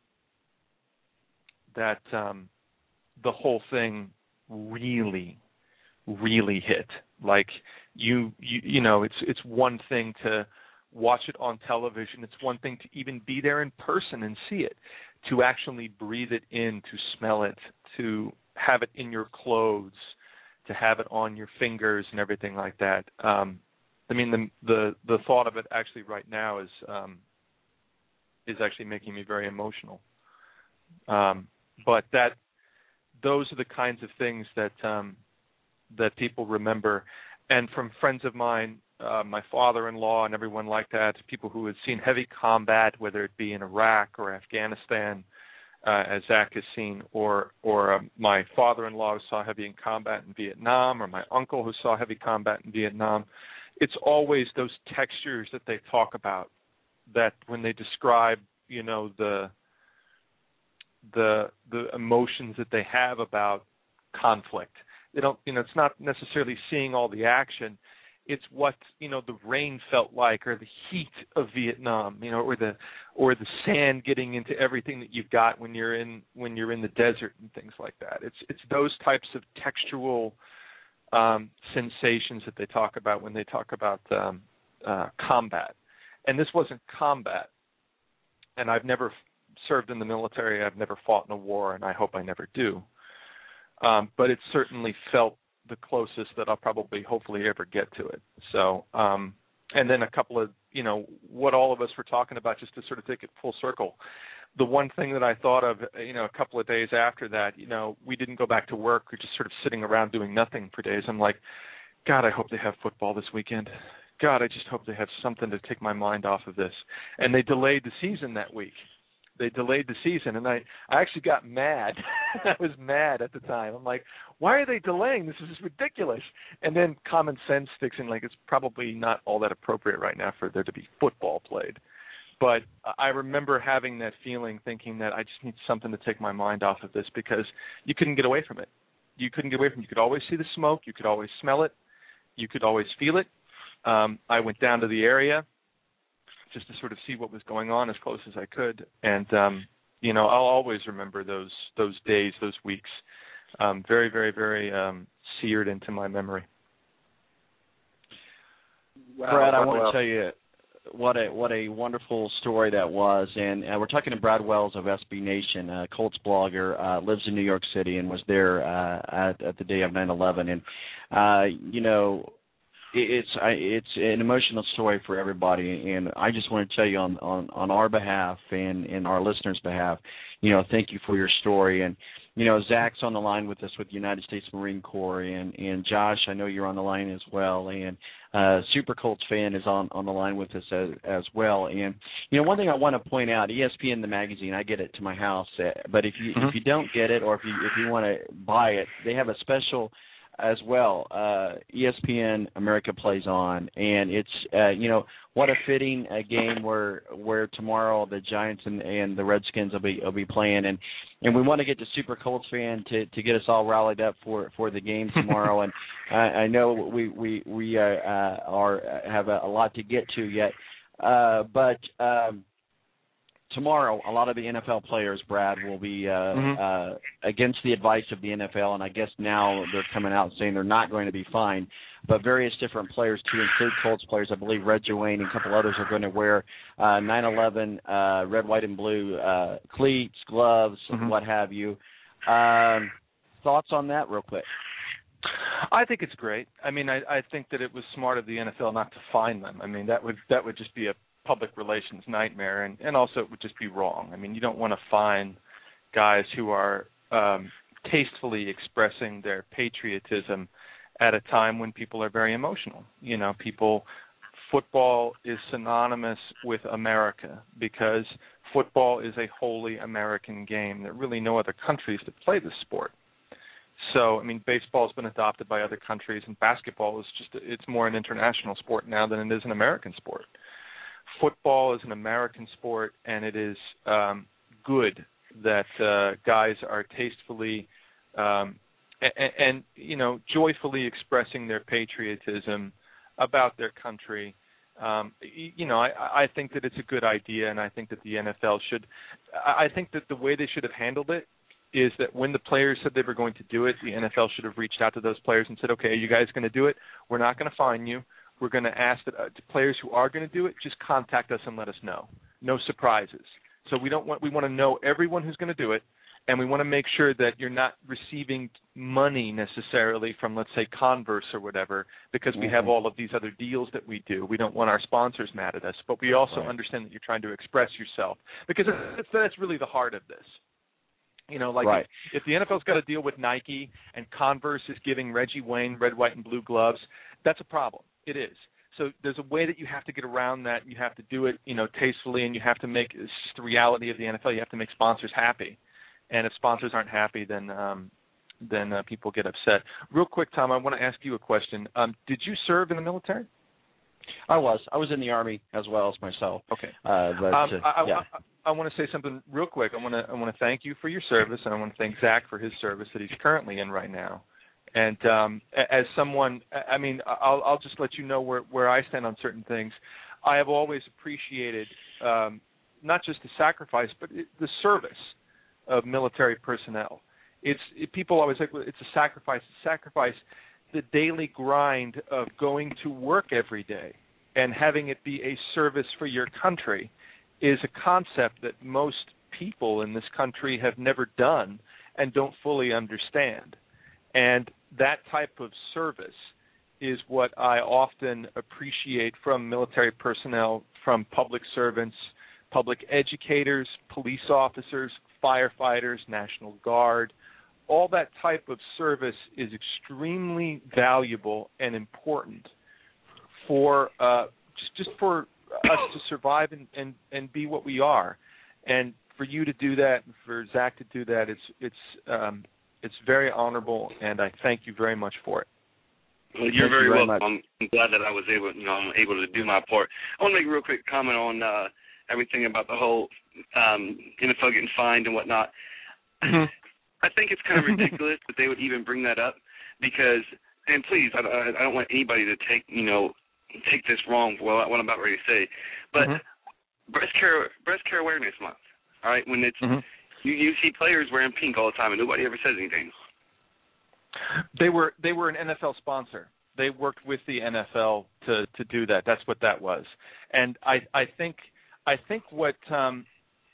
that um, the whole thing really, really hit. Like you, you, you know, it's it's one thing to watch it on television. It's one thing to even be there in person and see it. To actually breathe it in, to smell it, to have it in your clothes, to have it on your fingers and everything like that. Um, I mean, the the the thought of it actually right now is um, is actually making me very emotional. Um, but that. Those are the kinds of things that um, that people remember. And from friends of mine, uh, my father-in-law and everyone like that, people who had seen heavy combat, whether it be in Iraq or Afghanistan, uh, as Zach has seen, or or uh, my father-in-law who saw heavy in combat in Vietnam, or my uncle who saw heavy combat in Vietnam. It's always those textures that they talk about that when they describe, you know, the the the emotions that they have about conflict. They don't, you know, it's not necessarily seeing all the action. It's what, you know, the rain felt like, or the heat of Vietnam, you know, or the or the sand getting into everything that you've got when you're in when you're in the desert and things like that. It's it's those types of textual um, sensations that they talk about when they talk about um, uh, combat. And this wasn't combat. And I've never served in the military. I've never fought in a war, and I hope I never do. Um, but it certainly felt the closest that I'll probably, hopefully, ever get to it. So, um, and then a couple of, you know, what all of us were talking about, just to sort of take it full circle. The one thing that I thought of, you know, a couple of days after that, you know, we didn't go back to work. We were just sort of sitting around doing nothing for days. I'm like, God, I hope they have football this weekend. God, I just hope they have something to take my mind off of this. And they delayed the season that week. They delayed the season, and I, I actually got mad. I was mad at the time. I'm like, why are they delaying? This is just ridiculous. And then common sense sticks in, like, it's probably not all that appropriate right now for there to be football played. But I remember having that feeling, thinking that I just need something to take my mind off of this, because you couldn't get away from it. You couldn't get away from it. You could always see the smoke. You could always smell it. You could always feel it. Um, I went down to the area just to sort of see what was going on as close as I could. And, um, you know, I'll always remember those those days, those weeks, um, very, very, very um, seared into my memory. Wow, Brad, I want well. to tell you what a what a wonderful story that was. And uh, we're talking to Brad Wells of S B Nation, a Colts blogger, uh, lives in New York City and was there uh, at, at the day of nine eleven. And, uh, you know, It's it's an emotional story for everybody, and I just want to tell you on, on, on our behalf and, and our listeners' behalf, you know, thank you for your story. And, you know, Zach's on the line with us with the United States Marine Corps, and, and Josh, I know you're on the line as well, and uh, Super Colts fan is on, on the line with us as, as well. And, you know, one thing I want to point out, E S P N, the magazine, I get it to my house, uh, but if you mm-hmm. if you don't get it or if you if you want to buy it, they have a special as well, uh, E S P N America Plays On, and it's uh, you know, what a fitting uh, game where where tomorrow the Giants and, and the Redskins will be will be playing, and, and we want to get the Super Colts fan to, to get us all rallied up for, for the game tomorrow, and I, I know we we we uh, uh, are have a, a lot to get to yet, uh, but. Um, Tomorrow, a lot of the N F L players, Brad, will be uh, mm-hmm. uh, against the advice of the N F L, and I guess now they're coming out saying they're not going to be fined. But various different players, to include Colts players, I believe Reggie Wayne and a couple others are going to wear uh, nine eleven uh, red, white, and blue uh, cleats, gloves, mm-hmm. what have you. Um, thoughts on that real quick? I think it's great. I mean, I, I think that it was smart of the N F L not to fine them. I mean, that would that would just be a public relations nightmare, and, and also it would just be wrong. I mean, you don't want to fine guys who are um, tastefully expressing their patriotism at a time when people are very emotional. You know, people, football is synonymous with America because football is a wholly American game. There are really no other countries that play this sport. So, I mean, baseball has been adopted by other countries, and basketball is just, it's more an international sport now than it is an American sport. Football is an American sport, and it is um, good that uh, guys are tastefully um, and, and, you know, joyfully expressing their patriotism about their country. Um, you know, I, I think that it's a good idea, and I think that the N F L should – I think that the way they should have handled it is that when the players said they were going to do it, the N F L should have reached out to those players and said, okay, are you guys going to do it? We're not going to fine you. We're going to ask that uh, players who are going to do it, just contact us and let us know. No surprises. So we don't want we want to know everyone who's going to do it, and we want to make sure that you're not receiving money necessarily from, let's say, Converse or whatever, because we mm-hmm. have all of these other deals that we do. We don't want our sponsors mad at us, but we also right. understand that you're trying to express yourself, because it's, that's really the heart of this. You know, like right. if, if the N F L's got to deal with Nike and Converse is giving Reggie Wayne red, white, and blue gloves, that's a problem. It is. So there's a way that you have to get around that. You have to do it, you know, tastefully, and you have to make – it's just the reality of the N F L. You have to make sponsors happy. And if sponsors aren't happy, then um, then uh, people get upset. Real quick, Tom, I want to ask you a question. Um, did you serve in the military? I was. I was in the Army as well as myself. Okay. Uh, but, um, uh, I, yeah. I, I, I want to say something real quick. I want to I want to thank you for your service, and I want to thank Zach for his service that he's currently in right now. And um, as someone, I mean, I'll, I'll just let you know where, where I stand on certain things. I have always appreciated um, not just the sacrifice, but it, the service of military personnel. It's it, people always think, well, it's a sacrifice. It's a sacrifice. The daily grind of going to work every day and having it be a service for your country is a concept that most people in this country have never done and don't fully understand. And that type of service is what I often appreciate from military personnel, from public servants, public educators, police officers, firefighters, National Guard, all that type of service is extremely valuable and important for uh, just just for us to survive and, and, and be what we are. And for you to do that, and for Zach to do that, it's it's um, it's very honorable, and I thank you very much for it. Well, you're Thank very you very welcome. much. I'm glad that I was able, you know, I'm able to do my part. I want to make a real quick comment on uh, everything about the whole um, N F L getting fined and whatnot. I think it's kind of ridiculous that they would even bring that up because, and please, I, I don't want anybody to take, you know, take this wrong for what I'm about ready to say, but mm-hmm. breast care, breast care awareness month. All right, when it's mm-hmm. you, you see players wearing pink all the time and nobody ever says anything. They were they were an N F L sponsor. They worked with the N F L to, to do that. That's what that was. And I I think I think what um,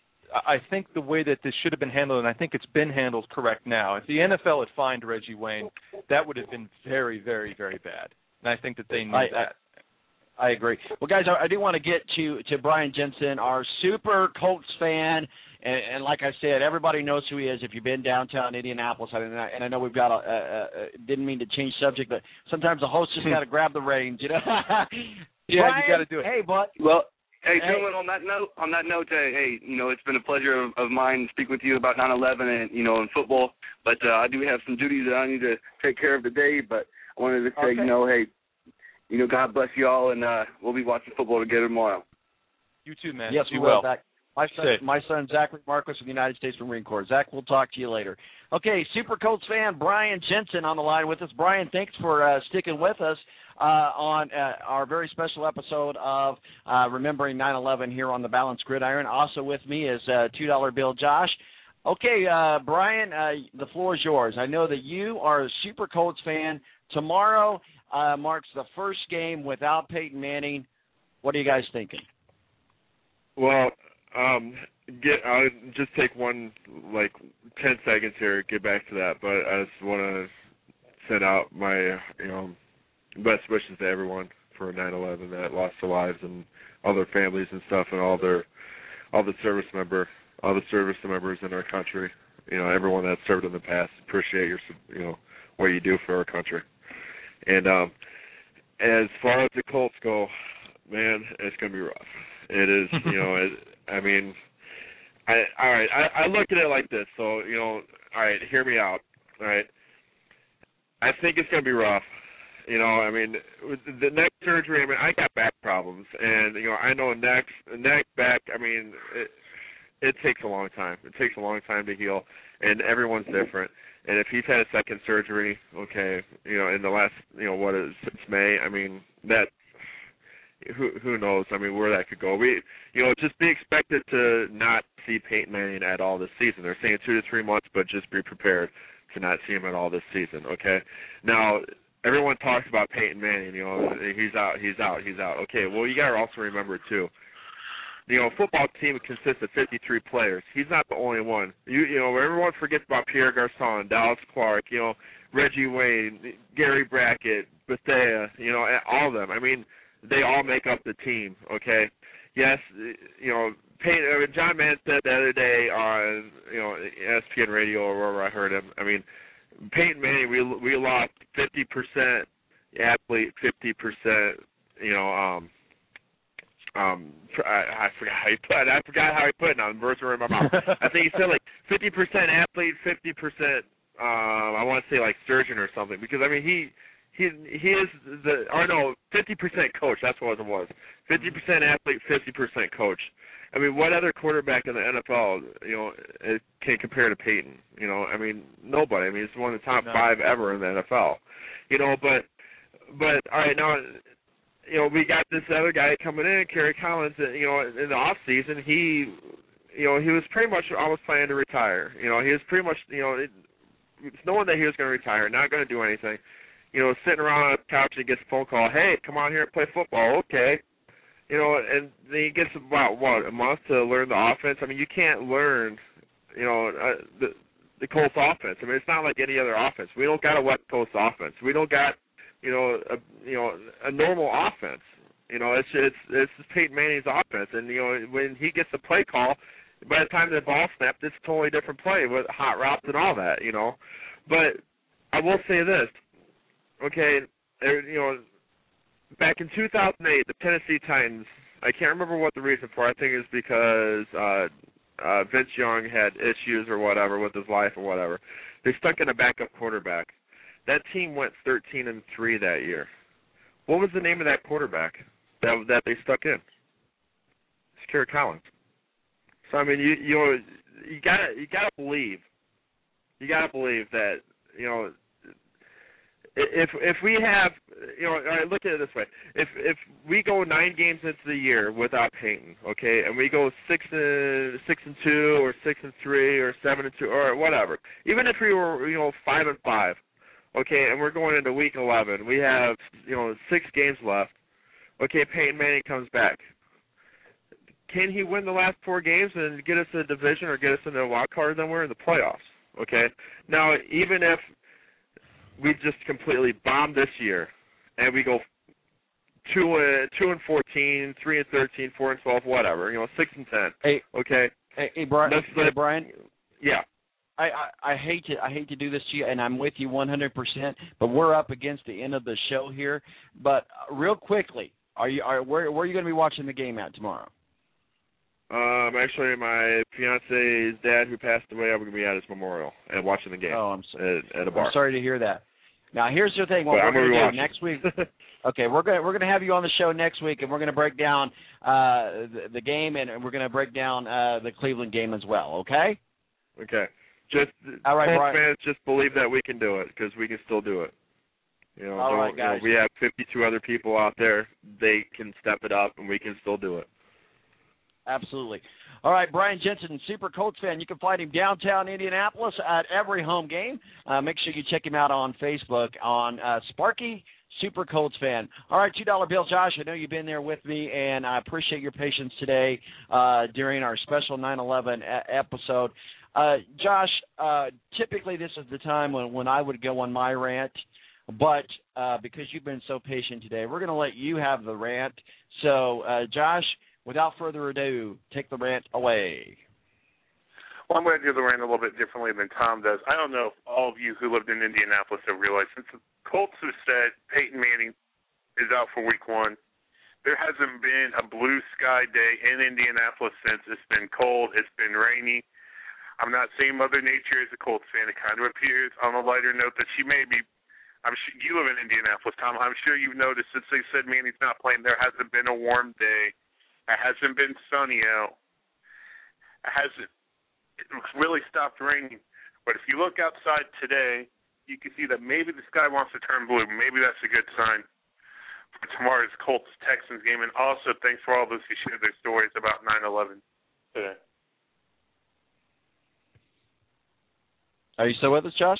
I think the way that this should have been handled, and I think it's been handled correct now. If the N F L had fined Reggie Wayne, that would have been very very very bad. And I think that they knew I, that. I, I agree. Well, guys, I, I do want to get to to Brian Jensen, our super Colts fan. And, and like I said, everybody knows who he is. If you've been downtown Indianapolis, and I, and I know we've got a, a, a didn't mean to change subject, but sometimes the host just got to grab the reins, you know. Yeah, Brian, you got to do it. Hey, bud. Well, hey, hey, gentlemen, on that note, on that note, hey, hey, you know, it's been a pleasure of, of mine to speak with you about nine eleven and you know, and football. But uh, I do have some duties that I need to take care of today. But I wanted to say, okay. you know, hey, you know, God bless you all, and uh, we'll be watching football together tomorrow. You too, man. Yes, you we will. will. Zach. My son, my son, Zachary Marquis of the United States Marine Corps. Zach, we'll talk to you later. Okay, Super Colts fan Brian Jensen on the line with us. Brian, thanks for uh, sticking with us uh, on uh, our very special episode of uh, Remembering nine eleven here on the Balanced Gridiron. Also with me is uh, two dollar Bill Josh. Okay, uh, Brian, uh, the floor is yours. I know that you are a Super Colts fan. Tomorrow uh, marks the first game without Peyton Manning. What are you guys thinking? Well, um, get I'll just take one like ten seconds here. Get back to that, but I just want to send out my you know best wishes to everyone for nine eleven that lost their lives and all their families and stuff, and all their all the service member all the service members in our country. You know, everyone that served in the past. Appreciate your you know what you do for our country. And um, as far as the Colts go, man, it's gonna be rough. It is, you know, it, I mean, I all right, I, I look at it like this. So, you know, all right, hear me out. All right, I think it's gonna be rough. You know, I mean, with the neck surgery. I mean, I got back problems, and you know, I know neck, neck, back. I mean, it, it takes a long time. It takes a long time to heal, and everyone's different. And if he's had a second surgery, okay, you know, in the last, you know, what is since May? I mean, that. Who who knows? I mean, where that could go. We, you know, just be expected to not see Peyton Manning at all this season. They're saying two to three months, but just be prepared to not see him at all this season. Okay. Now, everyone talks about Peyton Manning. You know, he's out, he's out, he's out. Okay. Well, you got to also remember too. You know, a football team consists of fifty-three players. He's not the only one. You you know, everyone forgets about Pierre Garçon, Dallas Clark, you know, Reggie Wayne, Gary Brackett, Bethea, you know, all of them. I mean, they all make up the team, okay? Yes, you know, Peyton, I mean, John Mann said the other day on, you know, S P N Radio or wherever I heard him, I mean, Peyton Manning, we we lost fifty percent athlete, fifty percent, you know, um, um, I, I forgot how he put it. I forgot how he put it now. The words were in my mouth. I think he said like fifty percent athlete, fifty percent, um, I want to say like surgeon or something, because, I mean, he, He he is the or no fifty percent coach. That's what it was. Fifty percent athlete, fifty percent coach. I mean, what other quarterback in the N F L, you know, can compare to Peyton? You know, I mean, nobody. I mean, he's one of the top no. five ever in the N F L. You know, but but all right now, you know, we got this other guy coming in, Kerry Collins. You know, in the off season, he, you know, he was pretty much almost planning to retire. You know, he was pretty much, you know, it, it's knowing that he was going to retire, not going to do anything. You know, sitting around on the couch and gets a phone call, hey, come on here and play football. Okay. You know, and then he gets about, what, a month to learn the offense. I mean, you can't learn, you know, uh, the the Colts offense. I mean, it's not like any other offense. We don't got a West Coast offense. We don't got, you know, a, you know, a normal offense. You know, it's it's it's Peyton Manning's offense. And, you know, when he gets the play call, by the time the ball snapped, it's a totally different play with hot routes and all that, you know. But I will say this, okay, you know, back in two thousand eight, the Tennessee Titans, I can't remember what the reason for. I think it's because uh, uh, Vince Young had issues or whatever with his life or whatever. They stuck in a backup quarterback. That team went thirteen and three that year. What was the name of that quarterback that that they stuck in? It's Kerry Collins. So I mean, you you know, you gotta you gotta believe, you gotta believe that, you know, if if we have, you know, all right, look at it this way: if if we go nine games into the year without Peyton, okay, and we go six and six and two, or six and three, or seven and two, or whatever, even if we were, you know, five and five, okay, and we're going into week eleven, we have, you know, six games left. Okay, Peyton Manning comes back. Can he win the last four games and get us a division or get us into a wild card? Then we're in the playoffs. Okay. Now, even if we just completely bomb this year and we go two and two and fourteen, three and thirteen, four and twelve, whatever, you know, six and ten. Hey, okay. Hey, hey Brian. Let's, hey, Brian. Yeah. I, I, I hate to I hate to do this to you, and I'm with you one hundred percent. But we're up against the end of the show here. But uh, real quickly, are you are where where are you going to be watching the game at tomorrow? Um, actually, my fiance's dad, who passed away, I'm going to be at his memorial and watching the game. Oh, I'm sorry. At, at a bar. I'm sorry to hear that. Now, here's the thing. What but we're I'm going to watching. do next week. Okay, we're going to we're going to have you on the show next week, and we're going to break down uh, the, the game, and we're going to break down uh, the Cleveland game as well. Okay. Okay. Just all right, Colts Brian. fans, just believe that we can do it because we can still do it. You know, all right, you know, guys. we have fifty-two other people out there. They can step it up, and we can still do it. Absolutely. All right, Brian Jensen, super Colts fan. You can find him downtown Indianapolis at every home game. Uh, make sure you check him out on Facebook on uh, Sparky Super Colts fan. All right, two dollar bill, Josh. I know you've been there with me, and I appreciate your patience today uh, during our special nine eleven a- episode. Uh, Josh, uh, typically this is the time when, when I would go on my rant, but uh, because you've been so patient today, we're going to let you have the rant. So, uh, Josh, without further ado, take the rant away. Well, I'm going to do the rant a little bit differently than Tom does. I don't know if all of you who lived in Indianapolis have realized, since the Colts have said Peyton Manning is out for week one, there hasn't been a blue sky day in Indianapolis since. It's been cold. It's been rainy. I'm not saying Mother Nature is a Colts fan. It kind of appears on a lighter note that she may be. I'm sure you live in Indianapolis, Tom. I'm sure you've noticed since they said Manning's not playing, there hasn't been a warm day. It hasn't been sunny out. It hasn't. It's really stopped raining. But if you look outside today, you can see that maybe the sky wants to turn blue. Maybe that's a good sign for tomorrow's Colts-Texans game. And also, thanks for all those who shared their stories about nine eleven today. Are you still with us, Josh?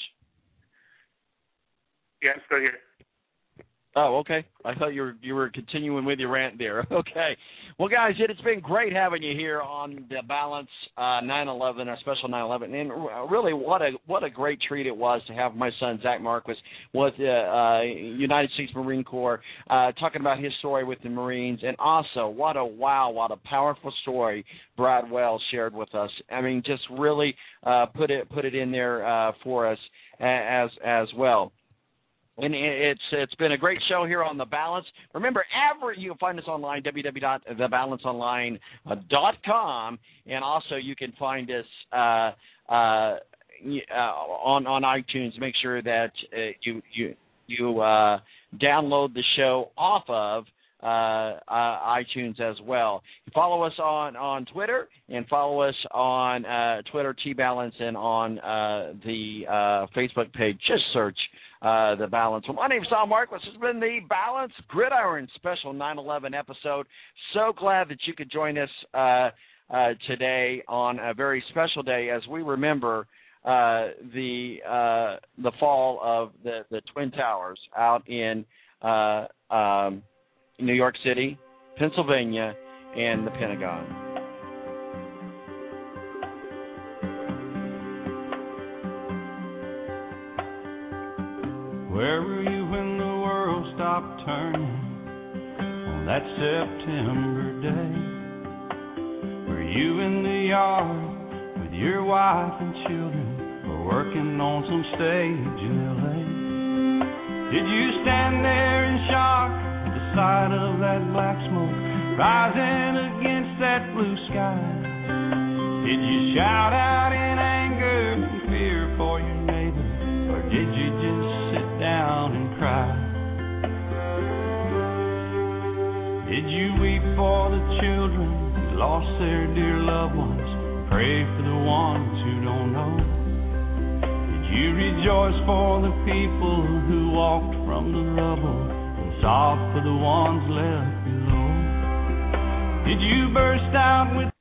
Yeah, I'm still here. Oh, okay. I thought you were you were continuing with your rant there. Okay. Well, guys, it, it's been great having you here on the Balance uh, nine eleven, our special nine eleven, and really, what a what a great treat it was to have my son Zach Marquis with the uh, United States Marine Corps uh, talking about his story with the Marines, and also what a wow, what a powerful story Brad Wells shared with us. I mean, just really uh, put it put it in there uh, for us as as well. And it's it's been a great show here on The Balance. Remember, every you can find us online, w w w dot the balance online dot com, and also you can find us uh, uh, uh, on on iTunes. Make sure that uh, you you you uh, download the show off of uh, uh, iTunes as well. Follow us on, on Twitter, and follow us on uh, Twitter T Balance, and on uh, the uh, Facebook page. Just search Uh, the Balance. Well, my name is Tom Marquis. This has been the Balance Gridiron Special nine eleven episode. So glad that you could join us uh, uh, today on a very special day as we remember uh, the uh, the fall of the, the Twin Towers out in uh, um, New York City, Pennsylvania, and the Pentagon. Where were you when the world stopped turning on that September day? Were you in the yard with your wife and children, or working on some stage in L A? Did you stand there in shock at the sight of that black smoke rising against that blue sky? Did you shout out in anger and fear for your neighbor, or did you just sit down and cry? Did you weep for the children who lost their dear loved ones? Pray for the ones who don't know. Did you rejoice for the people who walked from the rubble and sobbed for the ones left below? Did you burst out with